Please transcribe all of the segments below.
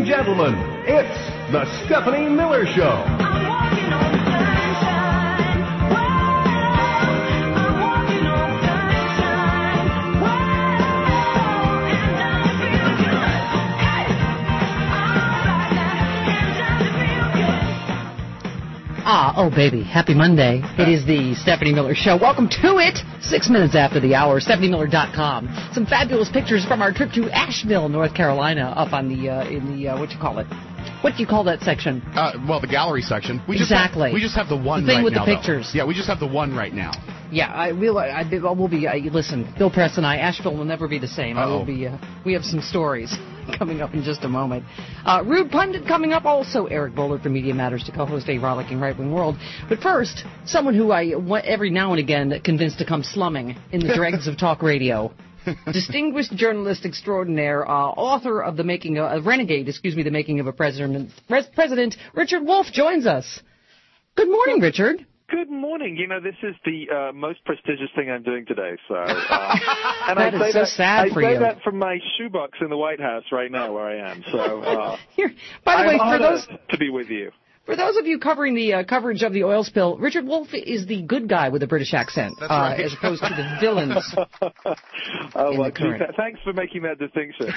and gentlemen, it's the Stephanie Miller Show. Oh, baby. Happy Monday. It is the Stephanie Miller Show. Welcome to it. 6 minutes after the hour. StephanieMiller.com. Some fabulous pictures from our trip to Asheville, North Carolina, up on the, what do you call it? What do you call that section? Well, the gallery section. Exactly. We just have the one the thing right with now, the pictures. Though. Yeah, we just have the one right now. Yeah, we'll be, listen, Bill Press and I, Asheville will never be the same. I will be, we have some stories coming up in just a moment. Rude Pundit coming up, also Eric Bowler from Media Matters to co-host A Rollicking Right-Wing World. But first, someone who I every now and again convinced to come slumming in the dregs of talk radio. Distinguished journalist extraordinaire, author of The Making of The Making of a President, Richard Wolff joins us. Good morning, Richard. Good morning. You know, this is the most prestigious thing I'm doing today. So, and that is so sad for you. I say that from my shoebox in the White House right now, where I am. So, by the way, for those to be with you. For those of you covering the coverage of the oil spill, Richard Wolff is the good guy with a British accent, That's right. as opposed to the villains. Well, thanks for making that distinction.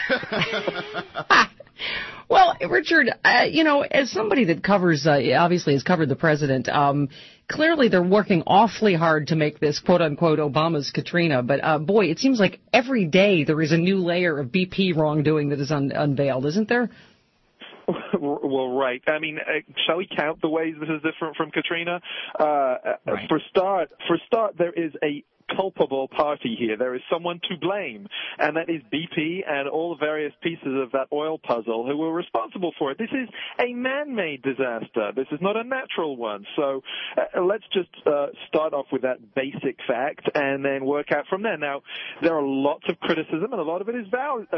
Well, Richard, as somebody that covers, obviously has covered the president, clearly they're working awfully hard to make this quote-unquote Obama's Katrina. But, boy, it seems like every day there is a new layer of BP wrongdoing that is unveiled, isn't there? Well, right. I mean, shall we count the ways this is different from Katrina? Right. For start, there is a culpable party here. There is someone to blame, and that is BP and all the various pieces of that oil puzzle who were responsible for it. This is a man-made disaster. This is not a natural one. So let's just start off with that basic fact and then work out from there. Now, there are lots of criticism, and a lot of it is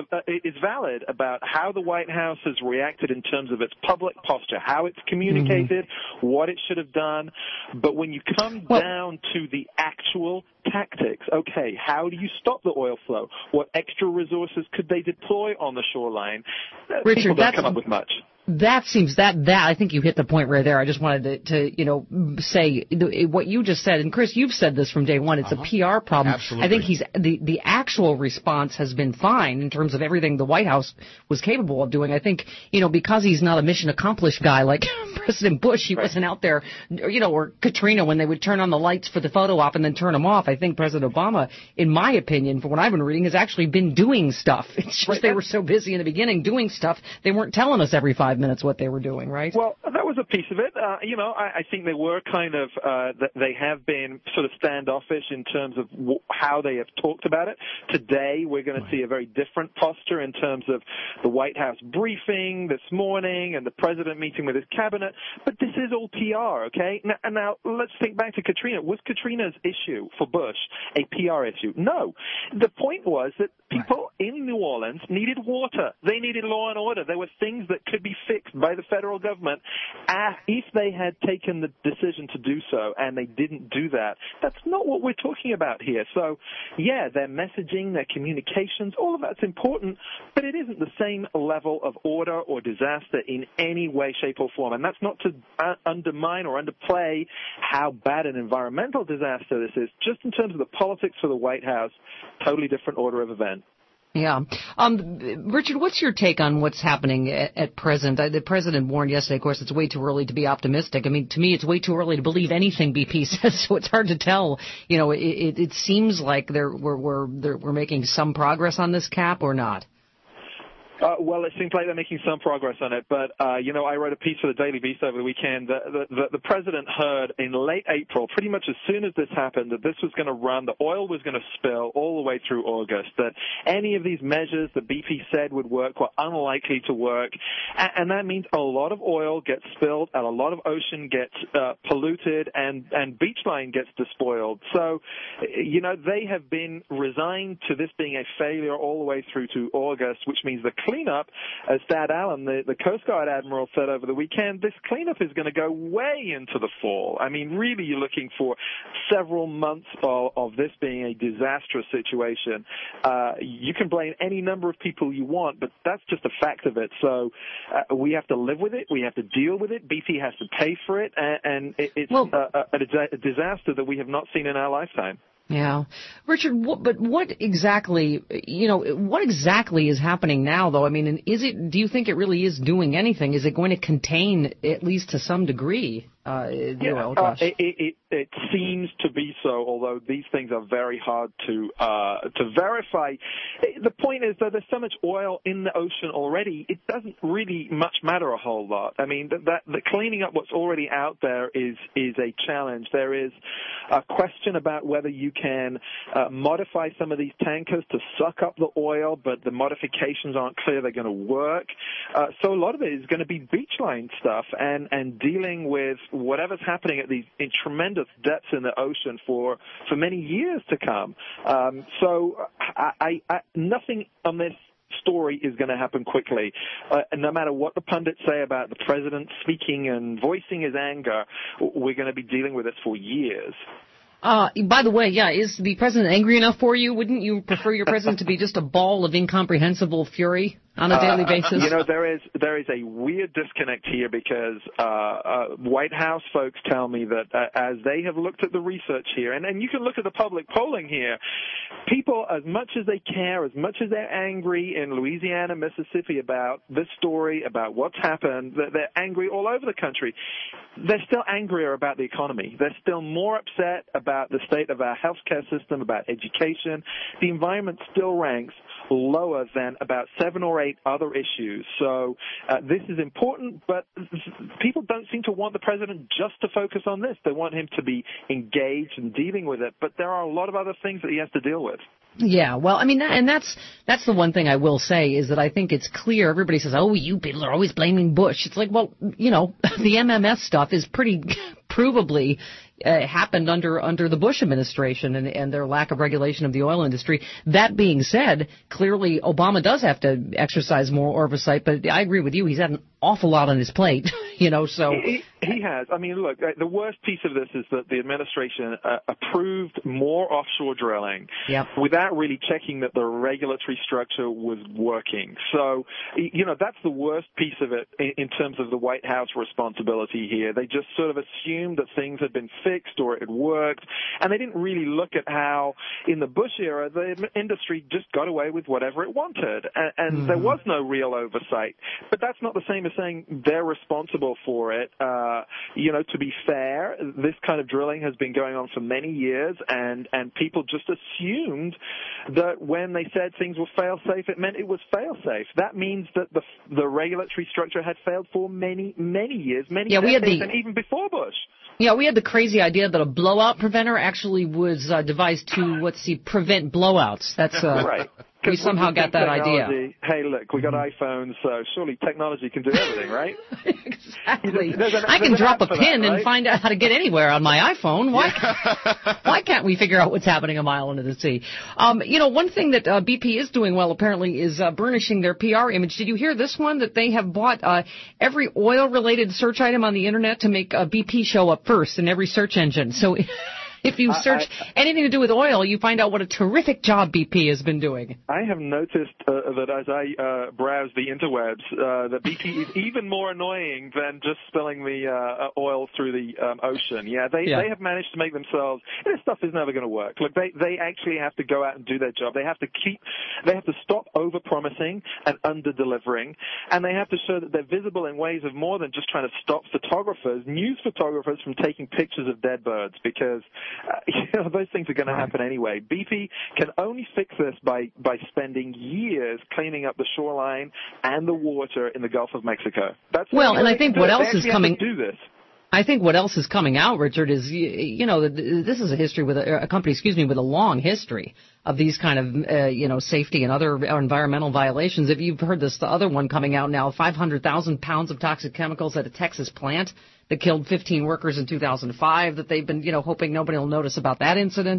valid about how the White House has reacted in terms of its public posture, how it's communicated, what it should have done. But when you come down to the actual tactics, okay, how do you stop the oil flow? What extra resources could they deploy on the shoreline? Richard, people don't come up with much. That seems that I think you hit the point right there. I just wanted to say what you just said, and Chris, you've said this from day one. It's a PR problem. Absolutely. I think the actual response has been fine in terms of everything the White House was capable of doing. I think because he's not a mission accomplished guy like President Bush, he wasn't out there, or Katrina when they would turn on the lights for the photo op and then turn them off. I think President Obama, in my opinion, from what I've been reading, has actually been doing stuff. It's just they were so busy in the beginning doing stuff, they weren't telling us every 5 minutes what they were doing, right? Well, that was a piece of it. I think they were kind of, they have been sort of standoffish in terms of how they have talked about it. Today, we're going to see a very different posture in terms of the White House briefing this morning and the president meeting with his cabinet. But this is all PR, okay? Now let's think back to Katrina. Was Katrina's issue for Bush a PR issue? No. The point was that people in New Orleans needed water. They needed law and order. There were things that could be fixed by the federal government if they had taken the decision to do so, and they didn't do that. That's not what we're talking about here. So, yeah, their messaging, their communications, all of that's important, but it isn't the same level of order or disaster in any way, shape, or form. And that's not to undermine or underplay how bad an environmental disaster this is. Just in terms of the politics for the White House, totally different order of events. Yeah. Richard, what's your take on what's happening at present? The president warned yesterday, of course, it's way too early to be optimistic. I mean, to me, it's way too early to believe anything BP says, so it's hard to tell. It seems like we're making some progress on this cap or not. Well, it seems like they're making some progress on it, but, I wrote a piece for the Daily Beast over the weekend that the president heard in late April, pretty much as soon as this happened, that this was going to run, the oil was going to spill all the way through August, that any of these measures that BP said would work were unlikely to work, and that means a lot of oil gets spilled and a lot of ocean gets polluted and beachline gets despoiled. So, they have been resigned to this being a failure all the way through to August, which means the cleanup, as Thad Allen, the Coast Guard admiral, said over the weekend, this cleanup is going to go way into the fall. I mean, really, you're looking for several months of this being a disastrous situation. You can blame any number of people you want, but that's just a fact of it. So we have to live with it. We have to deal with it. BP has to pay for it, and it's a disaster that we have not seen in our lifetime. Yeah. Richard, what exactly is happening now, though? I mean, do you think it really is doing anything? Is it going to contain, at least to some degree, the oil crush? It seems to be so, although these things are very hard to verify. The point is that there's so much oil in the ocean already, it doesn't really much matter a whole lot. I mean, the cleaning up what's already out there is a challenge. There is a question about whether you can modify some of these tankers to suck up the oil, but the modifications aren't clear they're going to work. So a lot of it is going to be beachline stuff and dealing with whatever's happening at these tremendous depths in the ocean for many years to come. So nothing on this story is going to happen quickly. No matter what the pundits say about the president speaking and voicing his anger, we're going to be dealing with it for years. By the way, is the president angry enough for you? Wouldn't you prefer your president to be just a ball of incomprehensible fury on a daily basis? There is a weird disconnect here because White House folks tell me that as they have looked at the research here, and you can look at the public polling here, people, as much as they care, as much as they're angry in Louisiana, Mississippi about this story, about what's happened, they're angry all over the country. They're still angrier about the economy. They're still more upset about the state of our healthcare system, about education. The environment still ranks lower than about 7 or 8 other issues. So this is important, but people don't seem to want the president just to focus on this. They want him to be engaged in dealing with it, but there are a lot of other things that he has to deal with. Yeah, well, I mean, that's the one thing I will say is that I think it's clear. Everybody says, oh, you people are always blaming Bush. It's like, well, the MMS stuff is pretty provably happened under the Bush administration and their lack of regulation of the oil industry. That being said, clearly Obama does have to exercise more oversight, but I agree with you. He's had an awful lot on his plate, so. He has. I mean, look, the worst piece of this is that the administration approved more offshore drilling without really checking that the regulatory structure was working. So, that's the worst piece of it in terms of the White House responsibility here. They just sort of assumed that things had been fixed or it had worked, and they didn't really look at how, in the Bush era, the industry just got away with whatever it wanted, and there was no real oversight. But that's not the same as saying they're responsible for it. To be fair, this kind of drilling has been going on for many years, and people just assumed that when they said things were fail-safe, it meant it was fail-safe. That means that the regulatory structure had failed for many, many years, many decades, and even before Bush. Yeah, we had the crazy idea that a blowout preventer actually was devised to, prevent blowouts. That's right. We somehow got that idea. Hey, look, we got iPhones, so surely technology can do everything, right? Exactly. I can drop a pin and find out how to get anywhere on my iPhone. Why can't we figure out what's happening a mile under the sea? One thing that BP is doing well, apparently, is burnishing their PR image. Did you hear this one? That they have bought every oil-related search item on the Internet to make BP show up first in every search engine. So if you search anything to do with oil, you find out what a terrific job BP has been doing. I have noticed that as I browse the interwebs, that BP is even more annoying than just spilling the oil through the ocean. They have managed to make themselves. This stuff is never going to work. Look, they actually have to go out and do their job. They have to stop over-promising and under-delivering, and they have to show that they're visible in ways of more than just trying to stop news photographers from taking pictures of dead birds, because those things are going to happen anyway. BP can only fix this by spending years cleaning up the shoreline and the water in the Gulf of Mexico. And I think what else is coming. Do this. I think what else is coming out, Richard, is this is a history with a company, with a long history of these kind of safety and other environmental violations. If you've heard this, the other one coming out now, 500,000 pounds of toxic chemicals at a Texas plant that killed 15 workers in 2005. That they've been hoping nobody will notice about that incident.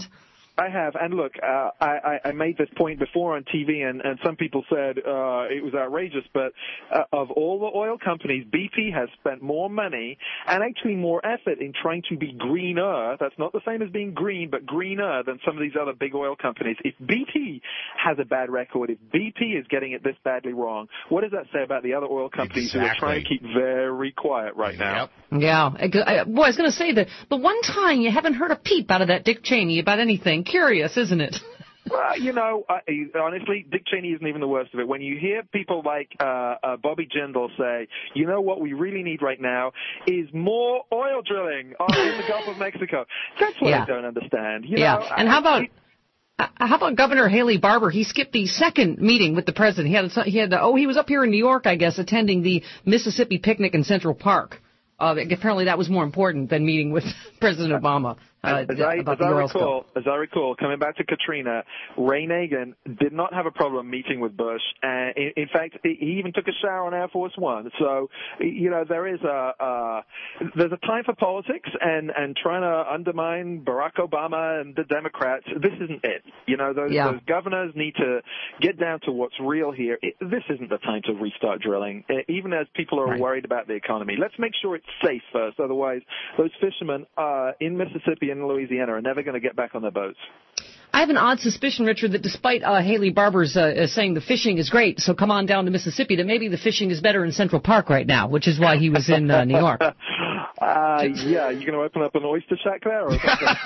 I have, and look, I made this point before on TV, and some people said it was outrageous, but of all the oil companies, BP has spent more money and actually more effort in trying to be greener. That's not the same as being green, but greener than some of these other big oil companies. If BP has a bad record, if BP is getting it this badly wrong, what does that say about the other oil companies who are trying to keep very quiet right now? Yep. Yeah. I was going to say that the one time you haven't heard a peep out of that Dick Cheney about anything. Curious, isn't it? Well, honestly, Dick Cheney isn't even the worst of it. When you hear people like Bobby Jindal say, you know what we really need right now is more oil drilling in the Gulf of Mexico. That's what I don't understand. You know, and how about Governor Haley Barbour? He skipped the second meeting with the president. He was up here in New York, I guess, attending the Mississippi picnic in Central Park. Apparently that was more important than meeting with President Obama. As I recall, coming back to Katrina, Ray Nagin did not have a problem meeting with Bush. And in fact, he even took a shower on Air Force One. So, there's a time for politics and trying to undermine Barack Obama and the Democrats. This isn't it. Those governors need to get down to what's real here. This isn't the time to restart drilling, even as people are worried about the economy. Let's make sure it's safe first. Otherwise, those fishermen in Mississippi and Louisiana are never going to get back on their boats. I have an odd suspicion, Richard, that despite Haley Barbour's saying the fishing is great, so come on down to Mississippi, that maybe the fishing is better in Central Park right now, which is why he was in New York. You're going to open up an oyster shack there? Or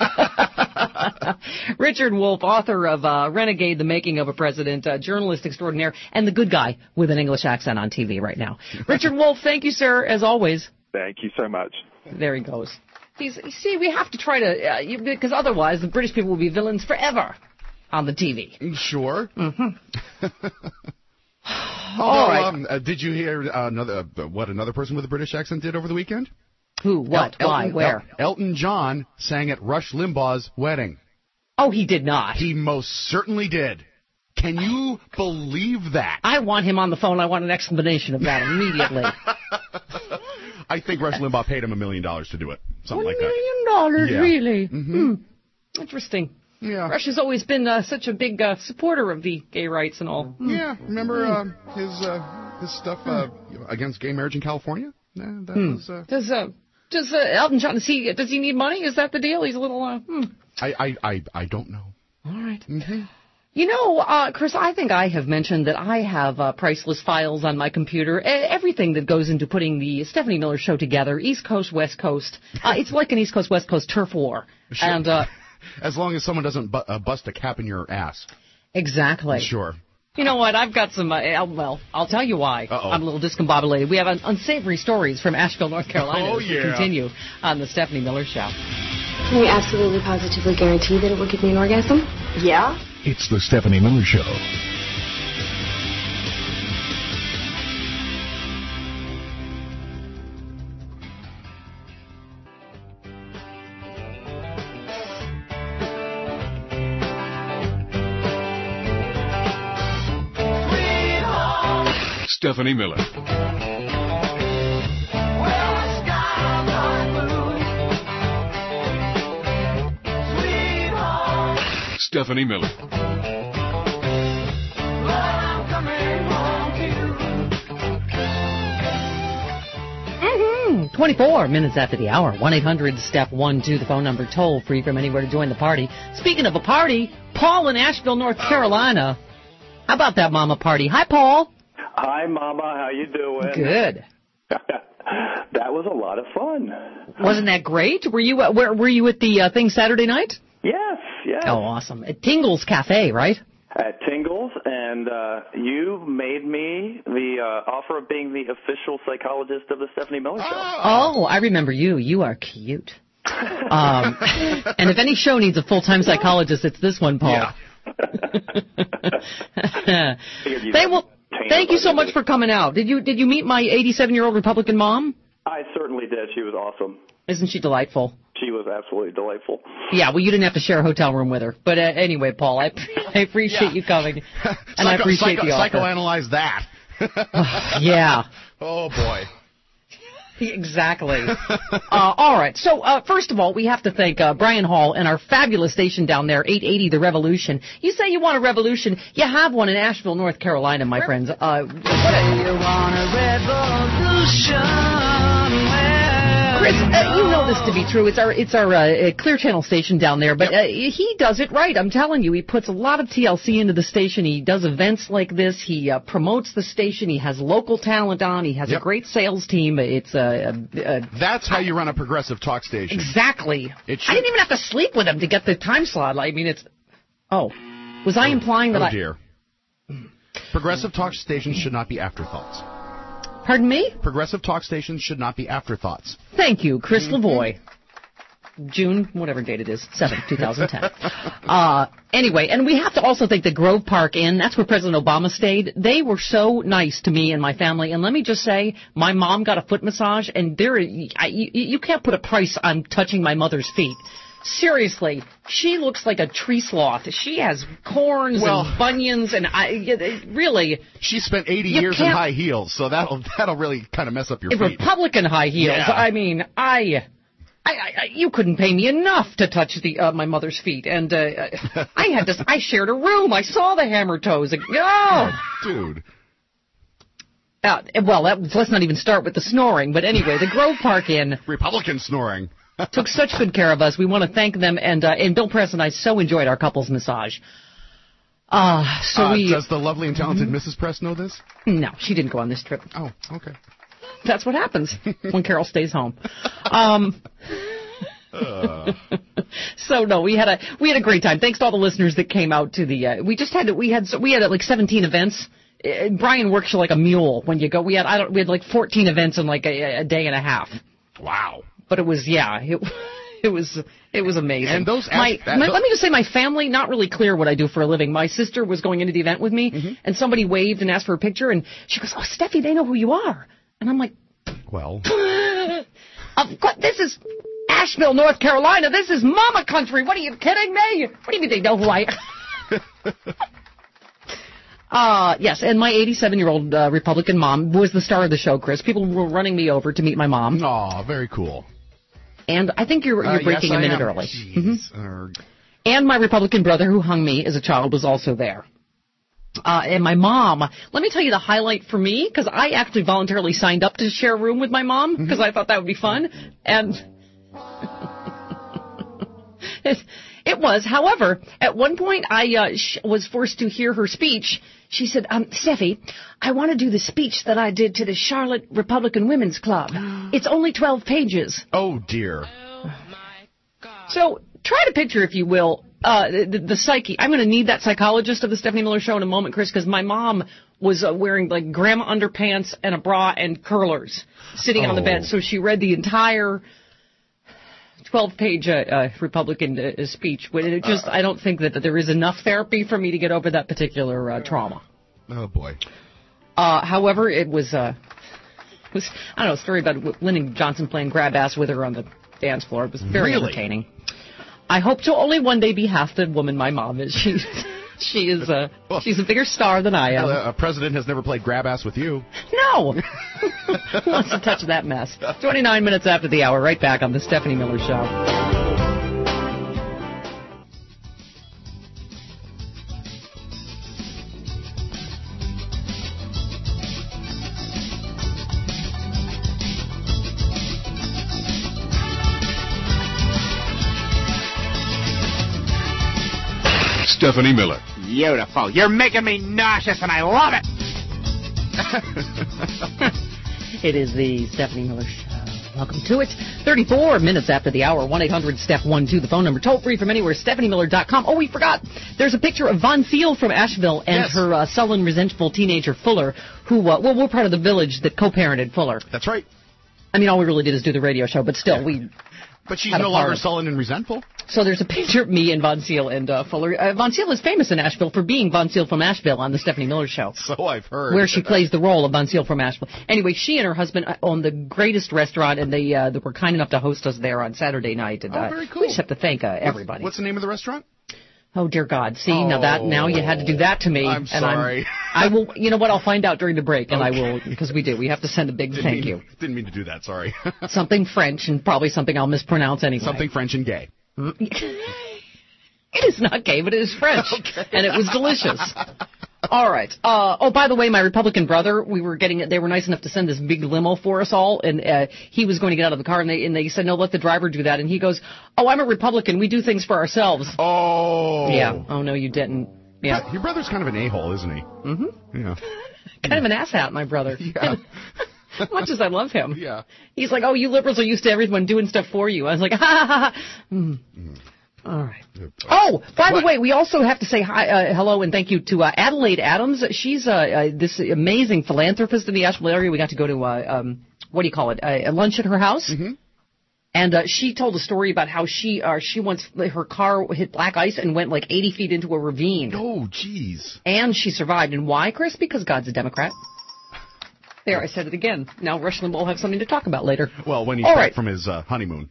Richard Wolff, author of Renegade, The Making of a President, journalist extraordinaire, and the good guy with an English accent on TV right now. Richard Wolff, thank you, sir, as always. Thank you so much. There he goes. See, we have to try to, because otherwise the British people will be villains forever on the TV. Sure. Mm-hmm. All right. Did you hear what another person with a British accent did over the weekend? Who? What? Why? Where? Elton John sang at Rush Limbaugh's wedding. Oh, he did not. He most certainly did. Can you believe that? I want him on the phone. I want an explanation of that immediately. I think Rush Limbaugh paid him $1 million to do it. Something like that. $1 million, yeah. Really? Mm-hmm. Interesting. Yeah. Rush has always been such a big supporter of the gay rights and all. Yeah. Remember his stuff against gay marriage in California? That was. Does Elton John does he need money? Is that the deal? He's a little. I don't know. All right. Mm-hmm. Chris, I think I have mentioned that I have priceless files on my computer. Everything that goes into putting the Stephanie Miller Show together, East Coast, West Coast. It's like an East Coast, West Coast turf war. Sure. And as long as someone doesn't bust a cap in your ass. Exactly. Sure. You know what? I've got some, I'll tell you why. Uh-oh. I'm a little discombobulated. We have unsavory stories from Asheville, North Carolina. Oh, yeah. To continue on the Stephanie Miller Show. Can you absolutely positively guarantee that it will give me an orgasm? Yeah. It's the Stephanie Miller Show. Stephanie Miller. Stephanie Miller. 24 minutes after the hour. 1-800-STEP-1-2, the phone number, toll free from anywhere to join the party. Speaking of a party, Paul in Asheville, North Carolina. How about that mama party? Hi, Paul. Hi, Mama. How you doing? Good. That was a lot of fun. Wasn't that great? Were you were you at the thing Saturday night? Yes. Oh, awesome. At Tingle's Cafe, right? At Tingle's, and you made me the offer of being the official psychologist of the Stephanie Miller Show. Oh, I remember you. You are cute. And if any show needs a full-time psychologist, it's this one, Paul. Yeah. Thank you so much for coming out. Did you meet my 87-year-old Republican mom? I certainly did. She was awesome. Isn't she delightful? She was absolutely delightful. Yeah, well, you didn't have to share a hotel room with her. But anyway, Paul, I appreciate you coming. And I appreciate the offer. Psychoanalyze that. Yeah. Oh, boy. Exactly. All right. So, first of all, we have to thank Brian Hall and our fabulous station down there, 880 The Revolution. You say you want a revolution. You have one in Asheville, North Carolina, my friends. You want a revolution. Chris, you know this to be true. It's our Clear Channel station down there, but he does it right. I'm telling you, he puts a lot of TLC into the station. He does events like this. He promotes the station. He has local talent on. He has a great sales team. It's that's how you run a progressive talk station. Exactly. I didn't even have to sleep with him to get the time slot. I mean, it's. Oh, was I implying that? Oh dear. Progressive talk stations should not be afterthoughts. Pardon me? Progressive talk stations should not be afterthoughts. Thank you, Chris Lavoie. June, whatever date it is, 7th, 2010. Anyway, and we have to also thank the Grove Park Inn. That's where President Obama stayed. They were so nice to me and my family. And let me just say, my mom got a foot massage, and you can't put a price on touching my mother's feet. Seriously, she looks like a tree sloth. She has corns and bunions, and really. She spent 80 years in high heels, so that'll really kind of mess up your feet. Republican high heels. Yeah. I mean, you couldn't pay me enough to touch my mother's feet, and I shared a room. I saw the hammer toes. Oh, dude. Let's not even start with the snoring. But anyway, the Grove Park Inn. Republican snoring. Took such good care of us. We want to thank them, and Bill Press and I so enjoyed our couples massage. Does the lovely and talented Mrs. Press know this? No, she didn't go on this trip. Oh, okay. That's what happens when Carol stays home. So no, we had a great time. Thanks to all the listeners that came out to the. We had like 17 events. Brian works like a mule when you go. We had like 14 events in like a day and a half. Wow. But it was it was amazing. And those let me just say, my family, not really clear what I do for a living. My sister was going into the event with me, and somebody waved and asked for a picture, and she goes, "Oh, Steffi, they know who you are." And I'm like, "Well, this is Asheville, North Carolina. This is Mama Country. What are you kidding me? What do you mean they know who I am?" Yes, and my 87-year-old Republican mom was the star of the show, Chris. People were running me over to meet my mom. Aw, very cool. And I think you're breaking a minute early. And my Republican brother who hung me as a child was also there. And my mom, let me tell you the highlight for me, because I actually voluntarily signed up to share a room with my mom, because I thought that would be fun. And it was. However, at one point I was forced to hear her speech. She said, Steffi, I want to do the speech that I did to the Charlotte Republican Women's Club. It's only 12 pages. Oh, dear. So try to picture, if you will, the psyche. I'm going to need that psychologist of the Stephanie Miller Show in a moment, Chris, because my mom was wearing like grandma underpants and a bra and curlers sitting on the bed. So she read the entire 12-page Republican speech. I don't think that there is enough therapy for me to get over that particular trauma. Oh, boy. However, it was I don't know, a story about Lyndon Johnson playing grab ass with her on the dance floor. It was very entertaining. I hope to only one day be half the woman my mom is. She's a bigger star than I am. A president has never played grab ass with you. No. Who wants to touch that mess? 29 minutes after the hour, right back on the Stephanie Miller Show. Stephanie Miller. Beautiful. You're making me nauseous, and I love it. It is the Stephanie Miller Show. Welcome to it. 34 minutes after the hour. 1-800-STEPH-12, the phone number. Toll free from anywhere. StephanieMiller.com. Oh, we forgot. There's a picture of Von Thiel from Asheville and her sullen, resentful teenager Fuller, who we're part of the village that co-parented Fuller. That's right. I mean, all we really did is do the radio show, but still, But she's no longer sullen and resentful. So there's a picture of me and Von Thiel and Fuller. Von Thiel is famous in Asheville for being Von Thiel from Asheville on the Stephanie Miller Show. So I've heard. Where she plays the role of Von Thiel from Asheville. Anyway, she and her husband own the greatest restaurant, and they were kind enough to host us there on Saturday night. And, very cool. We just have to thank everybody. What's the name of the restaurant? Oh, dear God. See, now you had to do that to me. I'm sorry. I will, you know what, I'll find out during the break, and I will, because we do. We have to send a big thank you. Didn't mean to do that, sorry. Something French, and probably something I'll mispronounce anyway. Something French and gay. It is not gay, but it is French, and it was delicious. All right. By the way, my Republican brother, they were nice enough to send this big limo for us all, and he was going to get out of the car, and they said, no, let the driver do that. And he goes, oh, I'm a Republican. We do things for ourselves. Oh. Yeah. Oh, no, you didn't. Yeah. Your brother's kind of an a-hole, isn't he? Mm-hmm. Yeah. Kind of an asshat, my brother. Yeah. Much as I love him. Yeah. He's like, oh, you liberals are used to everyone doing stuff for you. I was like, ha, ha, ha. All right. Oh, by the way, we also have to say hi, hello and thank you to Adelaide Adams. She's this amazing philanthropist in the Asheville area. We got to go to, a lunch at her house. Mm-hmm. And she told a story about how she once, her car hit black ice and went like 80 feet into a ravine. Oh, jeez. And she survived. And why, Chris? Because God's a Democrat. There, I said it again. Now Rush Limbaugh will have something to talk about later. Well, when he's back from his honeymoon.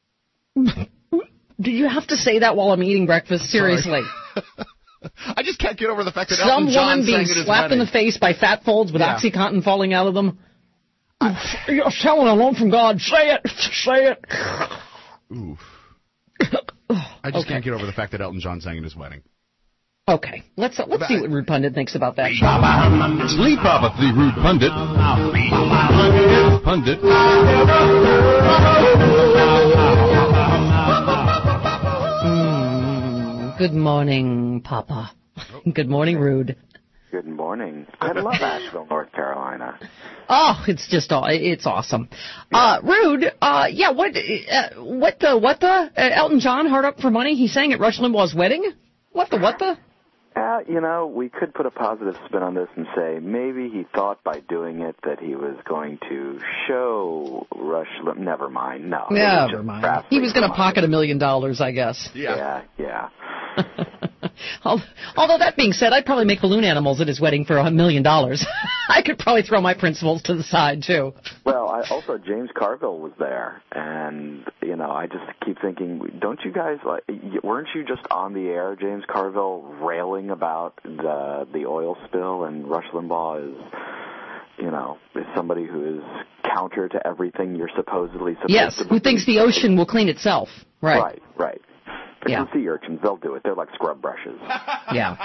Do you have to say that while I'm eating breakfast? Seriously. I just can't get over the fact that Elton John being slapped in the face by fat folds with OxyContin falling out of them. You're telling a loan from God. Say it. Say it. Oof. I just can't get over the fact that Elton John sang at his wedding. Okay. Let's see what Rude Pundit thinks about that. Sleep Off the Rude Pundit. Pundit. Good morning, Papa. Good morning, Rude. Good morning. I love Asheville, North Carolina. Oh, it's awesome. Rude, what the Elton John hard up for money? He sang at Rush Limbaugh's wedding? What the? We could put a positive spin on this and say maybe he thought by doing it that he was going to show Rush Limbaugh. Never mind. No. Never mind. He was going to pocket $1 million, I guess. Yeah. Although that being said, I'd probably make balloon animals at his wedding for $1 million. I could probably throw my principles to the side, too. Well, also James Carville was there, and, I just keep thinking, don't you guys, weren't you just on the air, James Carville, railing about the oil spill, and Rush Limbaugh is somebody who is counter to everything you're supposedly supposed to Yes, who thinks the ocean will clean itself. Right. The sea urchins, they'll do it. They're like scrub brushes. Yeah.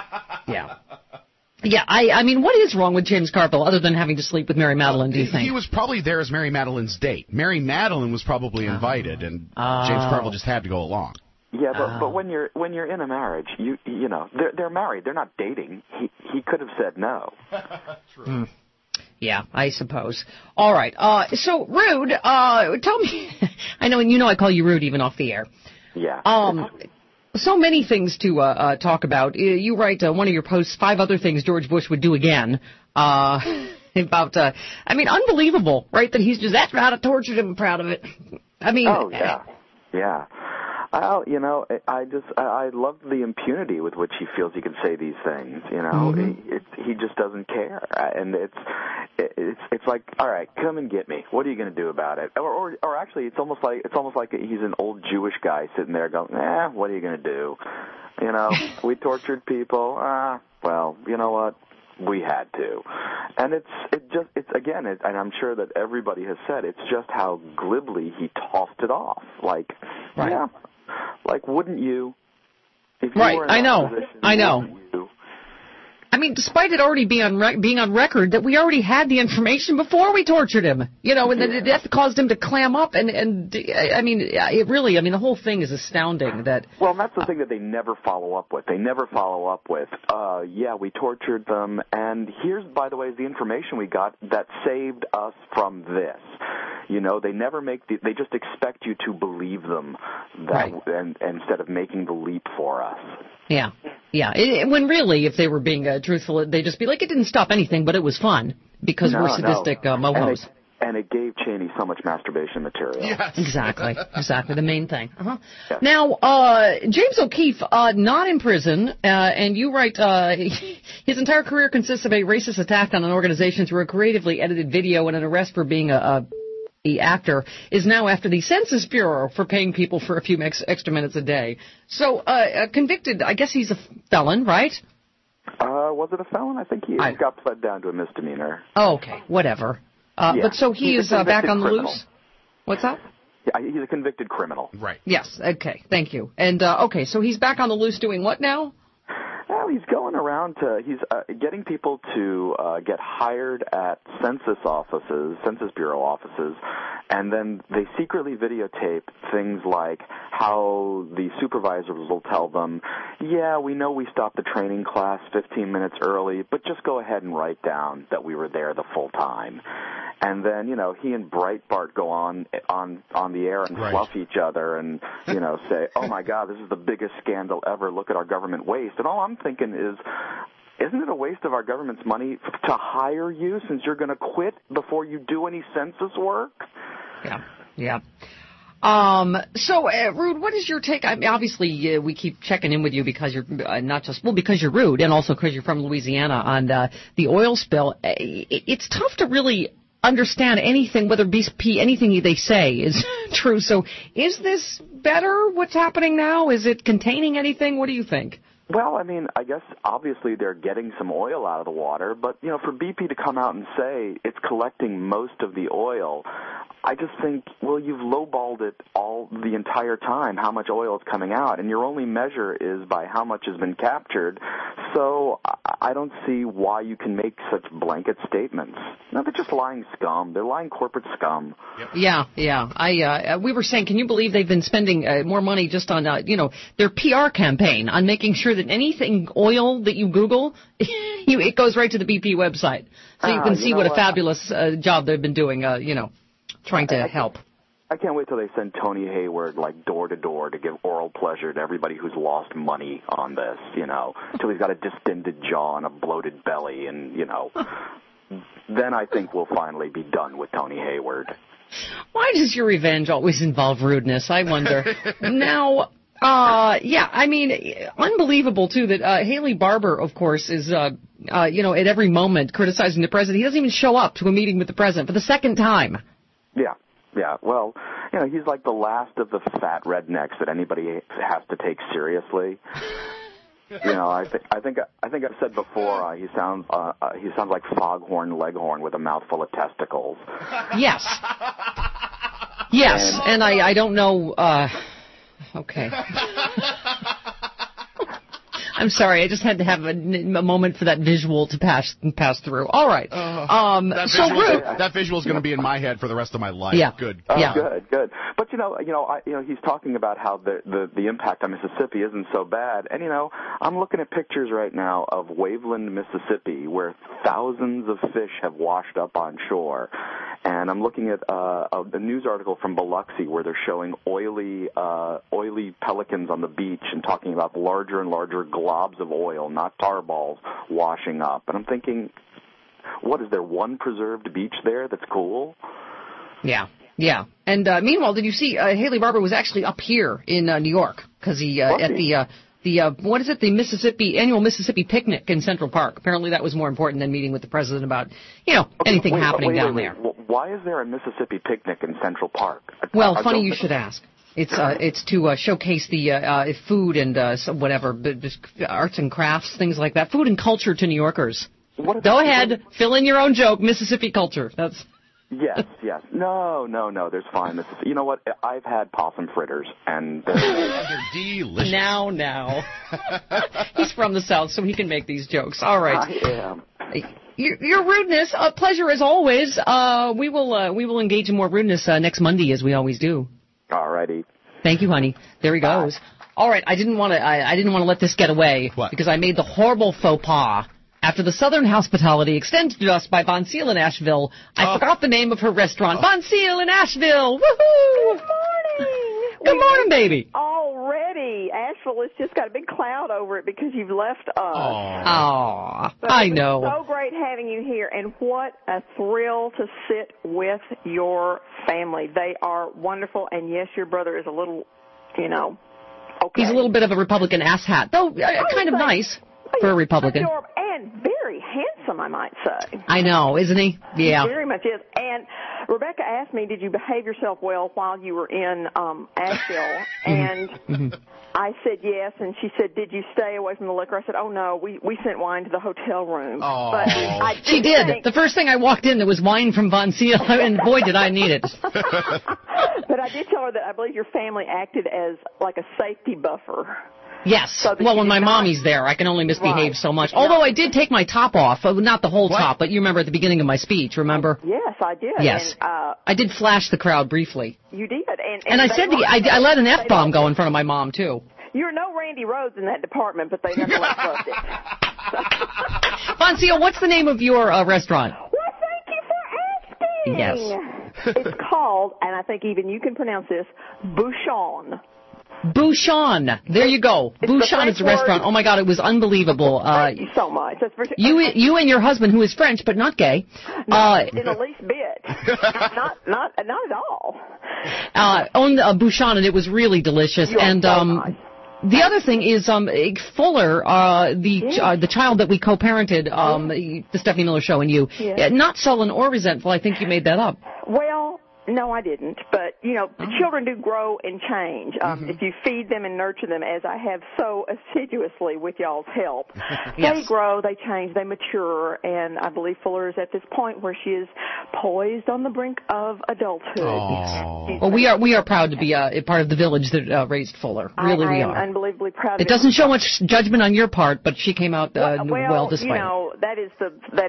I mean, what is wrong with James Carville other than having to sleep with Mary Madeline, do you think? He was probably there as Mary Madeline's date. Mary Madeline was probably invited, and James Carville just had to go along. Yeah, but when you're in a marriage, they're married. They're not dating. He could have said no. True. Yeah, I suppose. All right. So, Rude, tell me. I know, and I call you Rude even off the air. Yeah. So many things to talk about. You write one of your posts, 5 other things George Bush would do again. About, unbelievable, right? That he's just that proud of tortured him, proud of it. I mean. Oh, yeah. Well, I love the impunity with which he feels he can say these things. He just doesn't care, and it's like, all right, come and get me. What are you going to do about it? Or actually, it's almost like he's an old Jewish guy sitting there going, what are you going to do? We tortured people. Well, you know what? We had to, and and I'm sure that everybody has said it's just how glibly he tossed it off. Like, right. Yeah. Like, wouldn't you? If you were in that position, I know. Wouldn't you? I mean, despite it already being on record that we already had the information before we tortured him, and the death caused him to clam up, and the whole thing is astounding. Well, that's the thing that they never follow up with. They never follow up with, we tortured them, and here's, by the way, the information we got that saved us from this. They never they just expect you to believe them and instead of making the leap for us. Yeah. When really, if they were being truthful, they'd just be like, it didn't stop anything, but it was fun because we're sadistic mohos. And it gave Cheney so much masturbation material. Yes. Exactly, the main thing. Uh-huh. Yes. Now, James O'Keefe, not in prison, and you write, his entire career consists of a racist attack on an organization through a creatively edited video and an arrest for being a the actor, is now after the Census Bureau for paying people for a few extra minutes a day. So, convicted, I guess he's a felon, right? Was it a felon? I think he got pled down to a misdemeanor. Oh, okay, whatever. But so he is back on the loose? What's that? Yeah, he's a convicted criminal. Right. Yes, okay, thank you. And, okay, so he's back on the loose doing what now? Well, he's going around he's getting people to get hired at Census Bureau offices, and then they secretly videotape things like how the supervisors will tell them, yeah, we know we stopped the training class 15 minutes early, but just go ahead and write down that we were there the full time. And then, he and Breitbart go on the air and fluff each other and, say, oh, my God, this is the biggest scandal ever. Look at our government waste. And all I'm thinking is, isn't it a waste of our government's money to hire you since you're going to quit before you do any census work? Yeah. So, Rude, what is your take? I mean, obviously, we keep checking in with you because you're because you're Rude and also because you're from Louisiana on the oil spill. It's tough to really understand anything, whether BP, anything they say is true. So is this better, what's happening now? Is it containing anything? What do you think? Well, I mean, I guess obviously they're getting some oil out of the water, but, for BP to come out and say it's collecting most of the oil, I just think, well, you've lowballed it the entire time, how much oil is coming out, and your only measure is by how much has been captured. So I don't see why you can make such blanket statements. No, they're just lying scum. They're lying corporate scum. Yep. Yeah. We were saying, can you believe they've been spending more money just on, their PR campaign on making sure that anything oil that you Google, it goes right to the BP website. So you can see what a fabulous job they've been doing, trying to help. I can't wait till they send Tony Hayward, door to door to give oral pleasure to everybody who's lost money on this, till he's got a distended jaw and a bloated belly, and, then I think we'll finally be done with Tony Hayward. Why does your revenge always involve rudeness, I wonder? Now, I mean, unbelievable, too, that Haley Barbour, of course, is, at every moment criticizing the president. He doesn't even show up to a meeting with the president for the second time. Yeah. Well, he's like the last of the fat rednecks that anybody has to take seriously. I think I've said before, he sounds like Foghorn Leghorn with a mouthful of testicles. Yes, and I don't know. Okay. I'm sorry, I just had to have a moment for that visual to pass through. All right. That visual is going to be in my head for the rest of my life. Yeah. Good. Good. But he's talking about how the impact on Mississippi isn't so bad. And I'm looking at pictures right now of Waveland, Mississippi, where thousands of fish have washed up on shore. And I'm looking at a news article from Biloxi where they're showing oily pelicans on the beach and talking about larger and larger globs of oil, not tar balls, washing up. And I'm thinking, what is there, one preserved beach there that's cool? Yeah. And meanwhile, did you see Haley Barbour was actually up here in New York because he at the annual Mississippi picnic in Central Park. Apparently that was more important than meeting with the president about, anything happening down there. Why is there a Mississippi picnic in Central Park? Well, funny you should ask. It's to showcase the food and whatever, arts and crafts, things like that. Food and culture to New Yorkers. Go ahead, fill in your own joke, Mississippi culture. That's... Yes. No, there's fine. You know what? I've had possum fritters, and they're delicious. Now. He's from the South, so he can make these jokes. All right. I am. Your rudeness, a pleasure as always. We will engage in more rudeness next Monday, as we always do. All righty. Thank you, honey. There he goes. All right. I didn't want to let this get away because I made the horrible faux pas. After the Southern hospitality extended to us by Von Seal in Asheville, I forgot the name of her restaurant. Von Seal in Asheville! Woohoo! Good morning! Good morning, baby! Already, Asheville has just got a big cloud over it because you've left us. Aw, I know. It's so great having you here, and what a thrill to sit with your family. They are wonderful, and yes, your brother is a little, okay. He's a little bit of a Republican asshat, though kind of nice for a Republican. And very very handsome, I might say. I know, isn't he? Yeah. He very much is. And Rebecca asked me, did you behave yourself well while you were in Asheville? And I said yes, and she said, did you stay away from the liquor? I said, oh, no, we sent wine to the hotel room. Oh. But she did. The first thing I walked in, there was wine from Von Seal, and boy, did I need it. But I did tell her that I believe your family acted as like a safety buffer. Yes. So well, when my mommy's there, I can only misbehave so much. Although I did take my top off, not the whole top, but you remember at the beginning of my speech, remember? Yes, I did. Yes. And, I did flash the crowd briefly. You did. And I said I let an F-bomb go in front of my mom, too. You're no Randy Rhoads in that department, but they nonetheless loved it. Von Seal, what's the name of your restaurant? Well, thank you for asking. Yes. It's called, and I think even you can pronounce this, Bouchon. Bouchon. There you go. Bouchon is a restaurant. Oh, my God, it was unbelievable. Thank you so much. That's you and your husband, who is French but not gay. Not in the least bit. not at all. Owned Bouchon, and it was really delicious. And nice. The other thing is Fuller, the child that we co-parented, the Stephanie Miller Show and you, not sullen or resentful. I think you made that up. Well, no, I didn't. But, the children do grow and change. If you feed them and nurture them, as I have so assiduously with y'all's help, they grow, they change, they mature, and I believe Fuller is at this point where she is poised on the brink of adulthood. Well, we are proud to be a part of the village that raised Fuller. Really, we are. I am unbelievably proud of it. It doesn't show much judgment on your part, but she came out well despite it. That is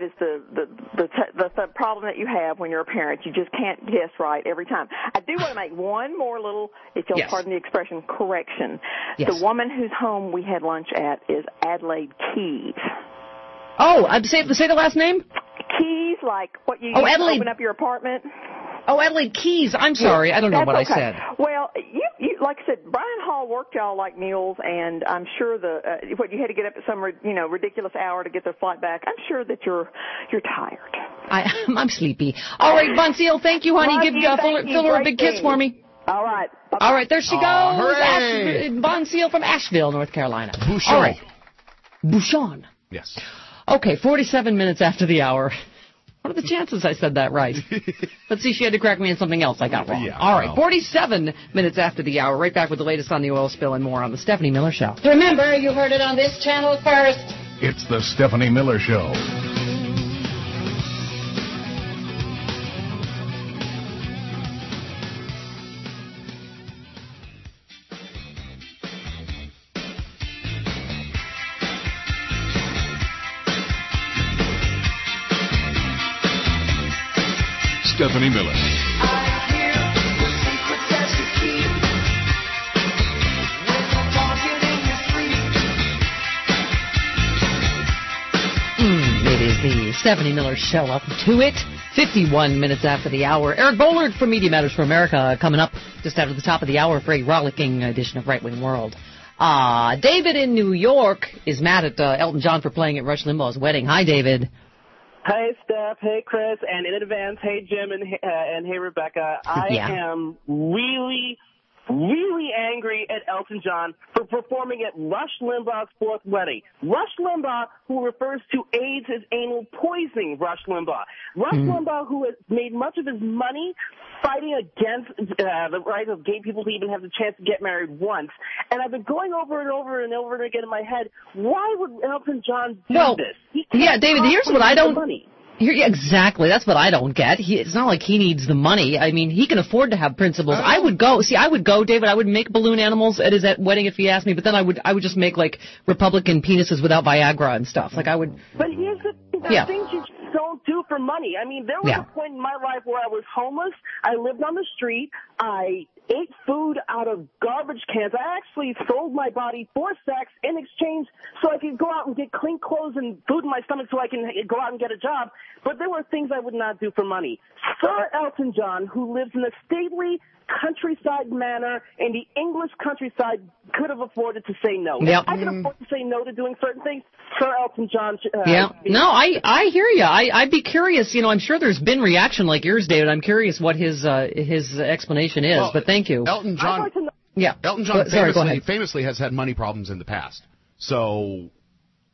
the problem that you have when you're a parent. You just can't guess right every time. I do want to make one more little, if you'll pardon the expression, correction. Yes. The woman whose home we had lunch at is Adelaide Keys. Oh, say the last name? Keys, like what you use to open up your apartment. Oh, Adelaide Keys. I'm sorry. I don't know what I said. Well, you like I said, Brian Hall worked y'all like mules, and I'm sure you had to get up at some ridiculous hour to get the flight back. I'm sure that you're tired. I'm sleepy. All right, Von Seal, thank you, honey. Give Fuller a big kiss for me. All right. Bye-bye. All right, there she goes. Hooray. Von Seal from Asheville, North Carolina. Bouchon. All right. Bouchon. Yes. Okay, 47 minutes after the hour. What are the chances I said that right? Let's see, she had to correct me on something else I got wrong. Yeah, all right, 47 minutes after the hour. Right back with the latest on the oil spill and more on the Stephanie Miller Show. Remember, you heard it on this channel first. It's the Stephanie Miller Show. Stephanie Miller. It is the Stephanie Miller Show. Up to it. 51 minutes after the hour. Eric Bollard from Media Matters for America coming up just after the top of the hour for a rollicking edition of Right Wing World. David in New York is mad at Elton John for playing at Rush Limbaugh's wedding. Hi, David. Hey, Steph. Hey, Chris. And in advance, hey, Jim, and hey, Rebecca. I am really angry at Elton John for performing at Rush Limbaugh's fourth wedding. Rush Limbaugh, who refers to AIDS as anal poisoning Rush Limbaugh. Rush Limbaugh, who has made much of his money fighting against the right of gay people to even have the chance to get married once. And I've been going over and over and over again in my head, why would Elton John do this? David, here's what I don't... Exactly. That's what I don't get. It's not like he needs the money. I mean, he can afford to have principles. I would go, David. I would make balloon animals at his wedding if he asked me, but then I would just make, like, Republican penises without Viagra and stuff. Like, I would... But here's the thing. There are things you just don't do for money. I mean, there was a point in my life where I was homeless. I lived on the street. I ate food out of garbage cans. I actually sold my body for sex in exchange so I could go out and get clean clothes and food in my stomach so I can go out and get a job. But there were things I would not do for money. Sir Elton John, who lives in a stately countryside manor in the English countryside, could have afforded to say no. Yep. I could afford to say no to doing certain things. Sir Elton John. No, I hear you. I'd be curious. I'm sure there's been reaction like yours, David. I'm curious what his explanation is. But thank you. Elton John. Elton John famously has had money problems in the past. So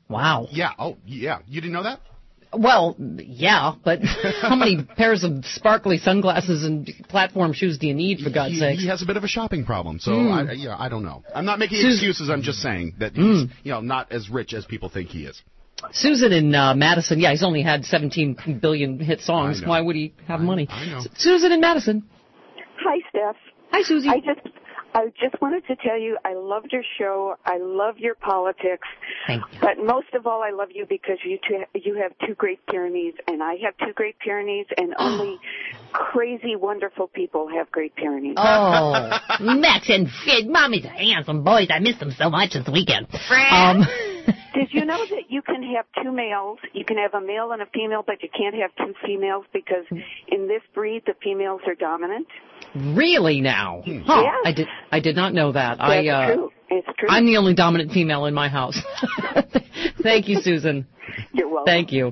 Wow. Yeah. Oh, yeah. You didn't know that? Well, yeah, but how many pairs of sparkly sunglasses and platform shoes do you need, for God's sake? He has a bit of a shopping problem, so I don't know. I'm not making excuses. I'm just saying that he's not as rich as people think he is. Susan in Madison, he's only had 17 billion hit songs. Why would he have money? I know. Susan in Madison. Hi, Steph. Hi, Susie. I just wanted to tell you I loved your show. I love your politics. Thank you. But most of all, I love you because you have 2 Great Pyrenees, and I have 2 Great Pyrenees, and only crazy, wonderful people have Great Pyrenees. Oh, Max and Fred, Mommy's handsome boys. I missed them so much this weekend. Did you know that you can have 2 males? You can have a male and a female, but you can't have 2 females because in this breed, the females are dominant? Really now? Huh. Yes. I did not know that. That's true. It's true. I'm the only dominant female in my house. Thank you, Susan. You're welcome. Thank you.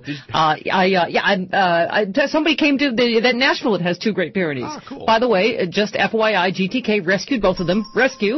Somebody came to that Nashville. It has 2 Great Pyrenees. Oh, cool. By the way, just FYI, GTK rescued both of them. Rescue.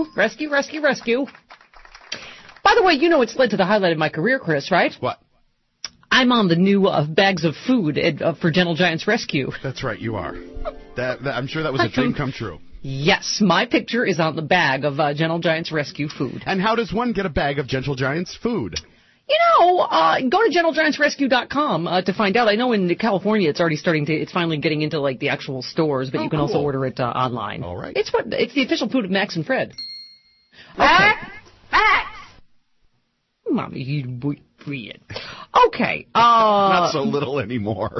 By the way, it's led to the highlight of my career, Chris, right? What? I'm on the new bags of food for Gentle Giants Rescue. That's right, you are. I'm sure that was a dream come true. Yes, my picture is on the bag of Gentle Giants Rescue food. And how does one get a bag of Gentle Giants food? Go to GentleGiantsRescue.com to find out. I know in California it's already it's finally getting into like the actual stores, but you can also order it online. All right. It's the official food of Max and Fred. Okay. Max! Mommy, you weird. Okay. Not so little anymore.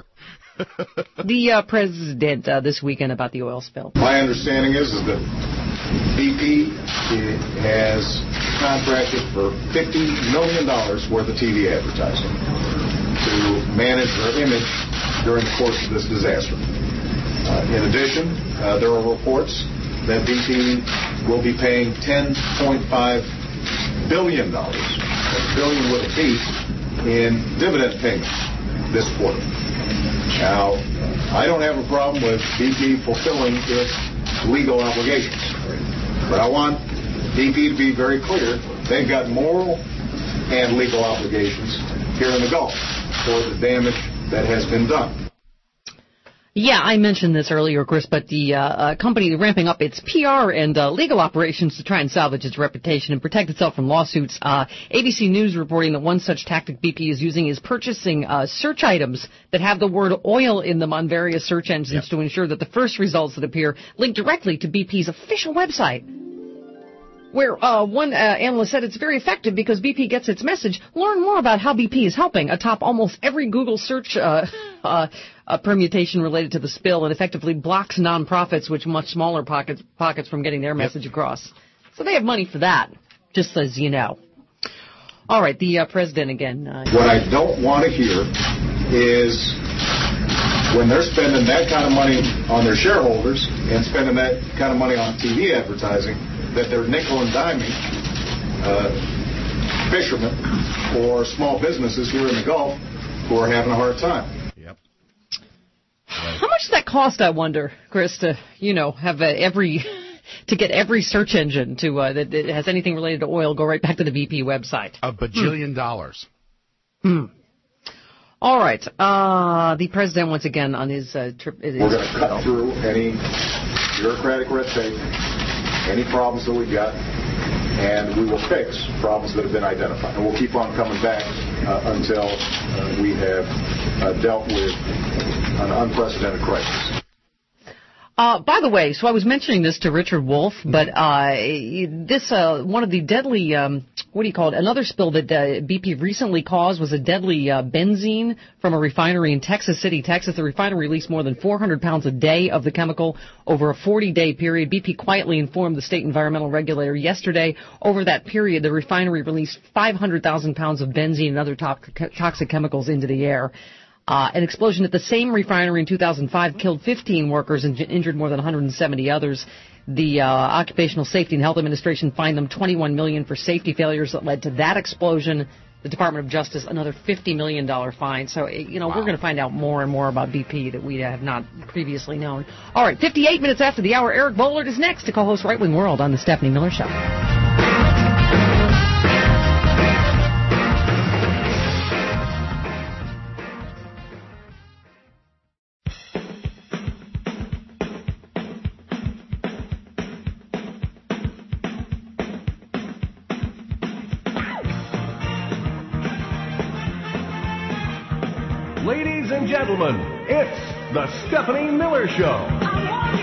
The president this weekend about the oil spill. My understanding is that BP has contracted for $50 million worth of TV advertising to manage their image during the course of this disaster. In addition, there are reports that BP will be paying $10.5 billion, a billion with a B, in dividend payments this quarter. Now, I don't have a problem with BP fulfilling its legal obligations, but I want BP to be very clear. They've got moral and legal obligations here in the Gulf for the damage that has been done. Yeah, I mentioned this earlier, Chris, but the company ramping up its PR and legal operations to try and salvage its reputation and protect itself from lawsuits. ABC News reporting that one such tactic BP is using is purchasing search items that have the word oil in them on various search engines to ensure that the first results that appear link directly to BP's official website. Where one analyst said it's very effective because BP gets its message. Learn more about how BP is helping atop almost every Google search permutation related to the spill and effectively blocks nonprofits, which much smaller pockets from getting their message across. So they have money for that, just as you know. All right, the president again. What I don't want to hear is when they're spending that kind of money on their shareholders and spending that kind of money on TV advertising, that they're nickel and diming fishermen or small businesses here in the Gulf who are having a hard time. Yep. How much does that cost, I wonder, Chris, to have to get every search engine to that has anything related to oil go right back to the BP website? $1 bajillion. All right. The president once again on his trip. We're going to cut through any bureaucratic red tape, any problems that we've got, and we will fix problems that have been identified. And we'll keep on coming back until we have dealt with an unprecedented crisis. By the way, so I was mentioning this to Richard Wolff, but this one of the deadly, another spill that BP recently caused was a deadly benzene from a refinery in Texas City, Texas. The refinery released more than 400 pounds a day of the chemical over a 40-day period. BP quietly informed the state environmental regulator yesterday. Over that period, the refinery released 500,000 pounds of benzene and other toxic chemicals into the air. An explosion at the same refinery in 2005 killed 15 workers and injured more than 170 others. The Occupational Safety and Health Administration fined them $21 million for safety failures that led to that explosion. The Department of Justice, another $50 million fine. So, we're going to find out more and more about BP that we have not previously known. All right, 58 minutes after the hour, Eric Bollard is next to co-host Right Wing World on The Stephanie Miller Show. and gentlemen, it's the Stephanie Miller Show.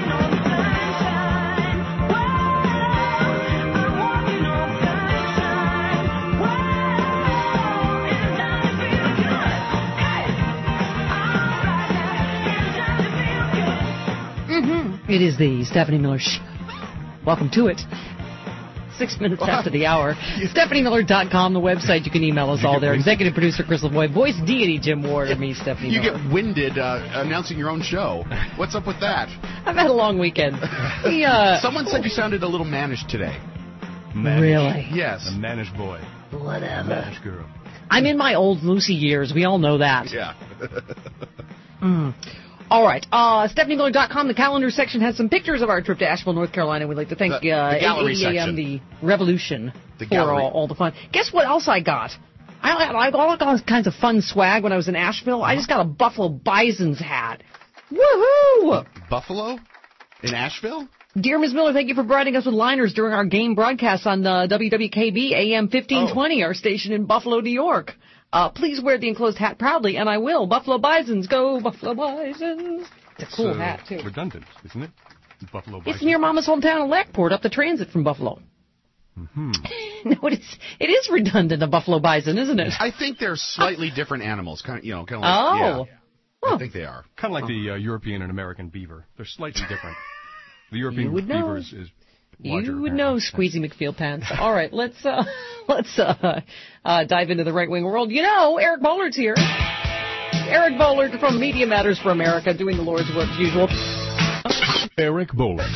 It is the Stephanie Miller Show. Welcome to it. 6 minutes after the hour. StephanieMiller.com, the website. You can email us all there. Executive producer Chris LaVoy, voice deity Jim Ward, and me, Stephanie Miller. You get winded announcing your own show. What's up with that? I've had a long weekend. Someone said you sounded a little mannish today. Mannish. Really? Yes. A mannish boy. Whatever. Mannish girl. I'm in my old Lucy years. We all know that. Yeah. All right. StephanieMiller.com, the calendar section has some pictures of our trip to Asheville, North Carolina. We'd like to thank the gallery 8 section. The Revolution the for all the fun. Guess what else I got? I got all kinds of fun swag when I was in Asheville. I just got a Buffalo Bison's hat. Woohoo! Buffalo? In Asheville? Dear Ms. Miller, thank you for providing us with liners during our game broadcasts on WWKB AM 1520, our station in Buffalo, New York. Please wear the enclosed hat proudly, and I will. Buffalo Bisons, go Buffalo Bisons. It's a cool hat, too. Redundant, isn't it? Buffalo Bisons. It's near Mama's hometown of Lackport, up the transit from Buffalo. Mm-hmm. No, it is redundant, a Buffalo Bison, isn't it? I think they're slightly different animals, kind of like. Oh. Yeah. I think they are. Kind of like the European and American beaver. They're slightly different. The European beaver is larger. You would know, Squeezy McField Pants. All right, let's dive into the right-wing world. You know, Eric Bollard's here. Eric Bollard from Media Matters for America, doing the Lord's work as usual. Eric Bollard.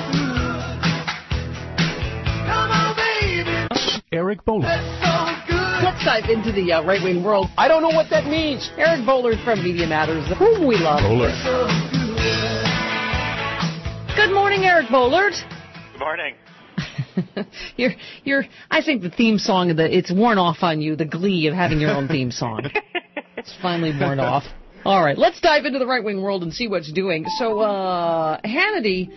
Eric Bollard. Let's dive into the right-wing world. I don't know what that means. Eric Bollard from Media Matters, whom we love. Bollard. Good morning, Eric Bollard. Good morning. I think the theme song, it's worn off on you, the glee of having your own theme song. It's finally worn off. All right, let's dive into the right-wing world and see what's doing. So, Hannity,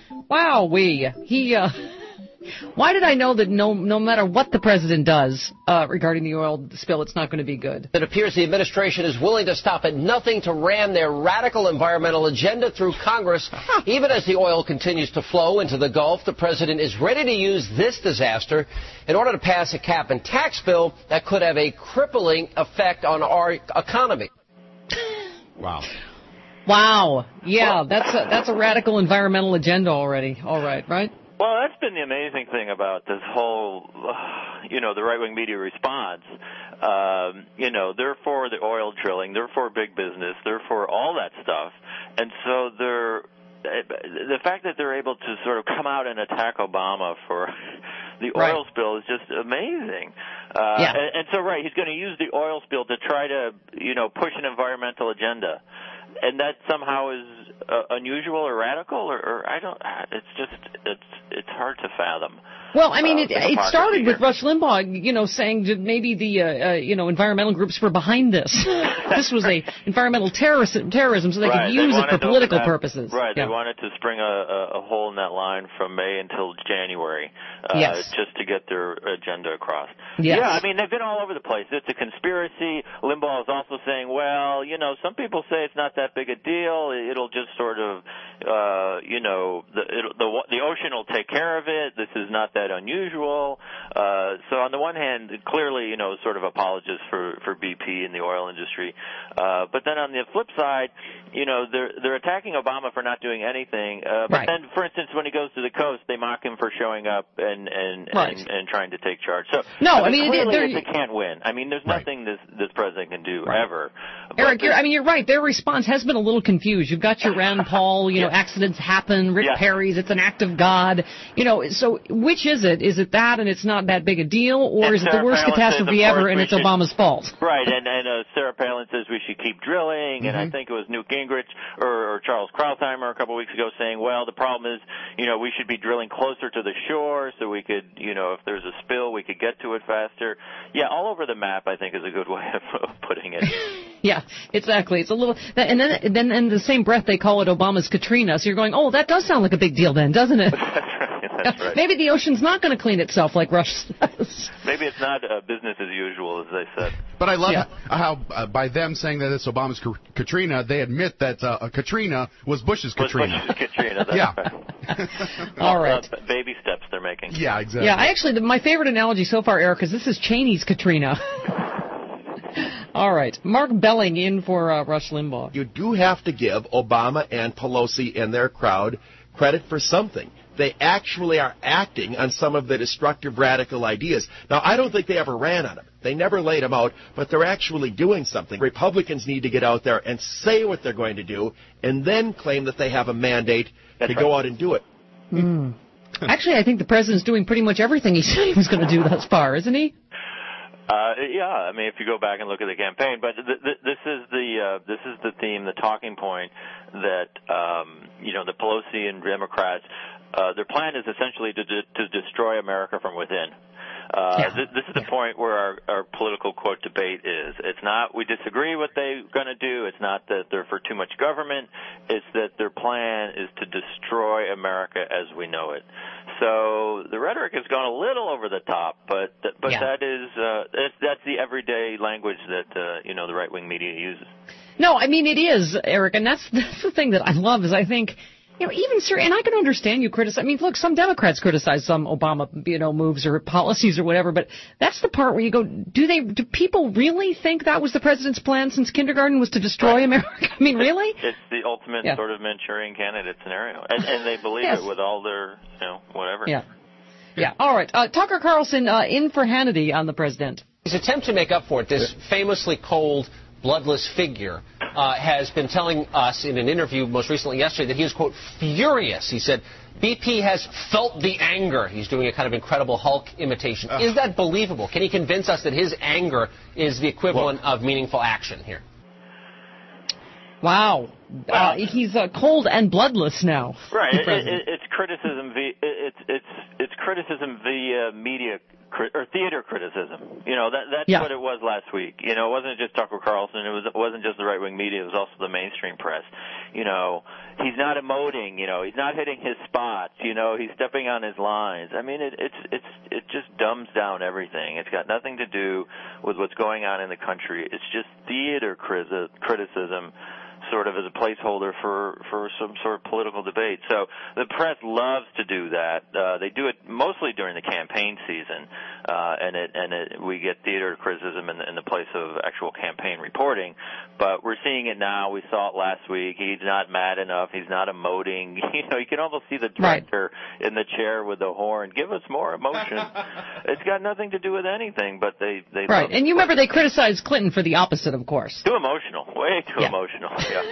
why did I know that no matter what the president does regarding the oil spill, it's not going to be good? It appears the administration is willing to stop at nothing to ram their radical environmental agenda through Congress. Even as the oil continues to flow into the Gulf, the president is ready to use this disaster in order to pass a cap and tax bill that could have a crippling effect on our economy. Wow. Wow. Yeah, that's a radical environmental agenda already. All right, right? Well, that's been the amazing thing about this whole, the right-wing media response. They're for the oil drilling, they're for big business, they're for all that stuff. And so the fact that they're able to sort of come out and attack Obama for the oil spill is just amazing. And so, he's going to use the oil spill to try to, push an environmental agenda. And that somehow is unusual or radical, or I don't. It's hard to fathom. Well, I mean, it started with Rush Limbaugh, saying that maybe the environmental groups were behind this. This was a environmental terrorism, so they could use it for political purposes. Right. They wanted to spring a hole in that line from May until January, just to get their agenda across. Yes. Yeah, I mean, they've been all over the place. It's a conspiracy. Limbaugh is also saying, well, some people say it's not that big a deal. It'll just sort of, the ocean will take care of it. This is not that unusual. So on the one hand, clearly, sort of apologists for BP and the oil industry. But then on the flip side, they're attacking Obama for not doing anything. But then, for instance, when he goes to the coast, they mock him for showing up and trying to take charge. So clearly they can't win. I mean, there's nothing this president can do ever. Eric, you're right. Their response has been a little confused. You've got your Rand Paul, accidents happen, Rick Perry's, it's an act of God. So which is it? Is it that and it's not that big a deal, or is it the worst catastrophe ever and it's Obama's fault? Right, and Sarah Palin says we should keep drilling, and I think it was Newt Gingrich or Charles Krauthammer a couple of weeks ago saying, well, the problem is, we should be drilling closer to the shore so we could, if there's a spill, we could get to it faster. Yeah, all over the map, I think, is a good way of putting it. Yeah, exactly. It's a little, and then in the same breath they call it Obama's Katrina. So you're going, oh, that does sound like a big deal then, doesn't it? That's right. Maybe the ocean's not going to clean itself like Rush says. Maybe it's not business as usual, as they said. But I love how by them saying that it's Obama's Katrina, they admit that Katrina was Bush's Katrina. Bush's Katrina, that's right. All right. Baby steps they're making. Yeah, exactly. Yeah, my favorite analogy so far, Eric, is this is Cheney's Katrina. All right. Mark Belling in for Rush Limbaugh. You do have to give Obama and Pelosi and their crowd credit for something. They actually are acting on some of the destructive radical ideas. Now, I don't think they ever ran on them. They never laid them out, but they're actually doing something. Republicans need to get out there and say what they're going to do and then claim that they have a mandate to go out and do it. Mm. Actually, I think the president's doing pretty much everything he said he was going to do thus far, isn't he? Yeah, I mean, if you go back and look at the campaign, but this is the theme, the talking point that the Pelosi and Democrats, their plan is essentially to destroy America from within. This is the point where our political quote debate is. It's not we disagree what they're going to do. It's not that they're for too much government. It's that their plan is to destroy America as we know it. So the rhetoric has gone a little over the top, but that is that's the everyday language that the right-wing media uses. No, I mean it is, Eric, and that's the thing that I love is I think. And I can understand you criticize. I mean, look, some Democrats criticize some Obama, moves or policies or whatever, but that's the part where you go, do people really think that was the president's plan since kindergarten was to destroy America? I mean, really? It's the ultimate sort of Manchurian candidate scenario, and they believe it with all their, whatever. Yeah. All right. Tucker Carlson in for Hannity on the president. His attempt to make up for it, this famously cold, bloodless figure, has been telling us in an interview most recently yesterday that he was, quote, furious. He said BP has felt the anger. He's doing a kind of Incredible Hulk imitation. Is that believable? Can he convince us that his anger is the equivalent of meaningful action here? Wow. He's cold and bloodless now. Right. It's criticism. It's criticism via media or theater criticism. That's what it was last week. It wasn't just Tucker Carlson. It wasn't just the right-wing media. It was also the mainstream press. He's not emoting. He's not hitting his spots. He's stepping on his lines. I mean, it just dumbs down everything. It's got nothing to do with what's going on in the country. It's just theater criticism, sort of as a placeholder for some sort of political debate. So the press loves to do that. They do it mostly during the campaign season, and we get theater criticism in the place of actual campaign reporting. But we're seeing it now. We saw it last week. He's not mad enough. He's not emoting. You can almost see the director in the chair with the horn. Give us more emotion. It's got nothing to do with anything, but they right. And you remember they criticized Clinton for the opposite, of course. Too emotional. Way too emotional.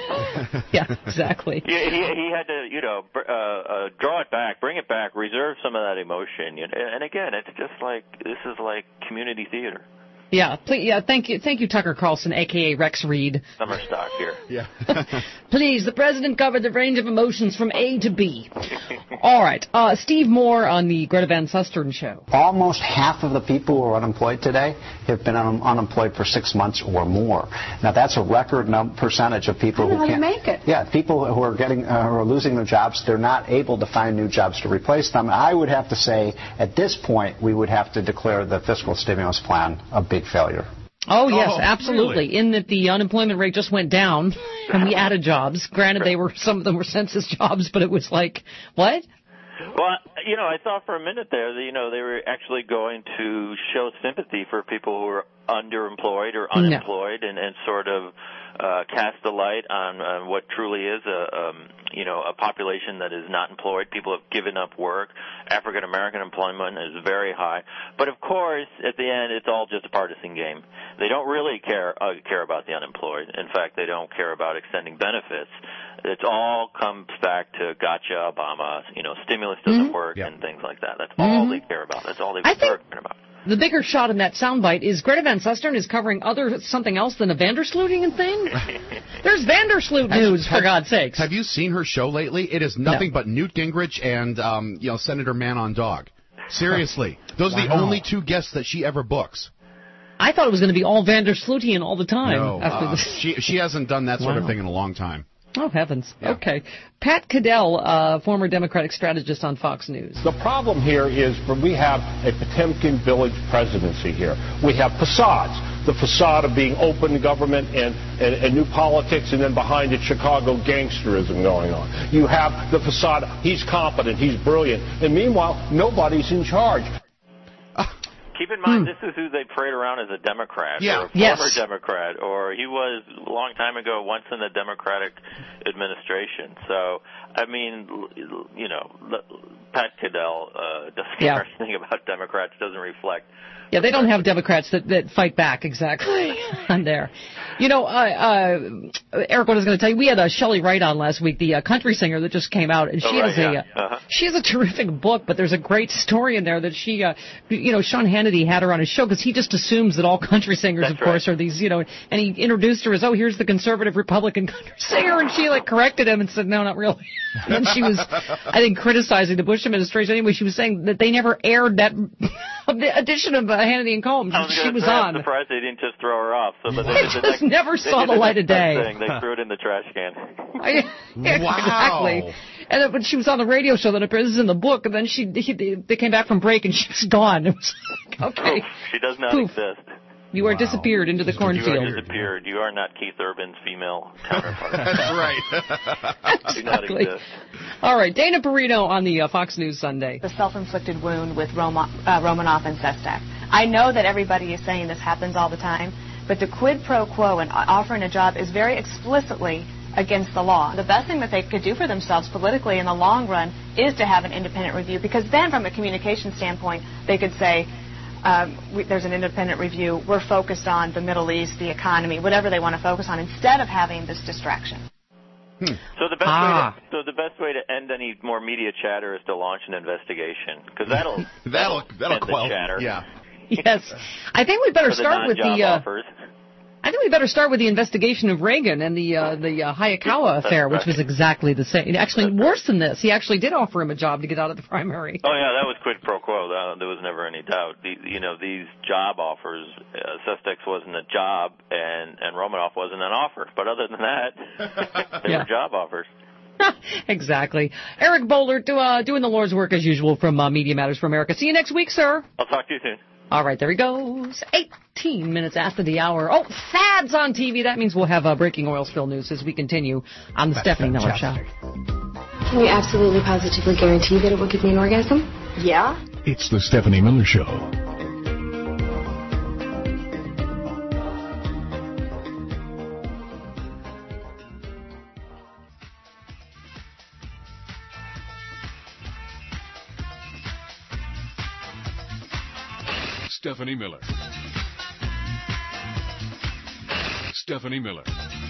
Yeah, exactly. He had to, draw it back, bring it back, reserve some of that emotion. And again, it's just like this is like community theater. Yeah, thank you, Tucker Carlson, a.k.a. Rex Reed. Summer stock here. Yeah. Please, the president covered the range of emotions from A to B. All right, Steve Moore on the Greta Van Susteren show. Almost half of the people who are unemployed today have been unemployed for 6 months or more. Now, that's a record percentage of people who can't make it. Yeah, people who are who are losing their jobs, they're not able to find new jobs to replace them. I would have to say, at this point, we would have to declare the fiscal stimulus plan a big failure. Oh, yes, absolutely. Really? In that the unemployment rate just went down and we added jobs. Granted, some of them were census jobs, but it was like, what? Well, I thought for a minute there that, they were actually going to show sympathy for people who are underemployed or unemployed and sort of cast a light on what truly is a population that is not employed. People have given up work. African American employment is very high. But of course, at the end, it's all just a partisan game. They don't really care about the unemployed. In fact, they don't care about extending benefits. It all comes back to gotcha, Obama. Stimulus doesn't work and things like that. That's all they care about. That's all they've been working about. The bigger shot in that soundbite is Greta Van Susteren is covering something else than a Vandersluting thing. There's Vandersloot news, for God's sakes. Have you seen her show lately? It is nothing but Newt Gingrich and Senator Man on Dog. Seriously, those are the only two guests that she ever books. I thought it was going to be all Vanderslutian all the time. No, she hasn't done that sort of thing in a long time. Oh, heavens. Yeah. Okay. Pat Caddell, former Democratic strategist on Fox News. The problem here is we have a Potemkin Village presidency here. We have facades. The facade of being open government and new politics, and then behind it, Chicago gangsterism going on. You have the facade, he's competent, he's brilliant, and meanwhile, nobody's in charge. Keep in mind, this is who they parade around as a Democrat, or a former Democrat, or he was a long time ago once in the Democratic administration. So, I mean, you know, Pat Caddell doesn't care anything about Democrats, doesn't reflect. Yeah, they don't have Democrats that fight back exactly on there. You know, Eric, what I was going to tell you, we had Shelley Wright on last week, the country singer that just came out, and she has a terrific book, but there's a great story in there that she, you know, Sean Hannity had her on his show because he just assumes that all country singers, course, are these, you know, and he introduced her as, oh, here's the conservative Republican country singer, and she, like, corrected him and said, no, not really. And she was, I think, criticizing the Bush administration. Anyway, she was saying that they never aired that edition of Hannity and Combs. She was on. I'm surprised they didn't just throw her off. So, but they never saw the light of day. They threw it in the trash can. Exactly. And then, but she was on the radio show that appears in the book, and then they came back from break, and she was gone. It was like, okay. She does not exist. You are disappeared into the cornfield. You are disappeared. You are not Keith Urban's female counterpart. That's right. Do not exist. All right, Dana Perino on the Fox News Sunday. The self-inflicted wound with Romanoff and Sestak. I know that everybody is saying this happens all the time, but the quid pro quo and offering a job is very explicitly against the law. The best thing that they could do for themselves politically in the long run is to have an independent review, because then from a communication standpoint, they could say, there's an independent review, we're focused on the Middle East, the economy, whatever they want to focus on, instead of having this distraction. So the best way to end any more media chatter is to launch an investigation, because that'll end quell the chatter. Yeah. Yes, I think we better start with the. Offers. I think we better start with the investigation of Reagan and the Hayakawa affair, which was exactly the same. Actually, worse than this. He actually did offer him a job to get out of the primary. Oh yeah, that was quid pro quo. There was never any doubt. These job offers, Sestak's wasn't a job, and Romanoff wasn't an offer. But other than that, they were job offers. Exactly. Eric Boehlert doing the Lord's work as usual from Media Matters for America. See you next week, sir. I'll talk to you soon. All right, there he goes. 18 minutes after the hour. Oh, Thad's on TV. That means we'll have breaking oil spill news as we continue on the Stephanie Miller Show. Can you absolutely positively guarantee that it will give me an orgasm? Yeah. It's the Stephanie Miller Show. Stephanie Miller. Stephanie Miller.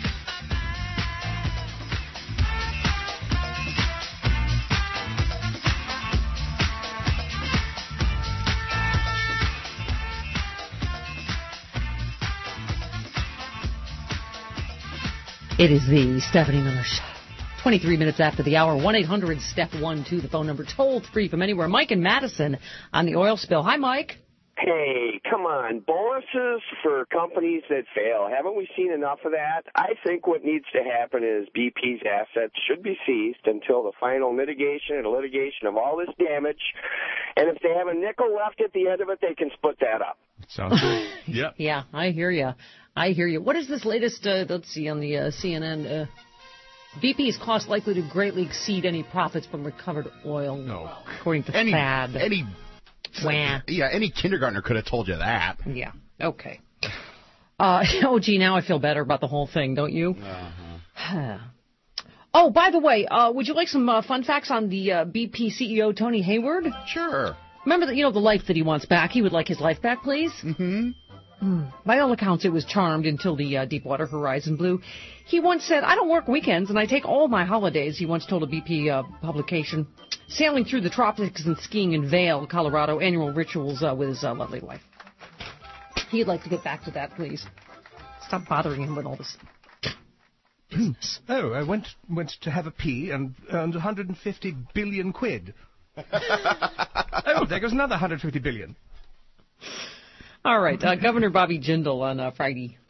It is the Stephanie Miller Show. 23 minutes after the hour, 1-800-STEP-12, the phone number, toll free from anywhere. Mike in Madison on the oil spill. Hi, Mike. Hey, come on. Bonuses for companies that fail. Haven't we seen enough of that? I think what needs to happen is BP's assets should be seized until the final mitigation and litigation of all this damage. And if they have a nickel left at the end of it, they can split that up. Sounds good. Yep. Yeah, I hear you. I hear you. What is this latest, let's see, on the CNN, BP's cost likely to greatly exceed any profits from recovered oil, according to Thad. Any kindergartner could have told you that. Yeah, okay. Oh, gee, now I feel better about the whole thing, don't you? Uh-huh. Oh, by the way, would you like some fun facts on the BP CEO, Tony Hayward? Sure. Remember that, the life that he wants back? He would like his life back, please? Mm-hmm. By all accounts, it was charmed until the Deepwater Horizon blew. He once said, I don't work weekends, and I take all my holidays, he once told a BP publication, sailing through the tropics and skiing in Vail, Colorado, annual rituals with his lovely wife. He'd like to get back to that, please. Stop bothering him with all this business. Oh, I went to have a pee and earned 150 billion quid. Oh, there goes another 150 billion. All right, Governor Bobby Jindal on Friday.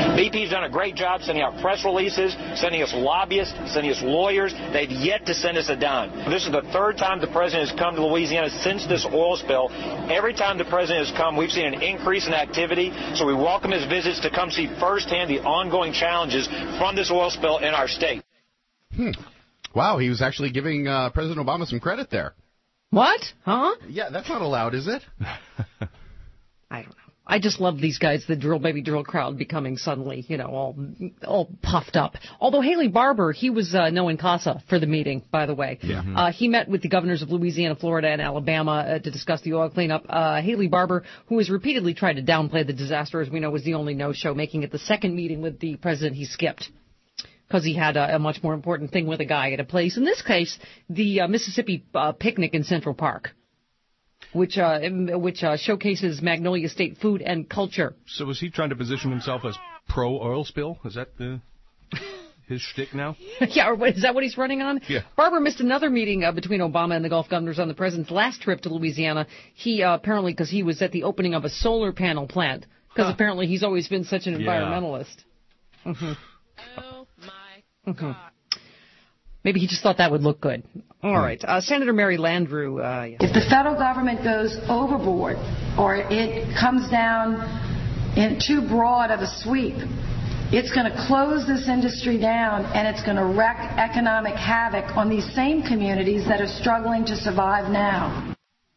BP's done a great job sending out press releases, sending us lobbyists, sending us lawyers. They've yet to send us a dime. This is the third time the president has come to Louisiana since this oil spill. Every time the president has come, we've seen an increase in activity, so we welcome his visits to come see firsthand the ongoing challenges from this oil spill in our state. Wow, he was actually giving President Obama some credit there. What? Huh? Yeah, that's not allowed, is it? I don't know. I just love these guys, the drill baby drill crowd becoming suddenly, all puffed up. Although Haley Barbour, he was no in casa for the meeting, by the way. Yeah. He met with the governors of Louisiana, Florida, and Alabama to discuss the oil cleanup. Haley Barbour, who has repeatedly tried to downplay the disaster, as we know, was the only no-show, making it the second meeting with the president he skipped, because he had a much more important thing with a guy at a place. In this case, the Mississippi picnic in Central Park, which showcases Magnolia State food and culture. So was he trying to position himself as pro-oil spill? Is that his shtick now? Yeah, or is that what he's running on? Yeah. Barbour missed another meeting between Obama and the Gulf governors on the president's last trip to Louisiana. He apparently, because he was at the opening of a solar panel plant, because apparently he's always been such an environmentalist. Mm-hmm. Mm-hmm. Maybe he just thought that would look good. All right. Senator Mary Landrieu. If the federal government goes overboard or it comes down in too broad of a sweep, it's going to close this industry down and it's going to wreak economic havoc on these same communities that are struggling to survive now.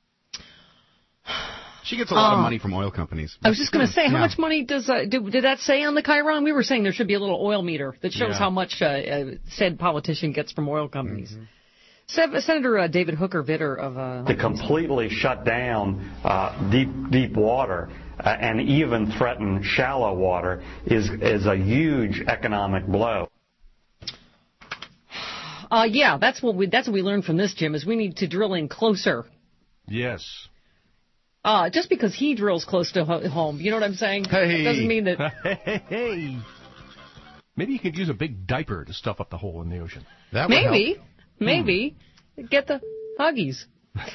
She gets a lot of money from oil companies. I was just going to say, how much money did that say on the Chiron? We were saying there should be a little oil meter that shows how much said politician gets from oil companies. Mm-hmm. Senator David Hooker Vitter of to completely shut down deep water and even threaten shallow water is a huge economic blow. That's what we learned from this, Jim, is we need to drill in closer. Yes. Just because he drills close to home, you know what I'm saying? Hey. Doesn't mean that. Hey. Maybe you could use a big diaper to stuff up the hole in the ocean. That would help. Maybe. Get the Huggies.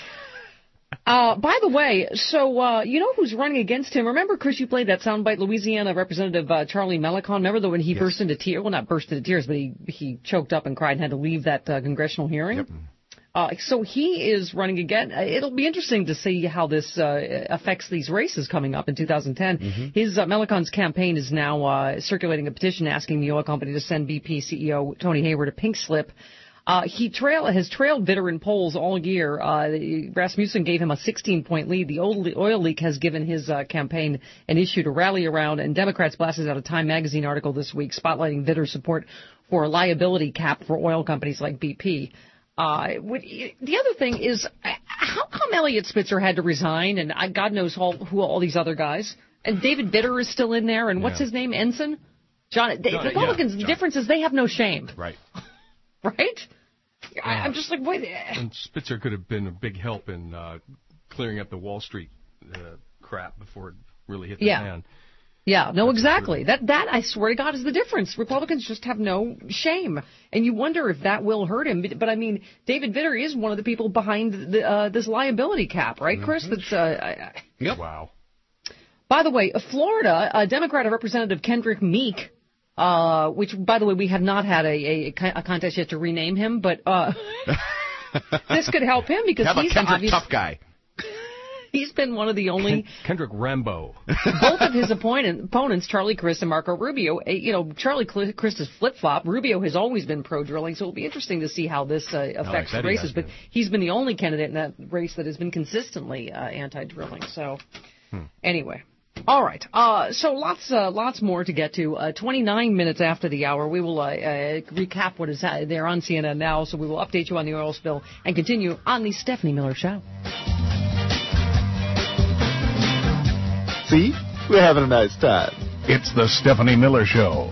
By the way, so you know who's running against him? Remember, Chris, you played that soundbite, Louisiana Representative Charlie Melicon. Remember when he burst into tears? Well, not burst into tears, but he choked up and cried and had to leave that congressional hearing. Yep. So he is running again. It'll be interesting to see how this affects these races coming up in 2010. Mm-hmm. His Melicon's campaign is now circulating a petition asking the oil company to send BP CEO Tony Hayward a pink slip. He has trailed Vitter in polls all year. Rasmussen gave him a 16-point lead. The oil leak has given his campaign an issue to rally around, and Democrats blasted out a Time magazine article this week spotlighting Vitter's support for a liability cap for oil companies like BP. The other thing is, how come Elliot Spitzer had to resign, and God knows who all these other guys, and David Vitter is still in there, and what's his name, Ensign? The Republicans, the difference is they have no shame. Right. Right? I'm just like, wait. And Spitzer could have been a big help in clearing up the Wall Street crap before it really hit the fan. Yeah, no, exactly. That I swear to God is the difference. Republicans just have no shame, and you wonder if that will hurt him. But I mean, David Vitter is one of the people behind this liability cap, right, Chris? That's Yep. Wow. By the way, Florida, Democratic Representative Kendrick Meek, which, by the way, we have not had a contest yet to rename him, but this could help him because he's Kendrick tough guy. He's been one of the only... Kendrick Rambo. Both of his opponents, Charlie Crist and Marco Rubio, Charlie Crist is flip-flop. Rubio has always been pro-drilling, so it'll be interesting to see how this affects the races. But he's been the only candidate in that race that has been consistently anti-drilling. So, anyway. All right. So lots more to get to. 29 minutes after the hour, we will recap what is there on CNN Now. So we will update you on the oil spill and continue on the Stephanie Miller Show. See? We're having a nice time. It's the Stephanie Miller Show.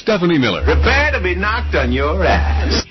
Stephanie Miller. Prepare to be knocked on your ass.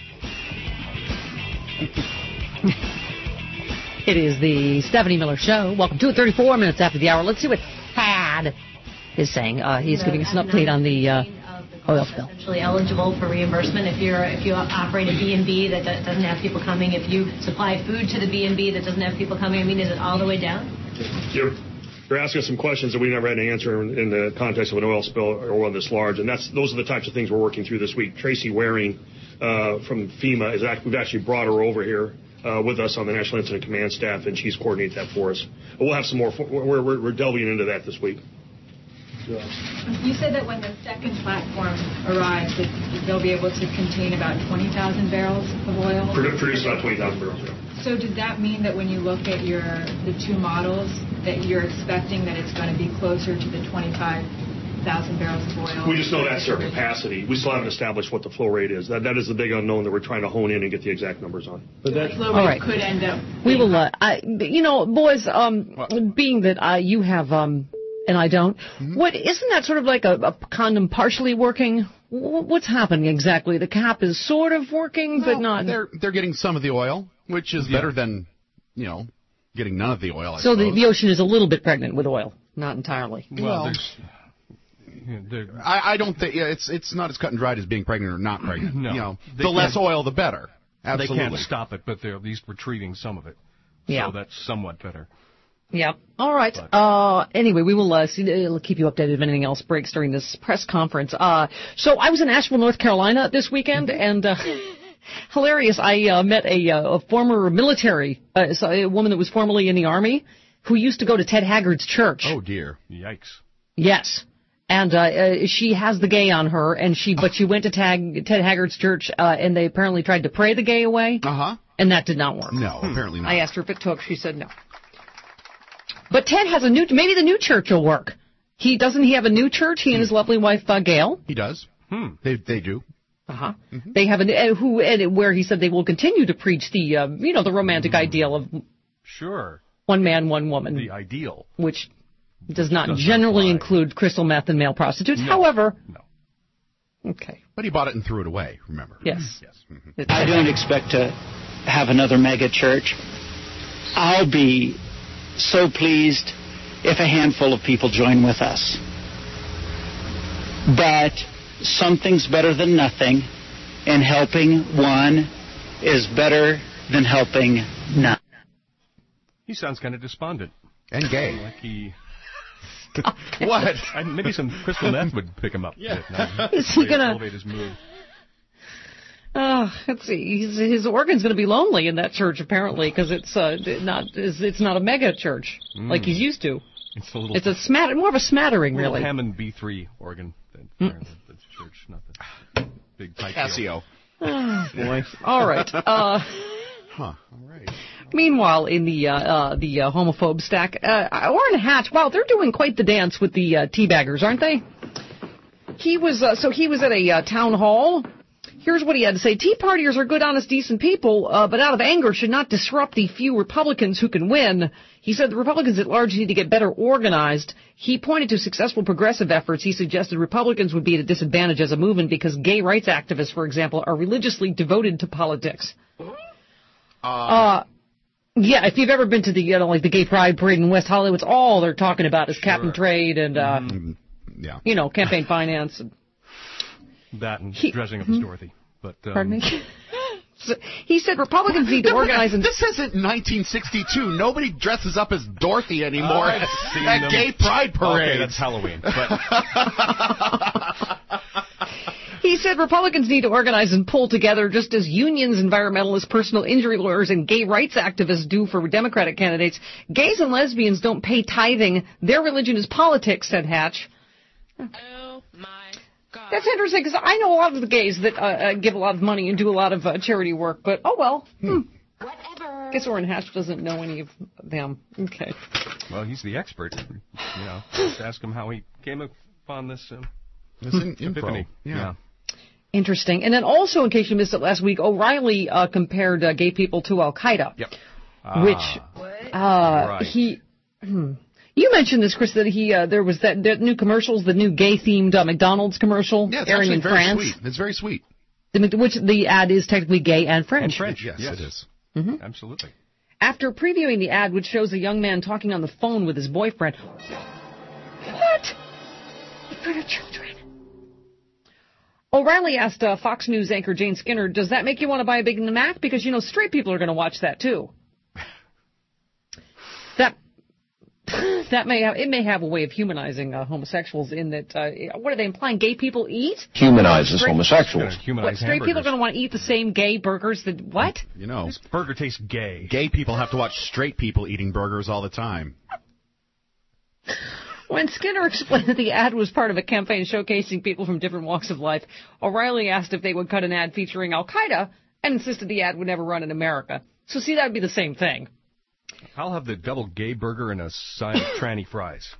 It is the Stephanie Miller Show. Welcome to it, 34 minutes after the hour. Let's see what Tad is saying. He's giving us an update on the oil spill. Essentially eligible for reimbursement if you operate a B&B that doesn't have people coming. If you supply food to the B&B that doesn't have people coming, I mean, is it all the way down? You're asking us some questions that we never had to answer in the context of an oil spill or one this large, and those are the types of things we're working through this week. Tracy Waring from FEMA we've actually brought her over here with us on the National Incident Command staff, and she's coordinated that for us. But we'll have some more. We're delving into that this week. You said that when the second platform arrives, that they'll be able to contain about 20,000 barrels of oil? Produce about 20,000 barrels, yeah. So does that mean that when you look at the two models, that you're expecting that it's going to be closer to the 25,000 barrels of oil? We just know that's their capacity. We still haven't established what the flow rate is. That is the big unknown that we're trying to hone in and get the exact numbers on. But that flow rate could end up... We will, boys, being that you have... and I don't. What isn't that sort of like a condom partially working? What's happening exactly? The cap is sort of working, but not. They're getting some of the oil, which is better than getting none of the oil. I so suppose. the ocean is a little bit pregnant with oil, not entirely. Well, I don't think it's not as cut and dried as being pregnant or not pregnant. No, the less oil, the better. Absolutely. They can't stop it, but they're at least retrieving some of it. Yeah, so that's somewhat better. Yeah. All right. Anyway, we will keep you updated if anything else breaks during this press conference. So I was in Asheville, North Carolina this weekend, and hilarious. I met a former military, a woman that was formerly in the Army, who used to go to Ted Haggard's church. Oh dear. Yikes. Yes. And she has the gay on her, but she went to Ted Haggard's church, and they apparently tried to pray the gay away. And that did not work. No, apparently not. I asked her if it took. She said no. But Ted has maybe the new church will work. Doesn't he have a new church? He and his lovely wife, Gail. He does. They do. They have where he said they will continue to preach the romantic ideal of one man, one woman. The ideal, which does not generally include crystal meth and male prostitutes. However, okay. But he bought it and threw it away. Remember? Yes. I don't expect to have another mega church. I'll be so pleased if a handful of people join with us. But something's better than nothing, and helping one is better than helping none. He sounds kind of despondent. And gay. Like he... What? Maybe some crystal meth would pick him up. Yeah. Is he going to... elevate his mood. Let's see. His organ's going to be lonely in that church apparently because it's not a mega church like he's used to. It's more of a smattering, really. Hammond B3 organ than the church, not the big tight Casio. Oh, boy. All right. All right. Meanwhile, in the homophobe stack, Orrin Hatch, wow, they're doing quite the dance with the teabaggers, aren't they? He was at a town hall. Here's what he had to say. Tea partiers are good, honest, decent people, but out of anger should not disrupt the few Republicans who can win. He said the Republicans at large need to get better organized. He pointed to successful progressive efforts. He suggested Republicans would be at a disadvantage as a movement because gay rights activists, for example, are religiously devoted to politics. Yeah, if you've ever been to the the Gay Pride Parade in West Hollywood, it's all they're talking about is cap and trade and campaign finance. That and dressing up as Dorothy. But pardon me. So he said Republicans need to organize. This isn't 1962. Nobody dresses up as Dorothy anymore at Gay Pride Parade. Okay, that's Halloween. But he said Republicans need to organize and pull together just as unions, environmentalists, personal injury lawyers, and gay rights activists do for Democratic candidates. Gays and lesbians don't pay tithing. Their religion is politics, said Hatch. Oh, my God. That's interesting, because I know a lot of the gays that give a lot of money and do a lot of charity work, but oh well. Whatever. I guess Orrin Hatch doesn't know any of them. Okay. Well, he's the expert. Just ask him how he came upon this epiphany. Yeah. Interesting. And then also, in case you missed it last week, O'Reilly compared gay people to Al-Qaeda. Yep. Which, right. You mentioned this, Chris, that there was that new commercials, the new gay-themed McDonald's commercial airing in France. Sweet. It's very sweet. Which the ad is technically gay and French. And French, yes, it is. Mm-hmm. Absolutely. After previewing the ad, which shows a young man talking on the phone with his boyfriend. What? In front of children. O'Reilly asked Fox News anchor Jane Skinner, does that make you want to buy a Big Mac? Because, straight people are going to watch that, too. That may have a way of humanizing homosexuals in that, what are they implying, gay people eat? Humanizes homosexuals. Straight people are going to want to eat the same gay burgers that, what? This burger tastes gay. Gay people have to watch straight people eating burgers all the time. When Skinner explained that the ad was part of a campaign showcasing people from different walks of life, O'Reilly asked if they would cut an ad featuring Al-Qaeda and insisted the ad would never run in America. So see, that would be the same thing. I'll have the double gay burger and a side of tranny fries.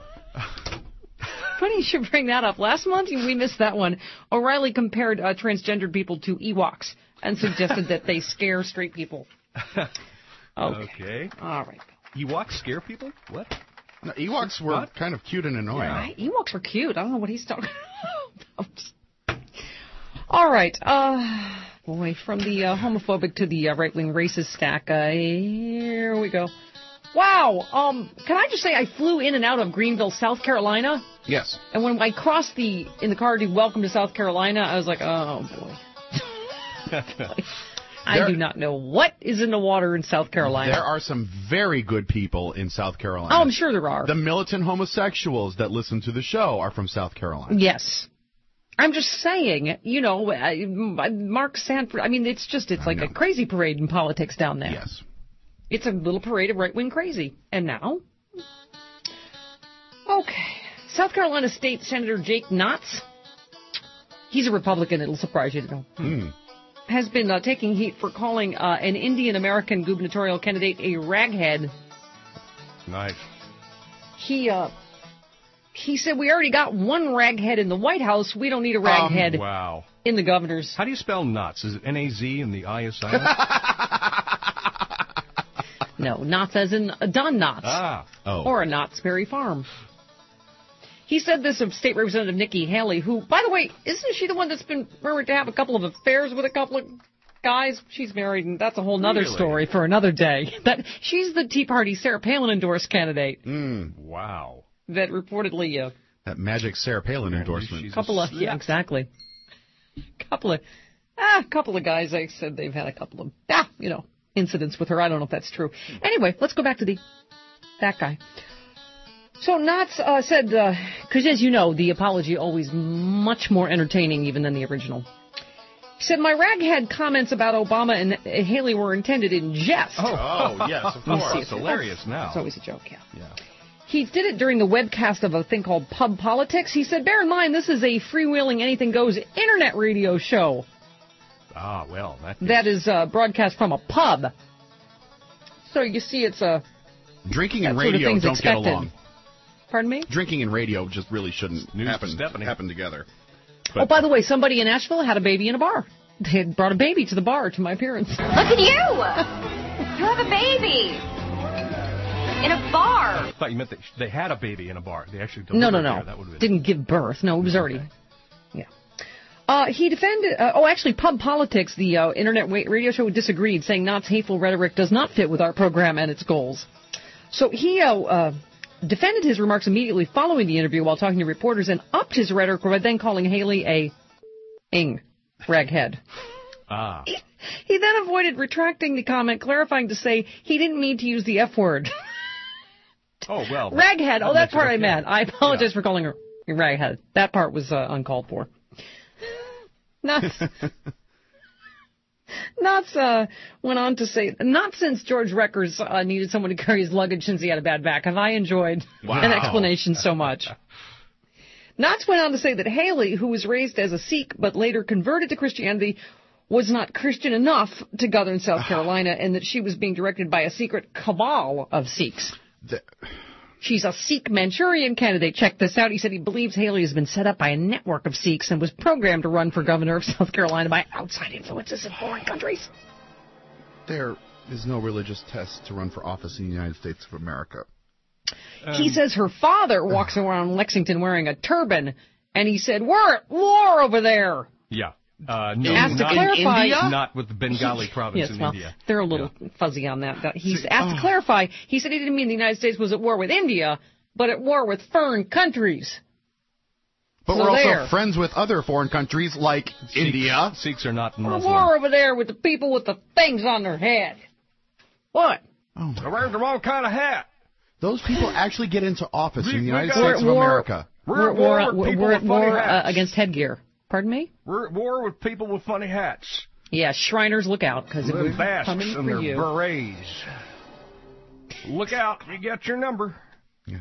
Funny you should bring that up. Last month, we missed that one. O'Reilly compared transgendered people to Ewoks and suggested that they scare straight people. Okay. All right. Ewoks scare people? What? No, Ewoks were kind of cute and annoying. Yeah, Ewoks were cute. I don't know what he's talking about. All right. Boy, from the homophobic to the right-wing racist stack. Here we go. Wow. Can I just say I flew in and out of Greenville, South Carolina? Yes. And when I crossed in the car to welcome to South Carolina, I was like, oh, boy. I do not know what is in the water in South Carolina. There are some very good people in South Carolina. Oh, I'm sure there are. The militant homosexuals that listen to the show are from South Carolina. Yes. I'm just saying, Mark Sanford, it's like a crazy parade in politics down there. Yes. It's a little parade of right-wing crazy. And now? Okay. South Carolina State Senator Jake Knotts, he's a Republican, it'll surprise you to know, has been taking heat for calling an Indian-American gubernatorial candidate a raghead. Nice. He said, we already got one raghead in the White House. We don't need a raghead in the governor's. How do you spell Knotts? Is it N-A-Z and the I is silent? No, Knotts as in Don Knotts. Or a Knott's Berry Farm. He said this of State Representative Nikki Haley, who, by the way, isn't she the one that's been rumored to have a couple of affairs with a couple of guys? She's married, and that's a whole other story for another day. She's the Tea Party Sarah Palin endorsed candidate. Wow. That reportedly... that magic Sarah Palin endorsement. Exactly. Couple of guys, I said they've had a couple of, incidents with her. I don't know if that's true. Anyway, let's go back to that guy. So Knotts said, because as you know, the apology always much more entertaining even than the original. He said, my raghead comments about Obama and Haley were intended in jest. Oh yes, of course. It's hilarious now. It's always a joke, yeah. He did it during the webcast of a thing called Pub Politics. He said, bear in mind, this is a freewheeling, anything-goes internet radio show. Well. That is broadcast from a pub. So you see it's a... Drinking and radio don't get along. Pardon me? Drinking and radio just really shouldn't happen together. But, by the way, somebody in Asheville had a baby in a bar. They had brought a baby to the bar to my appearance. Look at you! You have a baby! In a bar. I thought you meant that they had a baby in a bar. They actually No. Didn't give birth. No, it was already. Yeah. He defended. Actually, Pub Politics, the internet radio show, disagreed, saying Knott's hateful rhetoric does not fit with our program and its goals. So he defended his remarks immediately following the interview while talking to reporters and upped his rhetoric by then calling Haley a raghead. He then avoided retracting the comment, clarifying to say he didn't mean to use the F word. Oh, well. Raghead. Oh, that part I meant. I apologize for calling her raghead. That part was uncalled for. Knotts went on to say, not since George Reckers needed someone to carry his luggage since he had a bad back have I enjoyed an explanation so much. Knotts went on to say that Haley, who was raised as a Sikh but later converted to Christianity, was not Christian enough to govern South Carolina and that she was being directed by a secret cabal of Sikhs. She's a Sikh Manchurian candidate. Check this out. He said he believes Haley has been set up by a network of Sikhs and was programmed to run for governor of South Carolina by outside influences in foreign countries. There is no religious test to run for office in the United States of America. He says her father walks around Lexington wearing a turban, and he said, "We're at war over there." Yeah. No, asked to clarify, in India? Not with the Bengali province in India. They're a little fuzzy on that. He's asked to clarify. He said he didn't mean the United States was at war with India, but at war with foreign countries. But we're also friends with other foreign countries like India. Sikhs are not Muslim. We're at war over there with the people with the things on their head. What? Oh, they're wearing the wrong kind of hat. Those people actually get into office in the United States of America. We're at war against headgear. Pardon me? We're at war with people with funny hats. Yeah, Shriners, look out, because we're coming for and you. Their berets. Look out, you got your number. Yeah.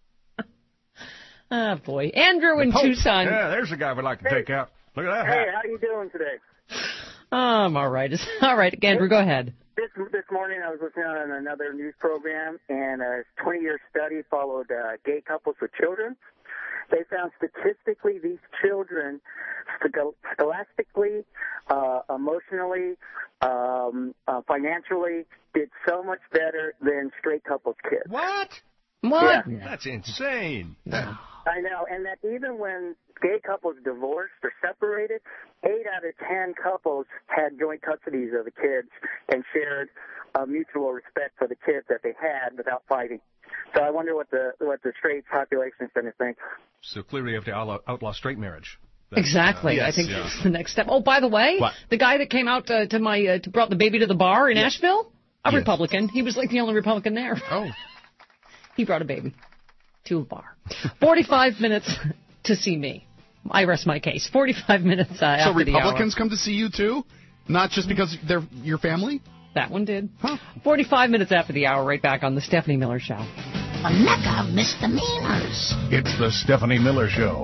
Oh, boy. Andrew in Tucson. Yeah, there's a guy we'd like to take out. Look at that hat. Hey, how you doing today? I'm all right. All right, Andrew, go ahead. This morning I was listening on another news program, and a 20-year study followed gay couples with children. They found statistically these children, scholastically, emotionally, financially, did so much better than straight couples' kids. What? What? Yeah. That's insane. No. I know, and that even when gay couples divorced or separated, 8 out of 10 couples had joint custodies of the kids and shared mutual respect for the kids that they had without fighting. So I wonder what the straight population is going to think. So clearly you have to outlaw straight marriage. Exactly. Yes, I think that's the next step. Oh, by the way, the guy that came out to brought the baby to the bar in Asheville, a Republican. He was like the only Republican there. Oh. He brought a baby to a bar. 45 minutes to see me. I rest my case. 45 minutes after the hour. So Republicans come to see you, too? Not just because they're your family? That one did. Huh. 45 minutes after the hour, right back on The Stephanie Miller Show. A mecca of misdemeanors. It's The Stephanie Miller Show.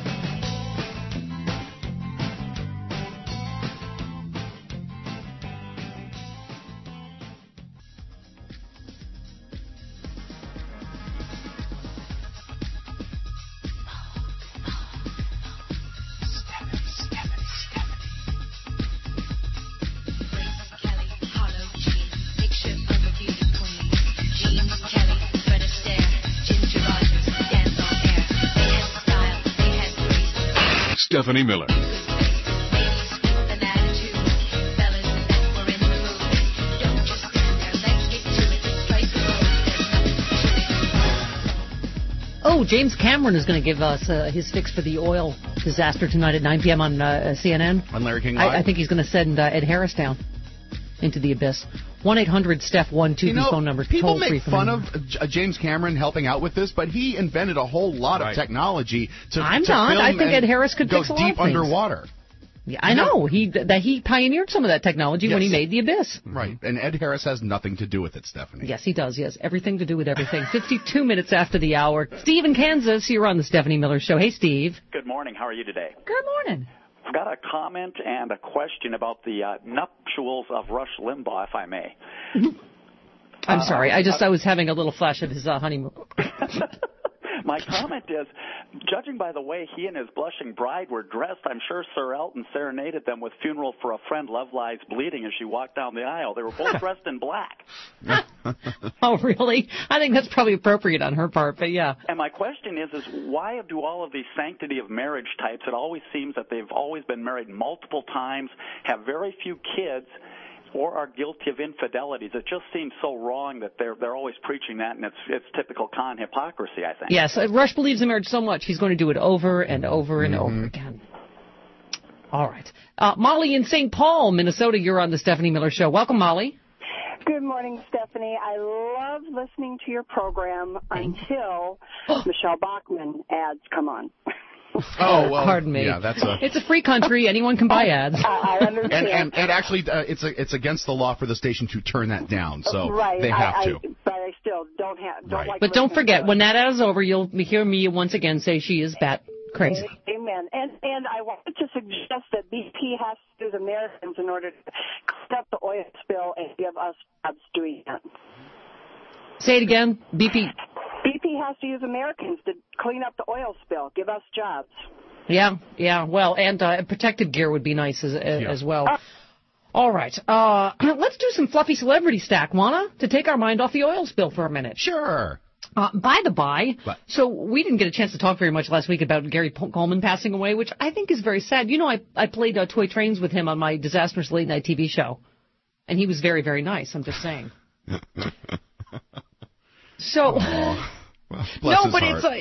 Stephanie Miller. Oh, James Cameron is going to give us his fix for the oil disaster tonight at 9 p.m. on CNN. On Larry King Live? I think he's going to send Ed Harris down into the abyss. 1-800-STEPH-122 phone number. People make fun of James Cameron helping out with this, but he invented a whole lot of technology to film I think Ed Harris could go fix a lot deep of things. underwater. Yeah, I know. He pioneered some of that technology when he made the Abyss. Right. And Ed Harris has nothing to do with it, Stephanie. Yes, he does. Yes, everything to do with everything. 52 minutes after the hour. Steve in Kansas, you're on the Stephanie Miller Show. Hey, Steve. Good morning. How are you today? Good morning. I've got a comment and a question about the nuptials of Rush Limbaugh, if I may. I'm sorry. I was having a little flash of his honeymoon. My comment is, judging by the way he and his blushing bride were dressed, I'm sure Sir Elton serenaded them with Funeral for a Friend, Love Lies Bleeding as she walked down the aisle. They were both dressed in black. Oh, really? I think that's probably appropriate on her part, but yeah. And my question is why do all of these sanctity of marriage types, it always seems that they've always been married multiple times, have very few kids, or are guilty of infidelities? It just seems so wrong that they're always preaching that, and it's typical con hypocrisy, I think. Yes, Rush believes in marriage so much, he's going to do it over and over and over again. All right. Molly in St. Paul, Minnesota, you're on the Stephanie Miller Show. Welcome, Molly. Good morning, Stephanie. I love listening to your program until Michelle Bachmann ads come on. Oh, well, pardon me. Yeah, it's a free country. Anyone can buy ads. I understand. And actually, it's against the law for the station to turn that down, so they have to. But I still don't like. But don't forget, when that ad is over, you'll hear me once again say she is bat crazy. Amen. And I wanted to suggest that BP has to use Americans in order to clean up the oil spill and give us jobs doing that. Say it again. BP has to use Americans to clean up the oil spill, give us jobs. Yeah. Well, and protective gear would be nice as well. All right. Let's do some fluffy celebrity stack, wanna? To take our mind off the oil spill for a minute. Sure. By the by, so we didn't get a chance to talk very much last week about Gary Coleman passing away, which I think is very sad. You know, I played Toy Trains with him on my disastrous late-night TV show, and he was very, very nice, I'm just saying. So, no, but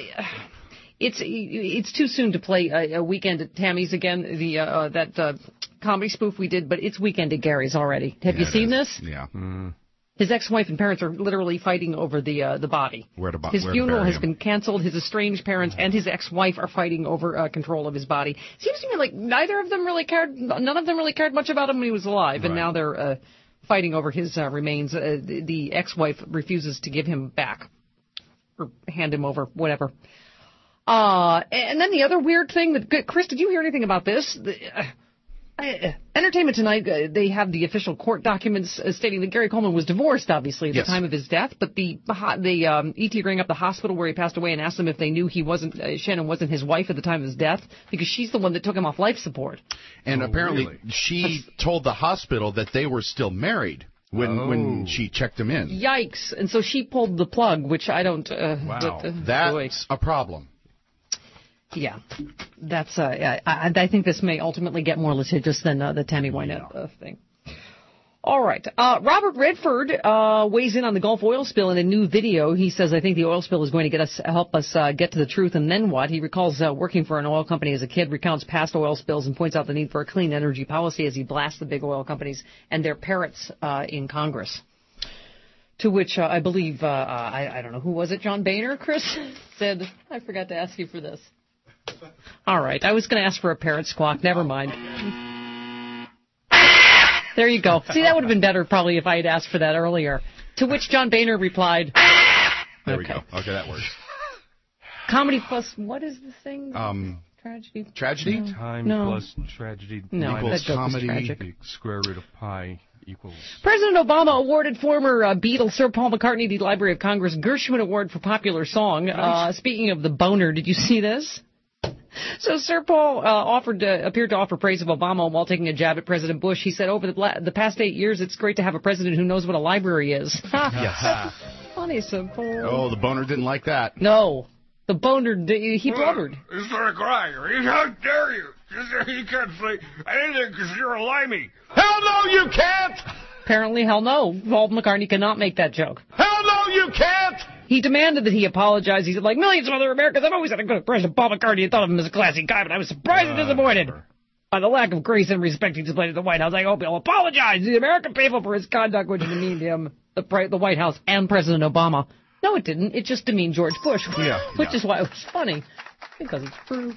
it's too soon to play a Weekend at Tammy's again, that comedy spoof we did, but it's Weekend at Gary's already. Have you seen this? Yeah. His ex-wife and parents are literally fighting over the body. His funeral has been canceled. His estranged parents and his ex-wife are fighting over control of his body. Seems to me like none of them really cared much about him when he was alive, and now they're fighting over his remains. The ex-wife refuses to give him back or hand him over, whatever. And then the other weird thing that Chris, did you hear anything about this? Entertainment Tonight, they have the official court documents stating that Gary Coleman was divorced, obviously, at the time of his death. But E.T. rang up the hospital where he passed away and asked them if they knew Shannon wasn't his wife at the time of his death, because she's the one that took him off life support. And apparently she told the hospital that they were still married when she checked him in. Yikes. And so she pulled the plug, which I don't... That's a problem. Yeah, that's. I think this may ultimately get more litigious than the Tammy Wynette thing. All right, Robert Redford weighs in on the Gulf oil spill in a new video. He says, "I think the oil spill is going to help us get to the truth, and then what?" He recalls working for an oil company as a kid, recounts past oil spills, and points out the need for a clean energy policy as he blasts the big oil companies and their parrots in Congress. To which I believe I don't know who was it, John Boehner, Chris said, "I forgot to ask you for this." All right, I was going to ask for a parrot squawk. Never mind. There you go. See, that would have been better probably if I had asked for that earlier. To which John Boehner replied... There we go. Okay, that works. Comedy plus... What is the thing? Tragedy? Tragedy? No. Time plus tragedy equals comedy. The square root of pi equals... President Obama awarded former Beatle Sir Paul McCartney the Library of Congress Gershwin Award for Popular Song. Speaking of the boner, did you see this? So Sir Paul appeared to offer praise of Obama while taking a jab at President Bush. He said, over the past 8 years, it's great to have a president who knows what a library is. Yes. Funny, Sir Paul. Oh, the boner didn't like that. No. The boner, he blubbered. Mr. Gregory, how dare you? You can't say anything because you're a limey. Hell no, you can't! Apparently, hell no. Paul McCartney cannot make that joke. Hell no, you can't! He demanded that he apologize. He said, like millions of other Americans, I've always had a good President Paul McCartney and thought of him as a classy guy, but I was surprised and disappointed by the lack of grace and respect he displayed at the White House. I hope he'll apologize to the American people for his conduct, which demeaned him, the White House, and President Obama. No, it didn't. It just demeaned George Bush, which is why it was funny, because it's true.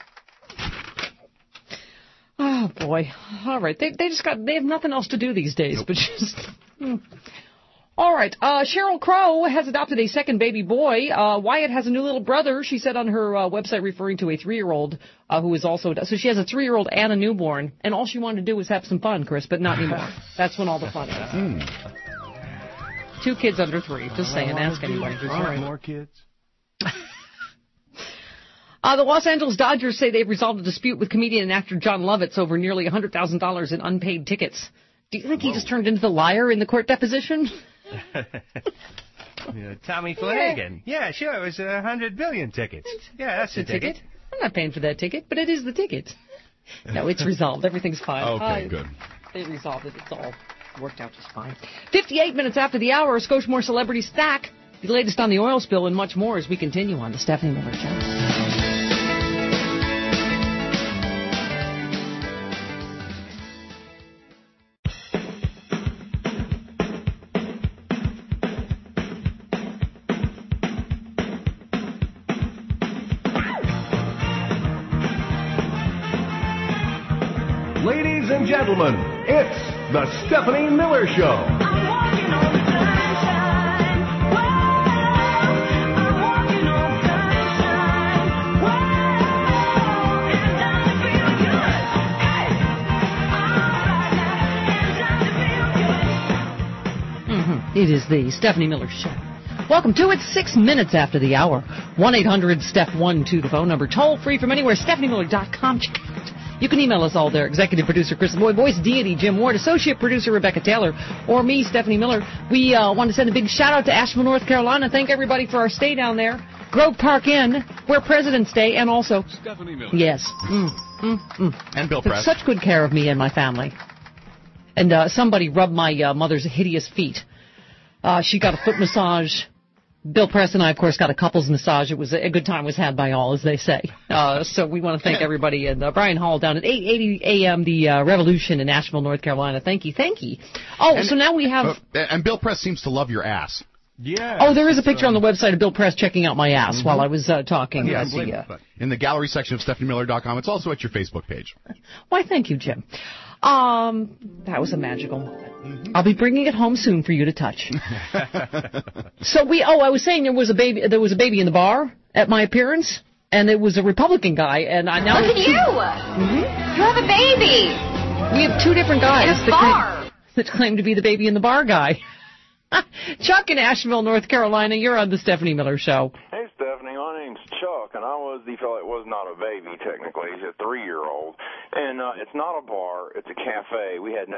Oh, boy. All right. They have nothing else to do these days, but just... All right. Sheryl Crow has adopted a second baby boy. Wyatt has a new little brother, she said on her website, referring to a 3-year-old who is also... So she has a 3-year-old and a newborn, and all she wanted to do was have some fun, Chris, but not anymore. That's when all the fun is. 2 kids under 3. Just saying. Ask anybody. More kids? The Los Angeles Dodgers say they've resolved a dispute with comedian and actor John Lovitz over nearly $100,000 in unpaid tickets. Do you think he just turned into the liar in the court deposition? Tommy Flanagan. Yeah, sure. It was 100 billion tickets. Yeah, that's the ticket. I'm not paying for that ticket, but it is the ticket. No, it's resolved. Everything's fine. Okay, good. They resolved it. It's all worked out just fine. 58 minutes after the hour, a Scotiamore Celebrity Stack. The latest on the oil spill and much more as we continue on the Stephanie Miller Show. Ladies and gentlemen, it's the Stephanie Miller Show. It is the Stephanie Miller Show. Welcome to it. 6 minutes after the hour. 1-800-STEPH-12, the phone number. Toll free from anywhere. StephanieMiller.com. Check out You can email us all there. Executive producer Chris Boy, voice deity Jim Ward, associate producer Rebecca Taylor, or me, Stephanie Miller. We want to send a big shout-out to Asheville, North Carolina. Thank everybody for our stay down there. Grove Park Inn, where President's Day, and also... Stephanie Miller. Yes. And Bill Took Press. such good care of me and my family. And somebody rubbed my mother's hideous feet. She got a foot massage. Bill Press and I, of course, got a couples massage. It was a good time was had by all, as they say. So we want to thank everybody. And Brian Hall down at 8:80 a.m., the Revolution in Asheville, North Carolina. Thank you. Oh, and, so now we have... and Bill Press seems to love your ass. Yeah. Oh, there is a picture on the website of Bill Press checking out my ass while I was talking. Yeah, in the gallery section of StephanieMiller.com. It's also at your Facebook page. Why, thank you, Jim. That was a magical moment. I'll be bringing it home soon for you to touch. I was saying there was a baby in the bar at my appearance, and it was a Republican guy, and I now... Look at you! You have a baby! We have two different guys in a bar. that claim to be the baby in the bar guy. Chuck in Asheville, North Carolina, you're on the Stephanie Miller Show. Hey, Stephanie, my name's Chuck, and I was the fellow that was not a baby, technically. He's a 3-year-old. And it's not a bar, it's a cafe.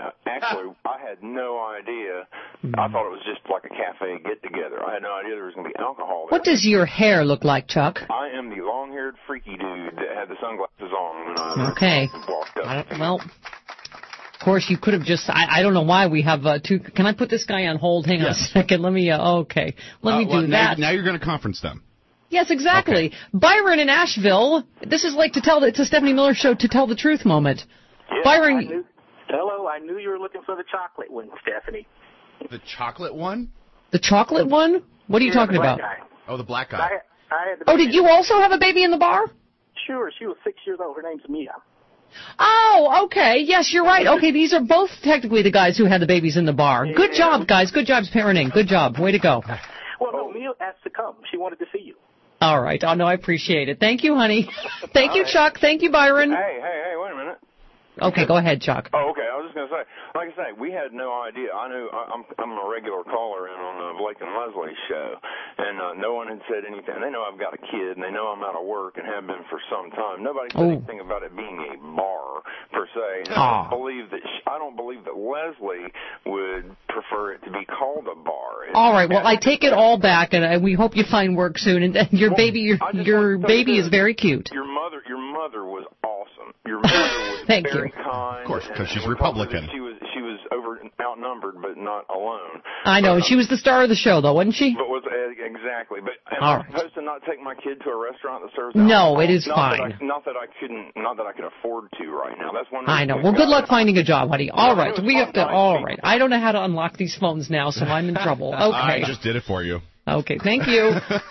I had no idea. I thought it was just like a cafe get-together. I had no idea there was going to be alcohol there. What does your hair look like, Chuck? I am the long-haired freaky dude that had the sunglasses on when I walked up. Well... Of course, you could have just... I don't know why we have two... Can I put this guy on hold? Hang on a second. Let me... okay. Let me do that. Now you're going to conference them. Yes, exactly. Okay. Byron in Asheville. This is like it's a Stephanie Miller Show to tell the truth moment. Yes, Byron... Hello, I knew you were looking for the chocolate one, Stephanie. The chocolate one? The chocolate one? What are you talking about? Guy. Oh, the black guy. Did you also have a baby in the bar? Sure, she was 6 years old. Her name's Mia. Oh, okay. Yes, you're right. Okay, these are both technically the guys who had the babies in the bar. Good job, guys. Good job parenting. Good job. Way to go. Well, no, Mia asked to come. She wanted to see you. All right. Oh, no, I appreciate it. Thank you, honey. Thank you, Chuck. Thank you, Byron. Hey, wait a minute. Okay, go ahead, Chuck. Oh, okay. I was just going to say, like I say, we had no idea. I knew I'm a regular caller in on the Blake and Leslie show, and no one had said anything. They know I've got a kid, and they know I'm out of work and have been for some time. Nobody said anything about it being a bar per se. And I don't believe that Leslie would prefer it to be called a bar. All right. Well, I take it all back, and we hope you find work soon. And your baby is very cute. Your mother was awesome. Your mother was very kind. Of course, because she's Republican. She was outnumbered, but not alone. I know. She was the star of the show, though, wasn't she? But exactly. But am I supposed to not take my kid to a restaurant that serves alcohol? No, it is fine. Not that I could afford to right now. That's one. I know. Well, good luck finding a job, honey. All right. We have to. All right. I don't know how to unlock these phones now, so I'm in trouble. Okay. I just did it for you. Okay, thank you.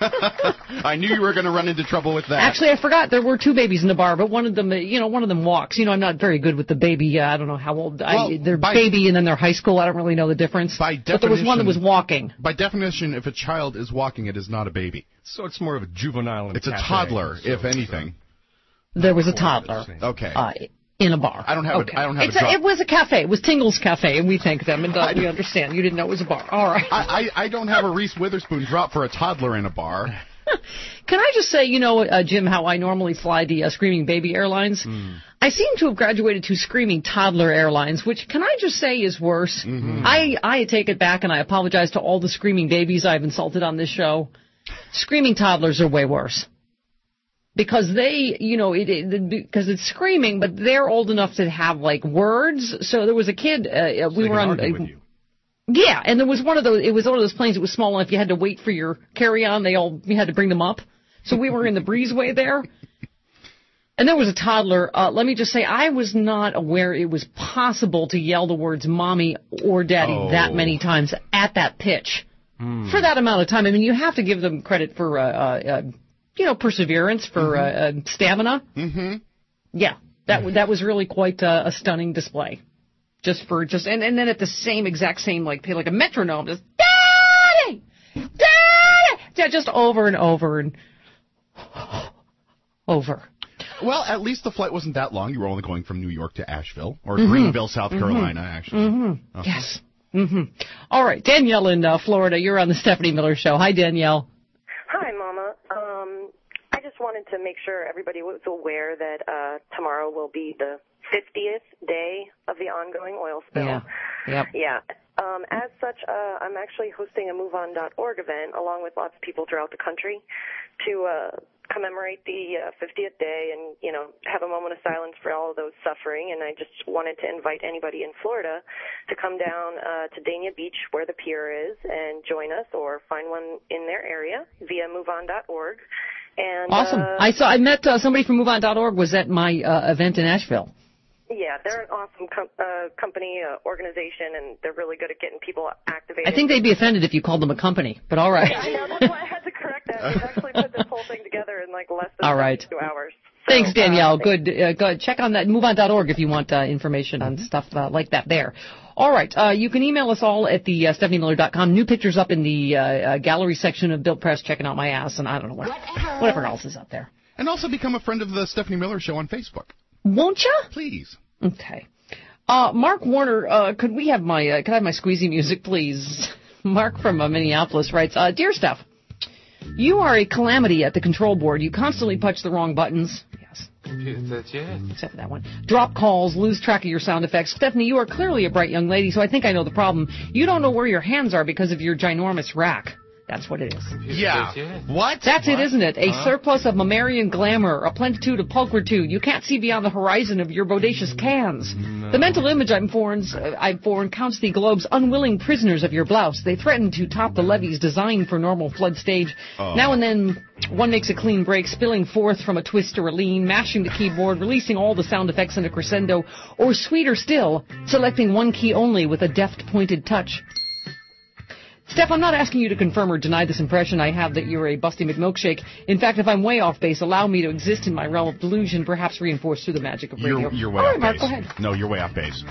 I knew you were going to run into trouble with that. Actually, I forgot there were two babies in the bar, but one of them walks. I'm not very good with the baby. I don't know how old. They're baby and then they're high school. I don't really know the difference. But there was one that was walking. By definition, if a child is walking, it is not a baby. So it's more of a juvenile. It's a toddler, if anything. There was a toddler. Okay. In a bar. I don't have It was a cafe. It was Tingle's Cafe, and we thank them, and we understand. You didn't know it was a bar. All right. I don't have a Reese Witherspoon drop for a toddler in a bar. Can I just say, Jim, how I normally fly the Screaming Baby Airlines? I seem to have graduated to Screaming Toddler Airlines, which, can I just say, is worse. Mm-hmm. I take it back, and I apologize to all the Screaming Babies I've insulted on this show. Screaming Toddlers are way worse. Because because it's screaming, but they're old enough to have, words. So there was a kid, we were on... Yeah, and there was one of those planes that was small enough you had to wait for your carry-on. You had to bring them up. So we were in the breezeway there. And there was a toddler. Let me just say, I was not aware it was possible to yell the words mommy or daddy that many times at that pitch. For that amount of time. I mean, you have to give them credit for... perseverance, for stamina. Mm-hmm. Yeah, that was really quite a stunning display. And then at the exact same like a metronome, just daddy, yeah, just over and over and over. Well, at least the flight wasn't that long. You were only going from New York to Asheville or Greenville, South Carolina, actually. Mm-hmm. Okay. Yes. Mm-hmm. All right, Danielle in Florida, you're on the Stephanie Miller Show. Hi, Danielle. Hi, Mama. I just want wanted to make sure everybody was aware that tomorrow will be the 50th day of the ongoing oil spill. Yeah. Yep. Yeah. As such, I'm actually hosting a MoveOn.org event along with lots of people throughout the country to commemorate the 50th day and, have a moment of silence for all of those suffering. And I just wanted to invite anybody in Florida to come down to Dania Beach where the pier is and join us or find one in their area via MoveOn.org. And, awesome. I met somebody from MoveOn.org was at my event in Asheville. Yeah, they're an awesome company, organization, and they're really good at getting people activated. I think they'd be offended if you called them a company, but all right. Yeah, I know. That's why I had to correct that. They actually put this whole thing together in less than 2 hours. So, thanks, Danielle. Good. Check on that. MoveOn.org if you want information on stuff like that there. All right. You can email us all at the StephanieMiller.com. New pictures up in the gallery section of Built Press, checking out my ass, and I don't know whatever else is up there. And also become a friend of the Stephanie Miller Show on Facebook. Won't you? Please. Okay. Mark Warner, could I have my squeezy music, please? Mark from Minneapolis writes, Dear Steph, you are a calamity at the control board. You constantly punch the wrong buttons. Yes. Except for that one. Drop calls, lose track of your sound effects. Stephanie, you are clearly a bright young lady, so I think I know the problem. You don't know where your hands are because of your ginormous rack. That's what it is. Yeah. What? That's it, isn't it? A surplus of mammalian glamour, a plenitude of pulchritude. You can't see beyond the horizon of your bodacious cans. No. The mental image I'm for counts the globe's unwilling prisoners of your blouse. They threaten to top the levees designed for normal flood stage. Oh. Now and then, one makes a clean break, spilling forth from a twist or a lean, mashing the keyboard, releasing all the sound effects in a crescendo, or sweeter still, selecting one key only with a deft, pointed touch. Steph, I'm not asking you to confirm or deny this impression I have that you're a Busty McMilkshake. In fact, if I'm way off base, allow me to exist in my realm of delusion, perhaps reinforced through the magic of radio. You're way off Mark, base. Go ahead. No, you're way off base.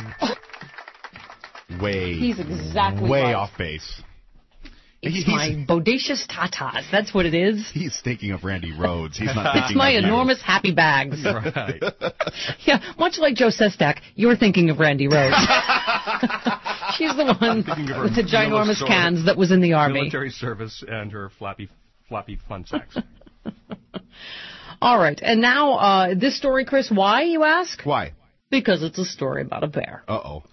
He's exactly way right. off base. It's my bodacious tatas. That's what it is. He's thinking of Randy Rhoads. He's not thinking It's my of enormous happy bags. Right. Yeah, much like Joe Sestak, you're thinking of Randy Rhoads. She's the one with the ginormous cans that was in the Army. Military service and her floppy fun sacks. All right. And now, this story, Chris, why, you ask? Why? Because it's a story about a bear. Uh-oh.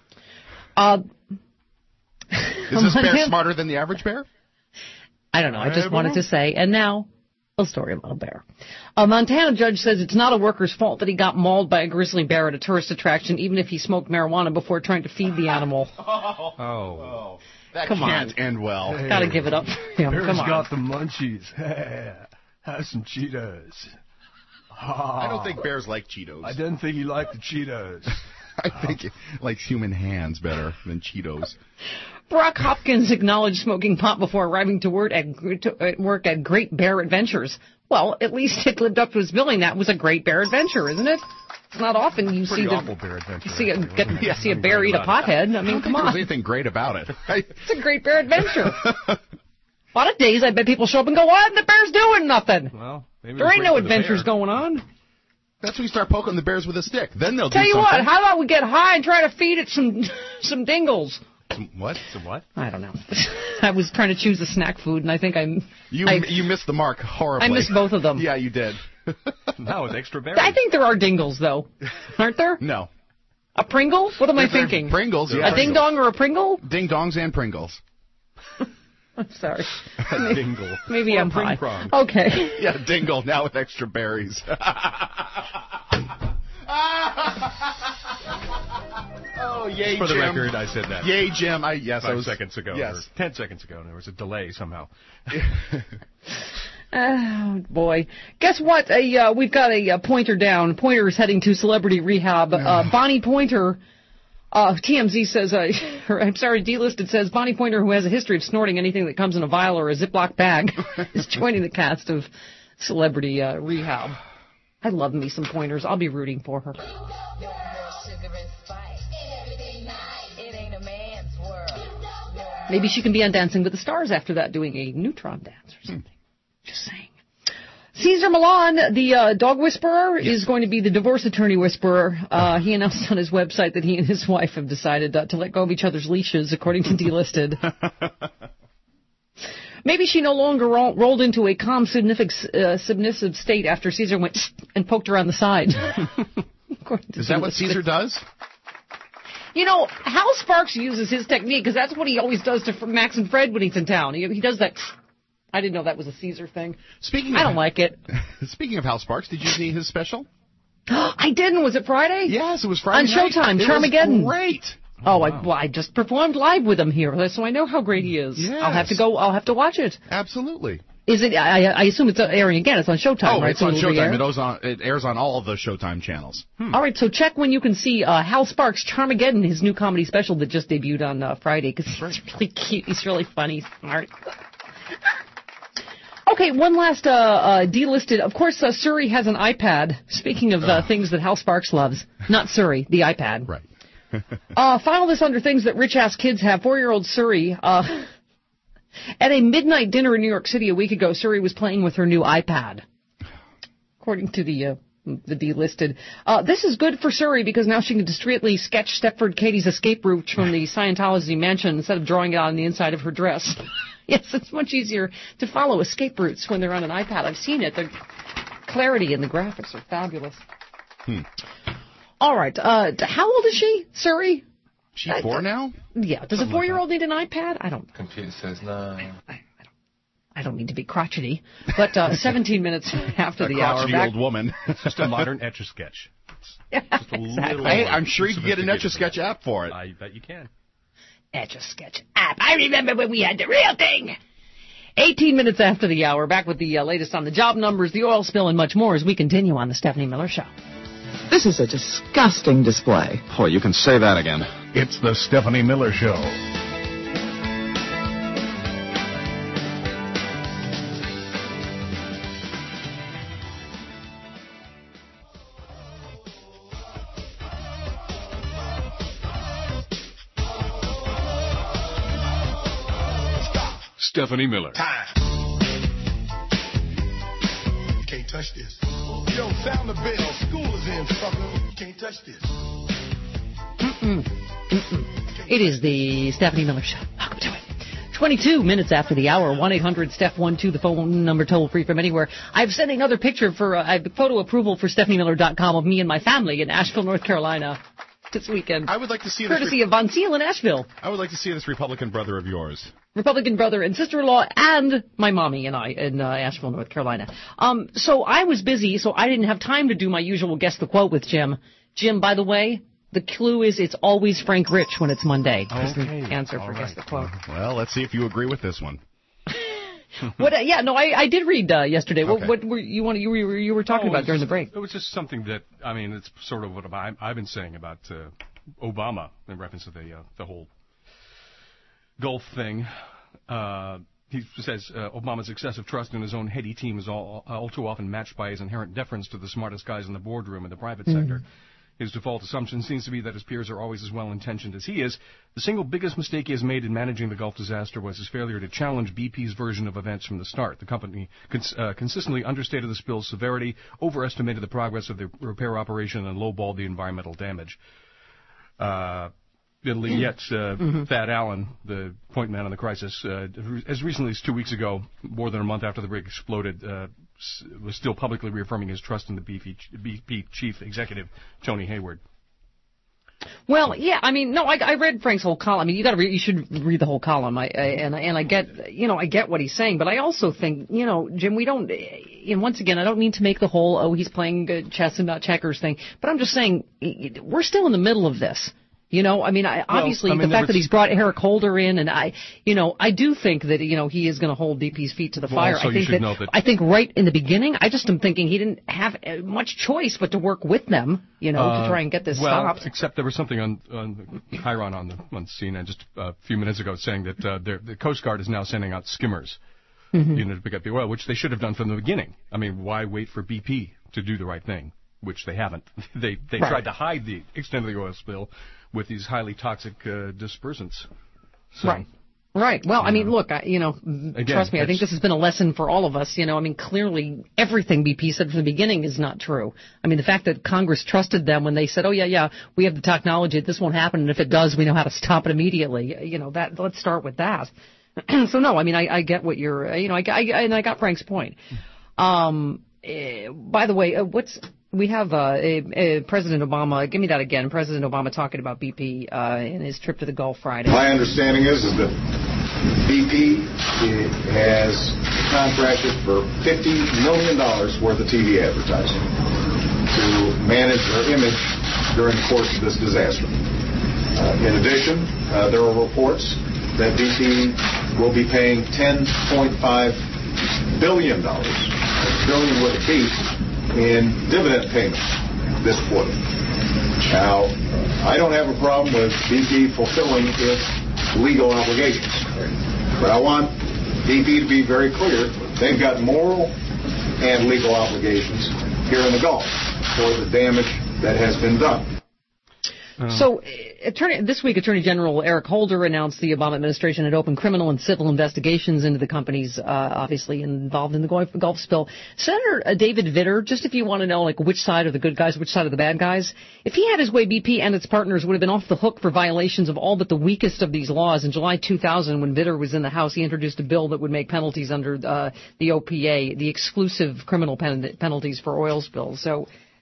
Is this bear smarter than the average bear? I don't know. I just wanted to say. And now, a story about a bear. A Montana judge says it's not a worker's fault that he got mauled by a grizzly bear at a tourist attraction, even if he smoked marijuana before trying to feed the animal. Oh. That can't end well. Hey, gotta give it up for him. Bear's Come on. got the munchies. Have some Cheetos. I don't think bears like Cheetos. I didn't think he liked the Cheetos. I think he likes human hands better than Cheetos. Brock Hopkins acknowledged smoking pot before arriving to work at Great Bear Adventures. Well, at least it lived up to his billing. That was a Great Bear Adventure, isn't it? It's not often you see a bear eat a pothead. I mean, come on. There's anything great about it. It's a Great Bear Adventure. A lot of days I bet people show up and go, "What? The bear's doing nothing." Well, maybe there ain't no adventures going on. That's when you start poking the bears with a stick. Then they'll Tell do you something. what, how about we get high and try to feed it some dingles? What? Some what? I don't know. I was trying to choose a snack food, and I think you missed the mark horribly. I missed both of them. Yeah, you did. Now with extra berries. I think there are dingles, though. Aren't there? No. A Pringle? What am I thinking? Pringles, yeah. A ding-dong or a Pringle? Ding-dongs and Pringles. I'm sorry. A dingle. Maybe or I'm high. Prong. Okay. Yeah, dingle, now with extra berries. Oh, yay, For the Jim. record, I said that. Yay, Jim. 5 seconds ago. Yes. Or 10 seconds ago. There was a delay somehow. Oh, boy. Guess what? We've got a pointer down. Pointer's heading to celebrity rehab. Bonnie Pointer, TMZ says, Delisted says, Bonnie Pointer, who has a history of snorting anything that comes in a vial or a Ziploc bag, is joining the cast of celebrity rehab. I love me some Pointers. I'll be rooting for her. Maybe she can be on Dancing with the Stars after that, doing a neutron dance or something. Just saying. Cesar Millan, the dog whisperer, is going to be the divorce attorney whisperer. He announced on his website that he and his wife have decided to let go of each other's leashes, according to Delisted. Maybe she no longer rolled into a calm, submissive state after Caesar went and poked her on the side. Is that what Caesar does? You know, Hal Sparks uses his technique because that's what he always does to Max and Fred when he's in town. He does that. I didn't know that was a Caesar thing. I don't like it. Speaking of Hal Sparks, did you see his special? I didn't. Was it Friday? Yes, it was Friday on Showtime. Charmageddon. Great. Oh, wow. I just performed live with him here, so I know how great he is. Yes. I'll have to watch it. Absolutely. Is it? I assume it's airing again. It's on Showtime, right? It's on Showtime. It airs on all of the Showtime channels. All right, so check when you can see Hal Sparks' Charmageddon, his new comedy special that just debuted on Friday, because he's really cute. He's really funny, smart. Okay, one last delisted. Of course, Suri has an iPad. Speaking of things that Hal Sparks loves. Not Suri, the iPad. Right. File this under things that rich-ass kids have. 4-year-old Suri, at a midnight dinner in New York City a week ago, Suri was playing with her new iPad. According to the delisted. This is good for Suri because now she can discreetly sketch Stepford Katie's escape route from the Scientology mansion instead of drawing it on the inside of her dress. Yes, it's much easier to follow escape routes when they're on an iPad. I've seen it. The clarity and the graphics are fabulous. All right. How old is she, Suri? She's 4 now? Yeah. Does a 4-year-old need an iPad? I don't. Computer says no. I don't mean to be crotchety, but 17 minutes after the hour. A crotchety old woman. It's just a modern Etch-a-Sketch. Exactly. Hey, I'm sure you can get an Etch-a-Sketch app for it. I bet you can. Etch-a-Sketch app. I remember when we had the real thing. 18 minutes after the hour, back with the latest on the job numbers, the oil spill, and much more as we continue on the Stephanie Miller Show. This is a disgusting display. Boy, you can say that again. It's the Stephanie Miller Show. Stephanie Miller. You can't touch this. Yo, sound the bell. School is in, sucker. You can't touch this. It is the Stephanie Miller Show. Welcome to it. 22 minutes after the hour, 1-800-STEPH12, the phone number toll free from anywhere. I've sent another picture for photo approval for StephanieMiller.com of me and my family in Asheville, North Carolina this weekend. I would like to see courtesy of Von Seal in Asheville. I would like to see this Republican brother of yours. Republican brother and sister-in-law and my mommy and I in Asheville, North Carolina. So I was busy, so I didn't have time to do my usual Guess the Quote with Jim. Jim, by the way, the clue is it's always Frank Rich when it's Monday. That's the answer for Guess the Quote. Well, let's see if you agree with this one. I did read yesterday. Okay. What were you were talking about during the break? It was just something that, I mean, it's sort of what I've been saying about Obama in reference to the whole Gulf thing. He says Obama's excessive trust in his own heady team is all too often matched by his inherent deference to the smartest guys in the boardroom in the private sector. His default assumption seems to be that his peers are always as well-intentioned as he is. The single biggest mistake he has made in managing the Gulf disaster was his failure to challenge BP's version of events from the start. The company consistently understated the spill's severity, overestimated the progress of the repair operation, and lowballed the environmental damage. Yet, Thad Allen, the point man on the crisis, as recently as 2 weeks ago, more than a month after the rig exploded, was still publicly reaffirming his trust in the BP chief executive, Tony Hayward. Well, yeah, I mean, no, I read Frank's whole column. I mean, you should read the whole column. I get what he's saying, but I also think, Jim, we don't. And once again, I don't mean to make the whole he's playing chess and not checkers thing, but I'm just saying we're still in the middle of this. Obviously, the fact that he's brought Eric Holder in, and I do think that, he is going to hold BP's feet to the fire. I think right in the beginning, I just am thinking he didn't have much choice but to work with them, to try and get this stopped. Except there was something on Chiron on the scene just a few minutes ago saying that the Coast Guard is now sending out skimmers, to pick up the oil, which they should have done from the beginning. I mean, why wait for BP to do the right thing? Which they haven't. They tried to hide the extent of the oil spill with these highly toxic dispersants. So, Right. Well, I mean, look, again, trust me, I think this has been a lesson for all of us. Clearly everything BP said from the beginning is not true. I mean, the fact that Congress trusted them when they said, oh, yeah, we have the technology, this won't happen, and if it does, we know how to stop it immediately. Let's start with that. So no, I mean, I get what you're, and I got Frank's point. By the way, we have President Obama. Give me that again. President Obama talking about BP in his trip to the Gulf Friday. My understanding is that BP has contracted for $50 million worth of TV advertising to manage their image during the course of this disaster. In addition, there are reports that BP will be paying $10.5 billion, billion with a B, in dividend payments this quarter. Now, I don't have a problem with BP fulfilling its legal obligations, but I want BP to be very clear. They've got moral and legal obligations here in the Gulf for the damage that has been done. So, this week, Attorney General Eric Holder announced the Obama administration had opened criminal and civil investigations into the companies, obviously involved in the Gulf spill. Senator David Vitter, just if you want to know, like, which side are the good guys, which side are the bad guys, if he had his way, BP and its partners would have been off the hook for violations of all but the weakest of these laws. In July 2000, when Vitter was in the House, he introduced a bill that would make penalties under the OPA, the exclusive criminal penalties for oil spills. So,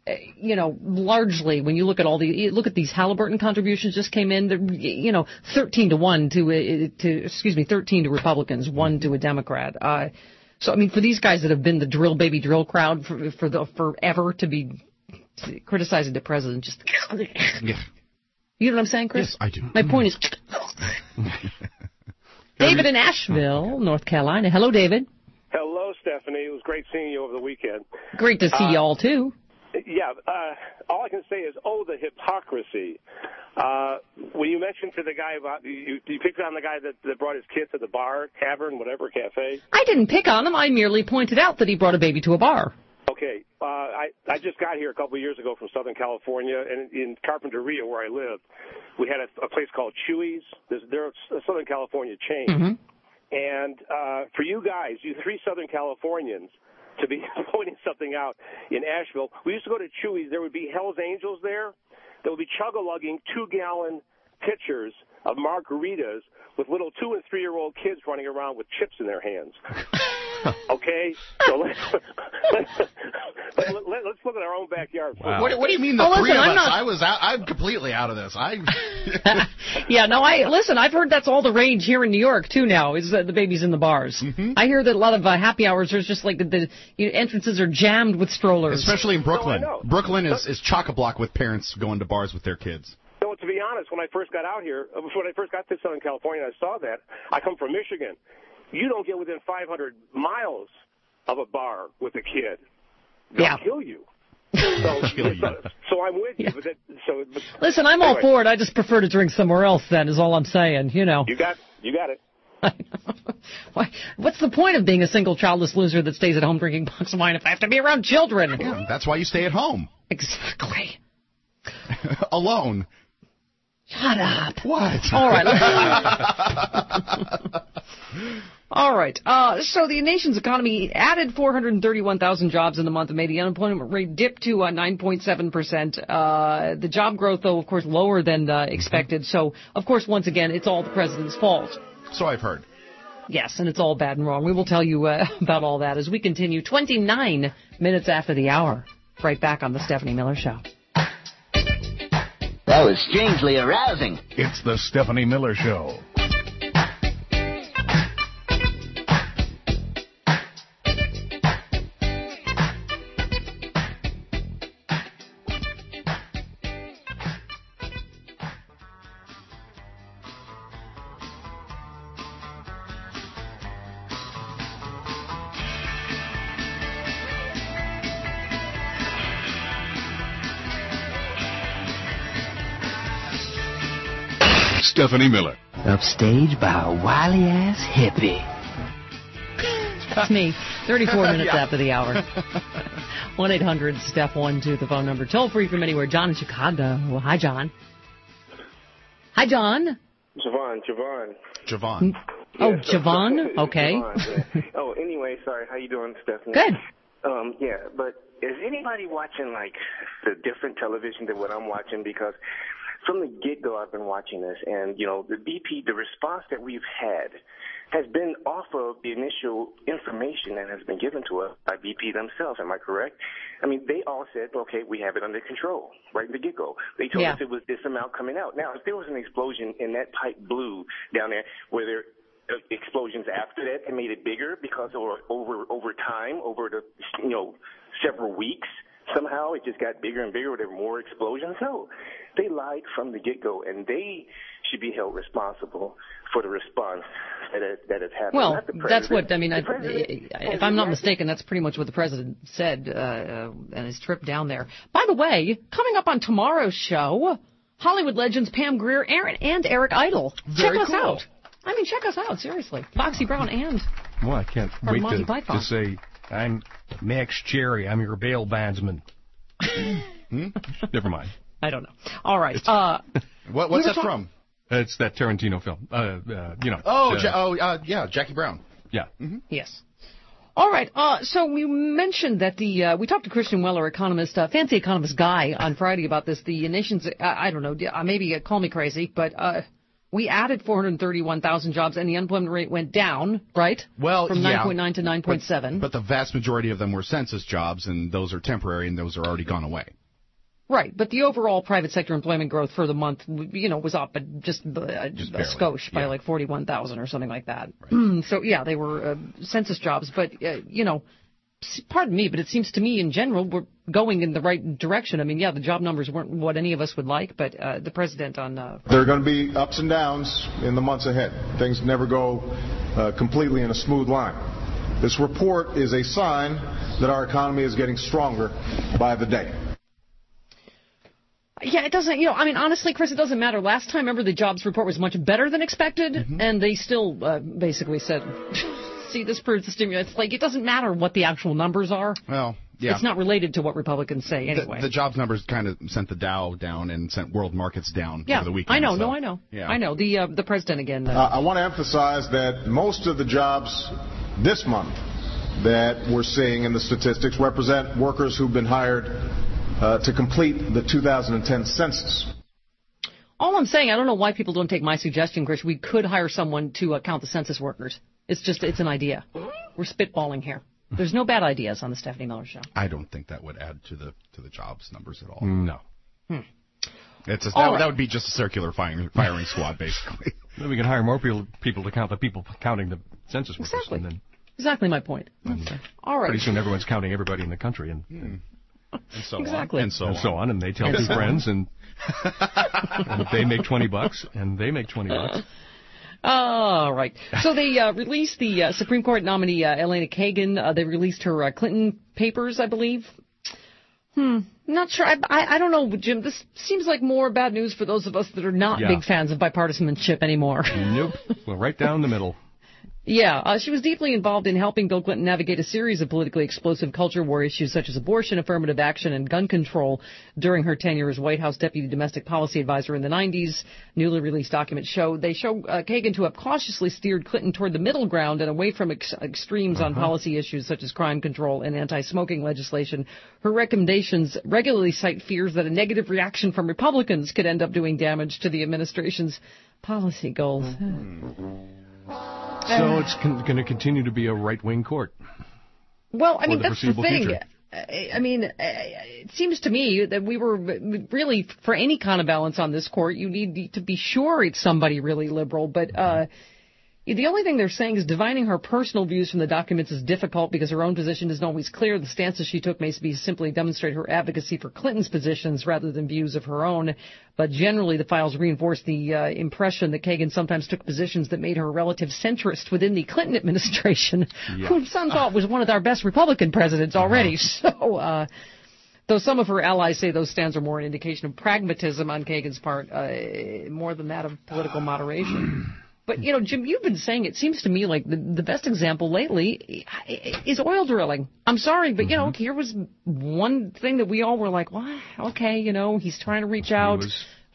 largely when you look at these Halliburton contributions just came in, 13-1 13 to Republicans, 1 to a Democrat. So I mean, for these guys that have been the drill baby drill crowd forever to be criticizing the president, just yeah. You know what I'm saying, Chris? Yes, I do. My point is, David in Asheville, North Carolina. Hello, David. Hello, Stephanie. It was great seeing you over the weekend. Great to see y'all too. Yeah, all I can say is, the hypocrisy. When you mentioned to the guy about, you picked on the guy that brought his kid to the bar, tavern, whatever, cafe? I didn't pick on him. I merely pointed out that he brought a baby to a bar. Okay. I just got here a couple of years ago from Southern California, and in Carpinteria, where I live, we had a place called Chuy's. They're a Southern California chain. Mm-hmm. And for you guys, you 3 Southern Californians, to be pointing something out in Asheville, we used to go to Chuy's. There would be Hell's Angels there. There would be chug-a-lugging 2-gallon pitchers of margaritas with little 2- and 3-year-old kids running around with chips in their hands. Okay? So let's look at our own backyard. Wow. What do you mean the three of us? I'm completely out of this. Yeah, no, I've heard that's all the rage here in New York, too, now, is the babies in the bars. Mm-hmm. I hear that a lot of happy hours, there's just like the entrances are jammed with strollers. Especially in Brooklyn. Brooklyn is chock-a-block with parents going to bars with their kids. So, to be honest, when I first got out here, when I first got to Southern California, I saw that. I come from Michigan. You don't get within 500 miles of a bar with a kid. They'll kill you. So I'm with you. Yeah. Listen, I'm all for it. I just prefer to drink somewhere else, then, is all I'm saying, You got it. What's the point of being a single childless loser that stays at home drinking box of wine if I have to be around children? Yeah, that's why you stay at home. Exactly. Alone. Shut up. What? All right. All right. So the nation's economy added 431,000 jobs in the month of May. The unemployment rate dipped to 9.7%. The job growth, though, of course, lower than expected. So, of course, once again, it's all the president's fault. So I've heard. Yes, and it's all bad and wrong. We will tell you about all that as we continue 29 minutes after the hour. Right back on the Stephanie Miller Show. That was strangely arousing. It's the Stephanie Miller Show. Stephanie Miller. Upstage by a wily-ass hippie. That's me. 34 minutes after the hour. 1-800-STEPH-12, the phone number. Toll free from anywhere. John in Chicago. Well, hi, John. Hi, John. Javon. Oh, Javon? Okay. Javon, yeah. Oh, anyway, sorry. How you doing, Stephanie? Good. Yeah, but is anybody watching, like, the different television than what I'm watching? Because from the get-go, I've been watching this, and, the BP, the response that we've had has been off of the initial information that has been given to us by BP themselves. Am I correct? I mean, they all said, okay, we have it under control right in the get-go. They told us it was this amount coming out. Now, if there was an explosion in that pipe blue down there, were there explosions after that and made it bigger because over time, over the several weeks, somehow it just got bigger and bigger? Were there more explosions? No. They lied from the get-go, and they should be held responsible for the response that has happened. Well, that's what, I mean, if I'm not mistaken, that's pretty much what the president said on his trip down there. By the way, coming up on tomorrow's show, Hollywood legends Pam Grier, and Eric Idle. Check us out. I mean, check us out, seriously. Foxy Brown and Well, I can't wait to say, I'm Max Cherry, I'm your bail bondsman. Never mind. I don't know. All right. What's that from? It's that Tarantino film. Jackie Brown. Yeah. Mm-hmm. Yes. All right. So we mentioned that we talked to Christian Weller, economist, fancy economist guy, on Friday about this. The nation's, I don't know, maybe call me crazy, but we added 431,000 jobs, and the unemployment rate went down, right? Well, from 9.9 to 9.7. But the vast majority of them were census jobs, and those are temporary, and those are already gone away. Right, but the overall private sector employment growth for the month, was up, but just a skosh by like 41,000 or something like that. Right. So, yeah, they were census jobs, but, pardon me, but it seems to me in general we're going in the right direction. I mean, the job numbers weren't what any of us would like, but the president on... There are going to be ups and downs in the months ahead. Things never go completely in a smooth line. This report is a sign that our economy is getting stronger by the day. Yeah, it doesn't, honestly, Chris, it doesn't matter. Last time, remember, the jobs report was much better than expected, and they still basically said, see, this proves the stimulus. Like, it doesn't matter what the actual numbers are. Well, yeah. It's not related to what Republicans say anyway. The jobs numbers kind of sent the Dow down and sent world markets down over the weekend. I know, so. I know. Yeah. I know. The president again. I want to emphasize that most of the jobs this month that we're seeing in the statistics represent workers who've been hired to complete the 2010 census. All I'm saying, I don't know why people don't take my suggestion, Chris. We could hire someone to count the census workers. It's an idea. We're spitballing here. There's no bad ideas on the Stephanie Miller Show. I don't think that would add to the jobs numbers at all. No. That would be just a circular firing squad, basically. Then we can hire more people to count the people counting the census workers. Exactly. And then, exactly my point. All right. Pretty soon everyone's counting everybody in the country and so exactly. on. And so on. And they tell their friends, and they make $20, and they make $20. All right. So they released the Supreme Court nominee, Elena Kagan. They released her Clinton papers, I believe. Not sure. I don't know, Jim. This seems like more bad news for those of us that are not big fans of bipartisanship anymore. Nope. Well, right down the middle. Yeah, she was deeply involved in helping Bill Clinton navigate a series of politically explosive culture war issues such as abortion, affirmative action, and gun control during her tenure as White House Deputy Domestic Policy Advisor in the 90s. Newly released documents show Kagan to have cautiously steered Clinton toward the middle ground and away from extremes on policy issues such as crime control and anti-smoking legislation. Her recommendations regularly cite fears that a negative reaction from Republicans could end up doing damage to the administration's policy goals. So it's going to continue to be a right-wing court. Well, I mean, that's the thing. Future. I mean, it seems to me that we were really, for any kind of balance on this court, you need to be sure it's somebody really liberal. But the only thing they're saying is divining her personal views from the documents is difficult because her own position isn't always clear. The stances she took may be simply demonstrate her advocacy for Clinton's positions rather than views of her own. But generally, the files reinforce the impression that Kagan sometimes took positions that made her a relative centrist within the Clinton administration, whom some thought was one of our best Republican presidents already. So, though some of her allies say those stands are more an indication of pragmatism on Kagan's part, more than that of political moderation. But, Jim, you've been saying it seems to me like the best example lately is oil drilling. I'm sorry, but, here was one thing that we all were like, well, okay, he's trying to reach out.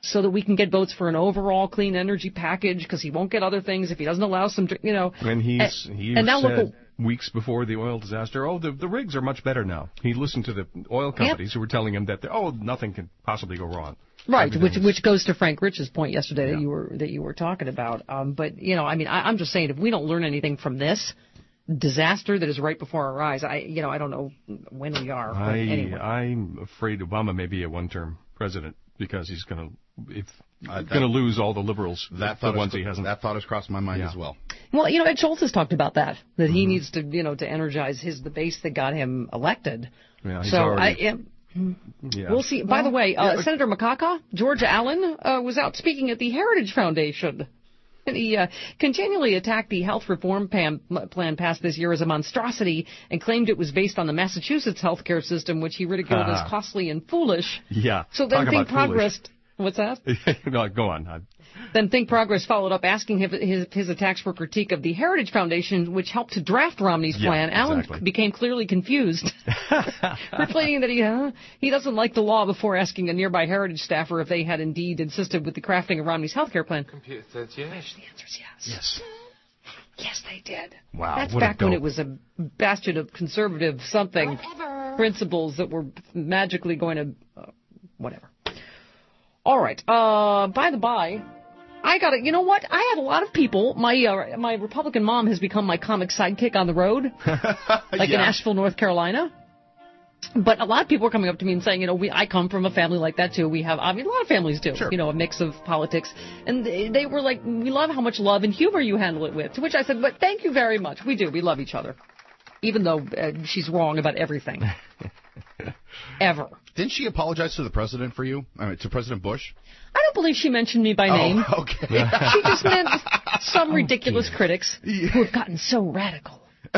so that we can get votes for an overall clean energy package, because he won't get other things if he doesn't allow some, And he now said weeks before the oil disaster, the rigs are much better now. He listened to the oil companies who were telling him that, nothing can possibly go wrong. Right, which goes to Frank Rich's point yesterday that you were talking about. But I'm just saying, if we don't learn anything from this disaster that is right before our eyes, I don't know when we are. But anyway. I'm afraid Obama may be a one-term president because he's going to lose all the liberals. The ones he hasn't. That thought has crossed my mind as well. Well, Ed Schultz has talked about that he needs to to energize the base that got him elected. Yeah, he's so already. We'll see. By the way, Senator Makaka, George Allen, was out speaking at the Heritage Foundation. And he continually attacked the health reform plan passed this year as a monstrosity and claimed it was based on the Massachusetts healthcare system, which he ridiculed as costly and foolish. Yeah. So then Think Progress. What's that? No, go on. Then Think Progress followed up asking his attacks for critique of the Heritage Foundation, which helped to draft Romney's plan. Exactly. Allen became clearly confused, complaining that he doesn't like the law before asking a nearby Heritage staffer if they had indeed insisted with the crafting of Romney's health care plan. Computer says yes. The answer is yes. Yes, they did. Wow. That's back when it was a bastion of conservative principles that were magically going to whatever. All right. By the by, I got it. You know what? I had a lot of people. My Republican mom has become my comic sidekick on the road, like in Asheville, North Carolina. But a lot of people are coming up to me and saying, I come from a family like that too. We have, a lot of families do, a mix of politics. And they were like, we love how much love and humor you handle it with. To which I said, but thank you very much. We do. We love each other. Even though she's wrong about everything. Ever. Didn't she apologize to the president for you? To President Bush? I don't believe she mentioned me by name. Okay. She just meant some ridiculous critics who have gotten so radical.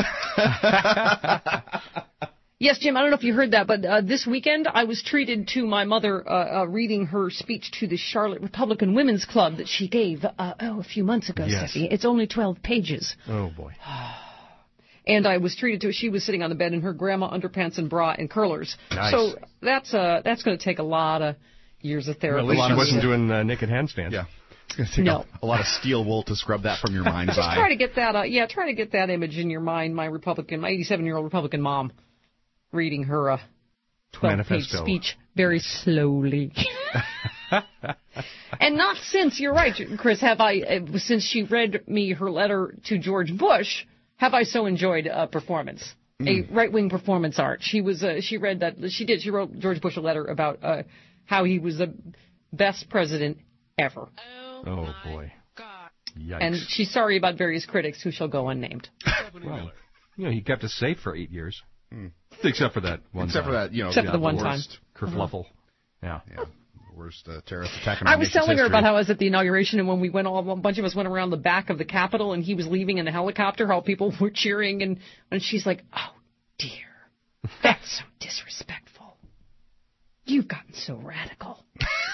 Yes, Jim, I don't know if you heard that, but this weekend I was treated to my mother reading her speech to the Charlotte Republican Women's Club that she gave a few months ago, Steffi. It's only 12 pages. Oh, boy. And I was treated to. She was sitting on the bed in her grandma underpants and bra and curlers. Nice. So that's going to take a lot of years of therapy. Well, at least she wasn't doing naked handstands. Yeah. It's going to take a lot of steel wool to scrub that from your mind's eye. Try to get that. Try to get that image in your mind. My 87-year-old Republican mom reading her 12-page speech very slowly. And not since, you're right, Chris, since she read me her letter to George Bush. Have I so enjoyed a performance, a right-wing performance art? She wrote George Bush a letter about how he was the best president ever. Oh boy. Yikes. And she's sorry about various critics who shall go unnamed. Well, he kept us safe for 8 years. Except for that one time. Except for the one time. Kerfluffle. Yeah. Worst terrorist attack in I was telling her about how I was at the inauguration, and when we went, a bunch of us went around the back of the Capitol, and he was leaving in a helicopter, how people were cheering, and she's like, oh, dear, that's so disrespectful. You've gotten so radical.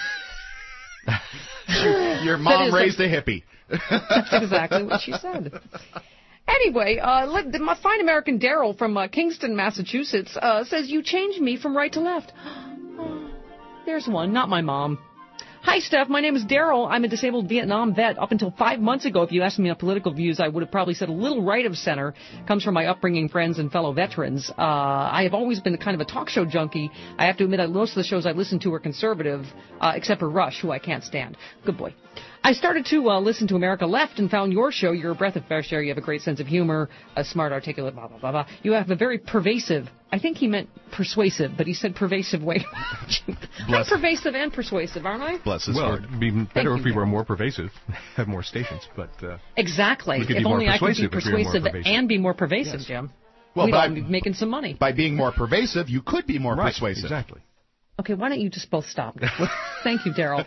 Your mom raised a hippie. That's exactly what she said. Anyway, my fine American Daryl from Kingston, Massachusetts, says, you changed me from right to left. There's one, not my mom. Hi, Steph. My name is Daryl. I'm a disabled Vietnam vet. Up until 5 months ago, if you asked me my political views, I would have probably said a little right of center. Comes from my upbringing, friends, and fellow veterans. I have always been kind of a talk show junkie. I have to admit that most of the shows I listen to are conservative, except for Rush, who I can't stand. Good boy. I started to listen to America Left and found your show. You're a breath of fresh air. You have a great sense of humor, a smart, articulate, blah, blah, blah, blah. You have a very pervasive, I think he meant persuasive, but he said pervasive way. I'm pervasive and persuasive, aren't I? Bless his heart. It'd be better if we were more pervasive, have more stations, but... exactly. If only I could be persuasive and be more pervasive, yes. Jim. Well, we'd all be making some money. By being more pervasive, you could be more persuasive. Exactly. Okay, why don't you just both stop? Thank you, Daryl.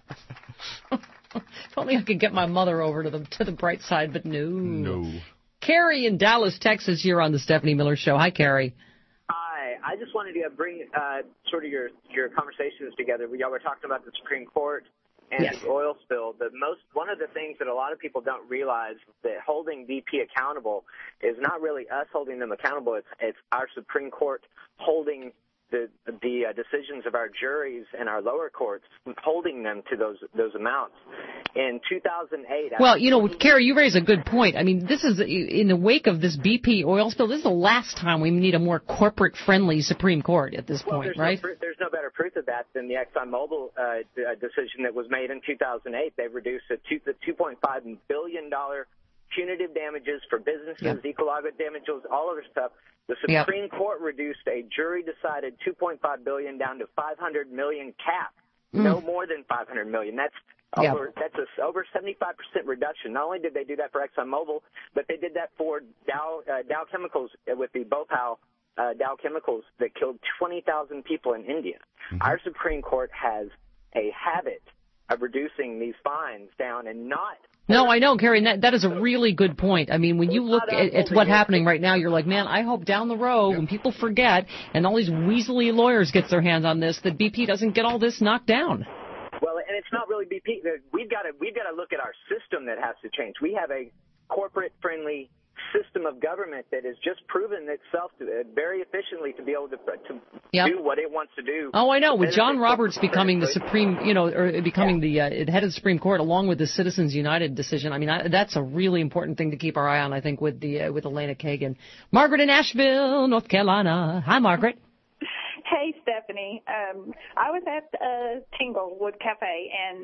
If only I could get my mother over to the bright side, but no. No. Carrie in Dallas, Texas, you're on the Stephanie Miller Show. Hi, Carrie. Hi. I just wanted to bring sort of your conversations together. Y'all were talking about the Supreme Court and the oil spill. One of the things that a lot of people don't realize that holding BP accountable is not really us holding them accountable. It's our Supreme Court holding the the decisions of our juries and our lower courts, holding them to those amounts. In 2008... Well, Carrie, you raise a good point. I mean, this is, in the wake of this BP oil spill, this is the last time we need a more corporate-friendly Supreme Court at this point, right? There's no better proof of that than the ExxonMobil decision that was made in 2008. They reduced the $2.5 billion punitive damages for businesses, ecological damages, all other stuff. The Supreme Court reduced a jury-decided $2.5 billion down to $500 million cap. No more than $500 million. That's over 75% reduction. Not only did they do that for ExxonMobil, but they did that for Dow Chemicals with the Bhopal Dow Chemicals that killed 20,000 people in India. Our Supreme Court has a habit of reducing these fines down and not... No, I know, Carrie, that is a really good point. I mean, when you look at what's happening right now, you're like, man, I hope down the road, when people forget, and all these weaselly lawyers get their hands on this, that BP doesn't get all this knocked down. Well, and it's not really BP. We've got to look at our system that has to change. We have a corporate-friendly system of government that has just proven itself very efficiently to be able to do what it wants to do. Oh, I know. With John Roberts becoming the Supreme, or becoming the head of the Supreme Court, along with the Citizens United decision, I mean, that's a really important thing to keep our eye on, I think, with Elena Kagan. Margaret in Asheville, North Carolina. Hi, Margaret. Hey, Stephanie. I was at Tinglewood Cafe, and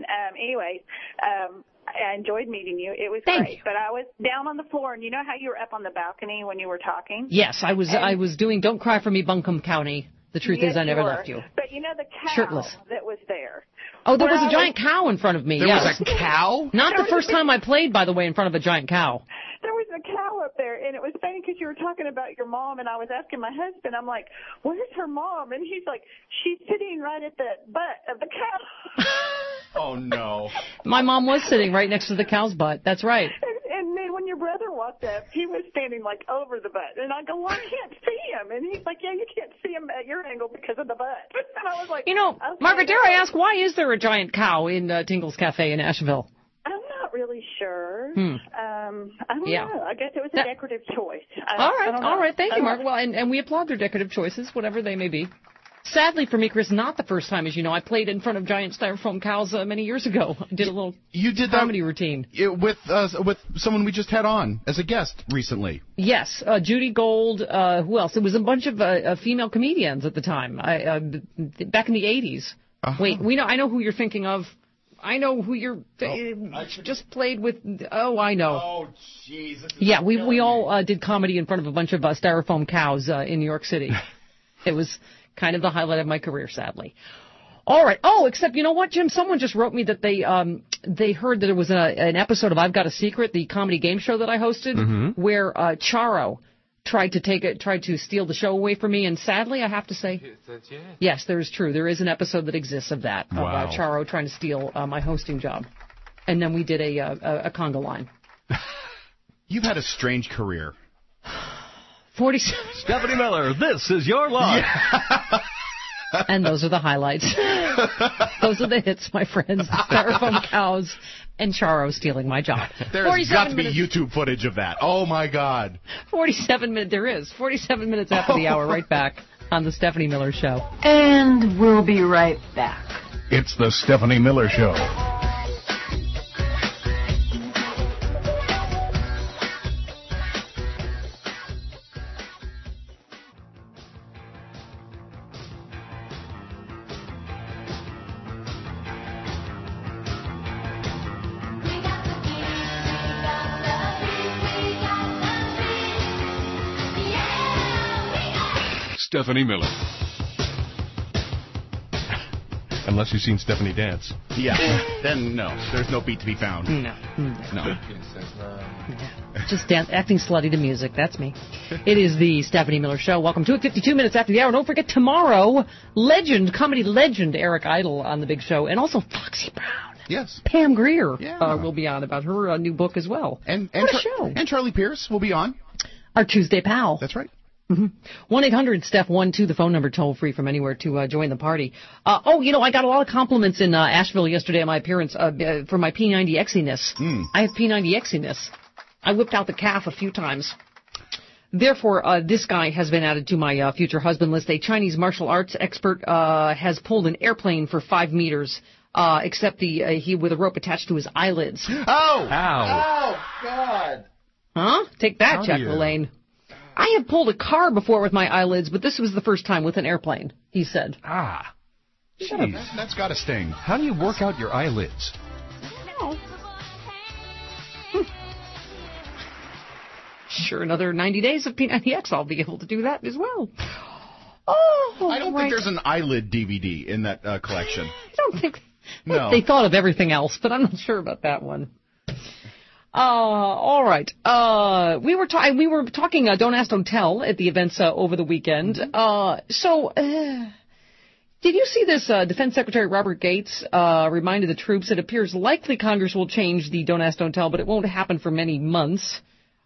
I enjoyed meeting you. It was great. But I was down on the floor, and you know how you were up on the balcony when you were talking? Yes, I was doing Don't Cry for Me, Buncombe County. The truth is I never left you. But you know the cow Shirtless. that was there? Oh, there was a giant cow in front of me. There was a cow? Not the first time I played, by the way, in front of a giant cow. There was a cow up there, and it was funny because you were talking about your mom, and I was asking my husband, I'm like, where's her mom? And he's like, she's sitting right at the butt of the cow. Oh, no. My mom was sitting right next to the cow's butt. That's right. And then when your brother walked up, he was standing like over the butt. And I go, well, I can't see him. And he's like, yeah, you can't see him at your angle because of the butt. And I was like, okay, Margaret, dare I ask, why is there a giant cow in Tingle's Cafe in Asheville? I'm not really sure. I don't know. I guess it was a decorative choice. All right. Thank you, Margaret. Well, and we applaud their decorative choices, whatever they may be. Sadly for me, Chris, not the first time, as you know. I played in front of giant styrofoam cows many years ago. I did a little comedy routine. With someone we just had on as a guest recently. Yes, Judy Gold. Who else? It was a bunch of female comedians at the time. Back in the 80s. Wait, I know who you're thinking of. I know who you're just played with. Oh, I know. Oh, jeez. Yeah, we all did comedy in front of a bunch of styrofoam cows in New York City. It was kind of the highlight of my career, sadly. All right. Oh, except you know what, Jim? Someone just wrote me that they heard that there was an episode of I've Got a Secret, the comedy game show that I hosted, where Charo tried to steal the show away from me, and sadly, I have to say, yes, there is true. There is an episode that exists of that, of Charo trying to steal my hosting job, and then we did a conga line. You've had a strange career. 47. Stephanie Miller, this is your life. Yeah. And those are the highlights. Those are the hits, my friends. Styrofoam cows and Charo stealing my job. There's got to be YouTube footage of that. Oh, my God. 47 minutes. There is. 47 minutes after the hour, right back on The Stephanie Miller Show. And we'll be right back. It's The Stephanie Miller Show. Stephanie Miller. Unless you've seen Stephanie dance. Yeah. Then no. There's no beat to be found. No. Just acting slutty to music. That's me. It is the Stephanie Miller Show. Welcome to it. 52 minutes after the hour. Don't forget tomorrow, comedy legend Eric Idle on the big show, and also Foxy Brown. Yes. Pam Grier will be on about her new book as well. And show. And Charlie Pierce will be on. Our Tuesday pal. That's right. 1-800-STEPH-12, the phone number, toll free from anywhere to join the party. I got a lot of compliments in Asheville yesterday on my appearance for my P90Xiness. I have P90Xiness. I whipped out the calf a few times. Therefore, this guy has been added to my future husband list. A Chinese martial arts expert has pulled an airplane for 5 meters, except he with a rope attached to his eyelids. Oh! Ow! Oh, God! Huh? Take that, Jack LaLanne. I have pulled a car before with my eyelids, but this was the first time with an airplane, he said. Ah. Jeez. That's got to sting. How do you work out your eyelids? Oh. Sure, another 90 days of P90X, I'll be able to do that as well. Oh, I don't think there's an eyelid DVD in that collection. I don't think. No. They thought of everything else, but I'm not sure about that one. All right. We were talking Don't Ask, Don't Tell at the events over the weekend. Did you see this? Defense Secretary Robert Gates reminded the troops it appears likely Congress will change the Don't Ask, Don't Tell, but it won't happen for many months.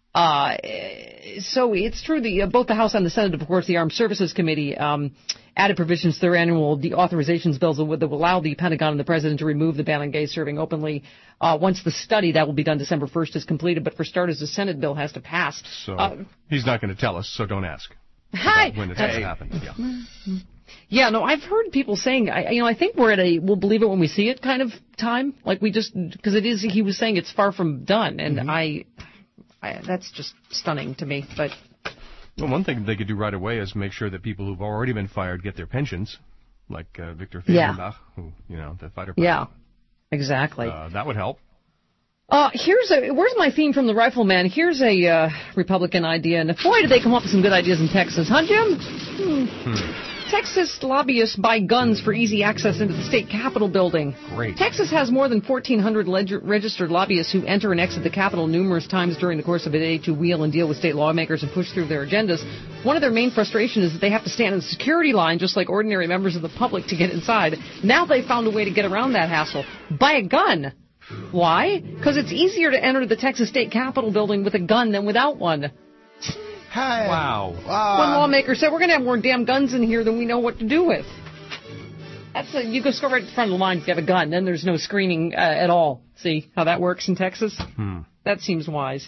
So it's true both the House and the Senate, of course, the Armed Services Committee added provisions to their annual deauthorizations bills that will allow the Pentagon and the President to remove the ban on gays serving openly once the study that will be done December 1st is completed. But for starters, the Senate bill has to pass. So he's not going to tell us, so don't ask. Hi. When it's going to happen. Yeah. Yeah, no, I've heard people saying, I think we're at we'll believe it when we see it kind of time. Like because he was saying it's far from done, and that's just stunning to me. But well, one thing they could do right away is make sure that people who've already been fired get their pensions, like Victor Fehrenbach, who, the fighter pilot. Yeah, exactly. That would help. Where's my theme from the Rifleman? Here's a Republican idea, and boy, did they come up with some good ideas in Texas, huh, Jim? Texas lobbyists buy guns for easy access into the state Capitol building. Great. Texas has more than 1,400 registered lobbyists who enter and exit the Capitol numerous times during the course of a day to wheel and deal with state lawmakers and push through their agendas. One of their main frustrations is that they have to stand in the security line just like ordinary members of the public to get inside. Now they've found a way to get around that hassle. Buy a gun. Why? Because it's easier to enter the Texas State Capitol building with a gun than without one. Hey. Wow. One lawmaker said, we're going to have more damn guns in here than we know what to do with. You just go right to the front of the line if you have a gun. Then there's no screening at all. See how that works in Texas? That seems wise.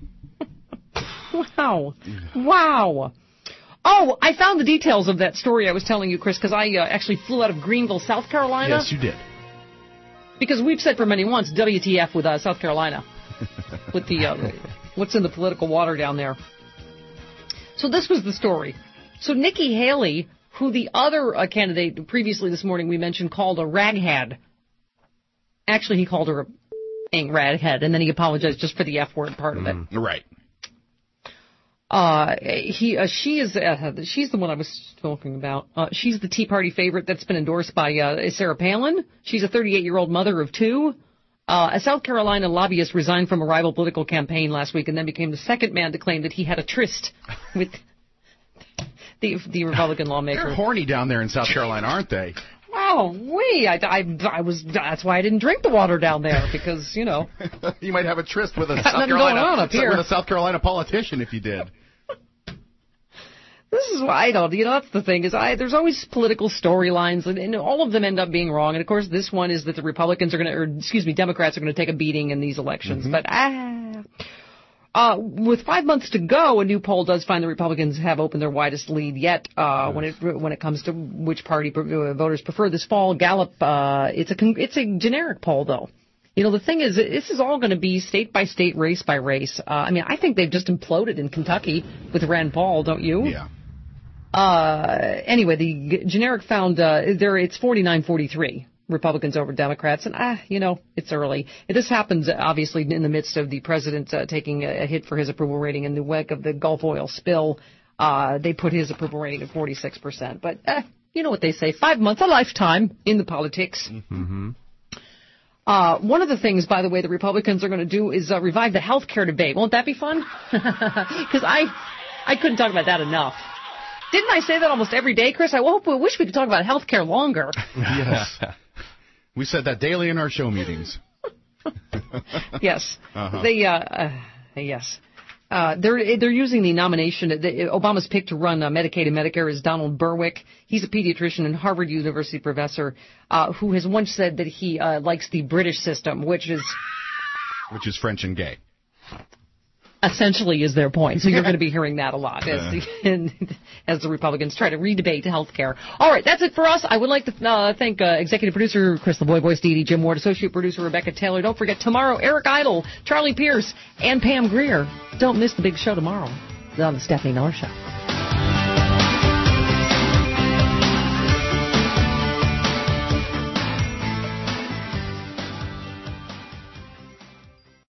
Wow. Wow. Oh, I found the details of that story I was telling you, Chris, because I actually flew out of Greenville, South Carolina. Yes, you did. Because we've said for many months, WTF with South Carolina. With the what's in the political water down there. So this was the story. So Nikki Haley, who the other candidate previously this morning we mentioned called a raghead. Actually, he called her a raghead, and then he apologized just for the F word part of it. Right. She's the one I was talking about. She's the Tea Party favorite that's been endorsed by Sarah Palin. She's a 38-year-old mother of two. A South Carolina lobbyist resigned from a rival political campaign last week and then became the second man to claim that he had a tryst with the Republican lawmaker. They're horny down there in South Carolina, aren't they? Oh, that's why I didn't drink the water down there, because, you might have a tryst with a South Carolina politician if you did. This is why I don't. That's the thing, there's always political storylines, and all of them end up being wrong. And of course, this one is that the Democrats are going to take a beating in these elections. But with 5 months to go, a new poll does find the Republicans have opened their widest lead yet when it comes to which party voters prefer this fall. Gallup, it's a generic poll though. The thing is, this is all going to be state by state, race by race. I think they've just imploded in Kentucky with Rand Paul, don't you? Yeah. Anyway, the generic found it's 49-43 Republicans over Democrats, and it's early. This happens obviously in the midst of the president taking a hit for his approval rating in the wake of the Gulf oil spill. They put his approval rating at 46%, but you know what they say: 5 months, a lifetime in the politics. Mm-hmm. One of the things, by the way, the Republicans are going to do is revive the health care debate. Won't that be fun? Because I couldn't talk about that enough. Didn't I say that almost every day, Chris? I wish we could talk about health care longer. Yes. We said that daily in our show meetings. Yes. Uh-huh. Yes. They're using the nomination. Obama's pick to run Medicaid and Medicare is Donald Berwick. He's a pediatrician and Harvard University professor who has once said that he likes the British system, which is French and gay. essentially is their point. So you're going to be hearing that a lot as the Republicans try to redebate health care. All right, that's it for us. I would like to thank executive producer Chris LaVoy, voice Dee Dee, Jim Ward, associate producer Rebecca Taylor. Don't forget tomorrow, Eric Idle, Charlie Pierce, and Pam Grier. Don't miss the big show tomorrow on the Stephanie Miller Show.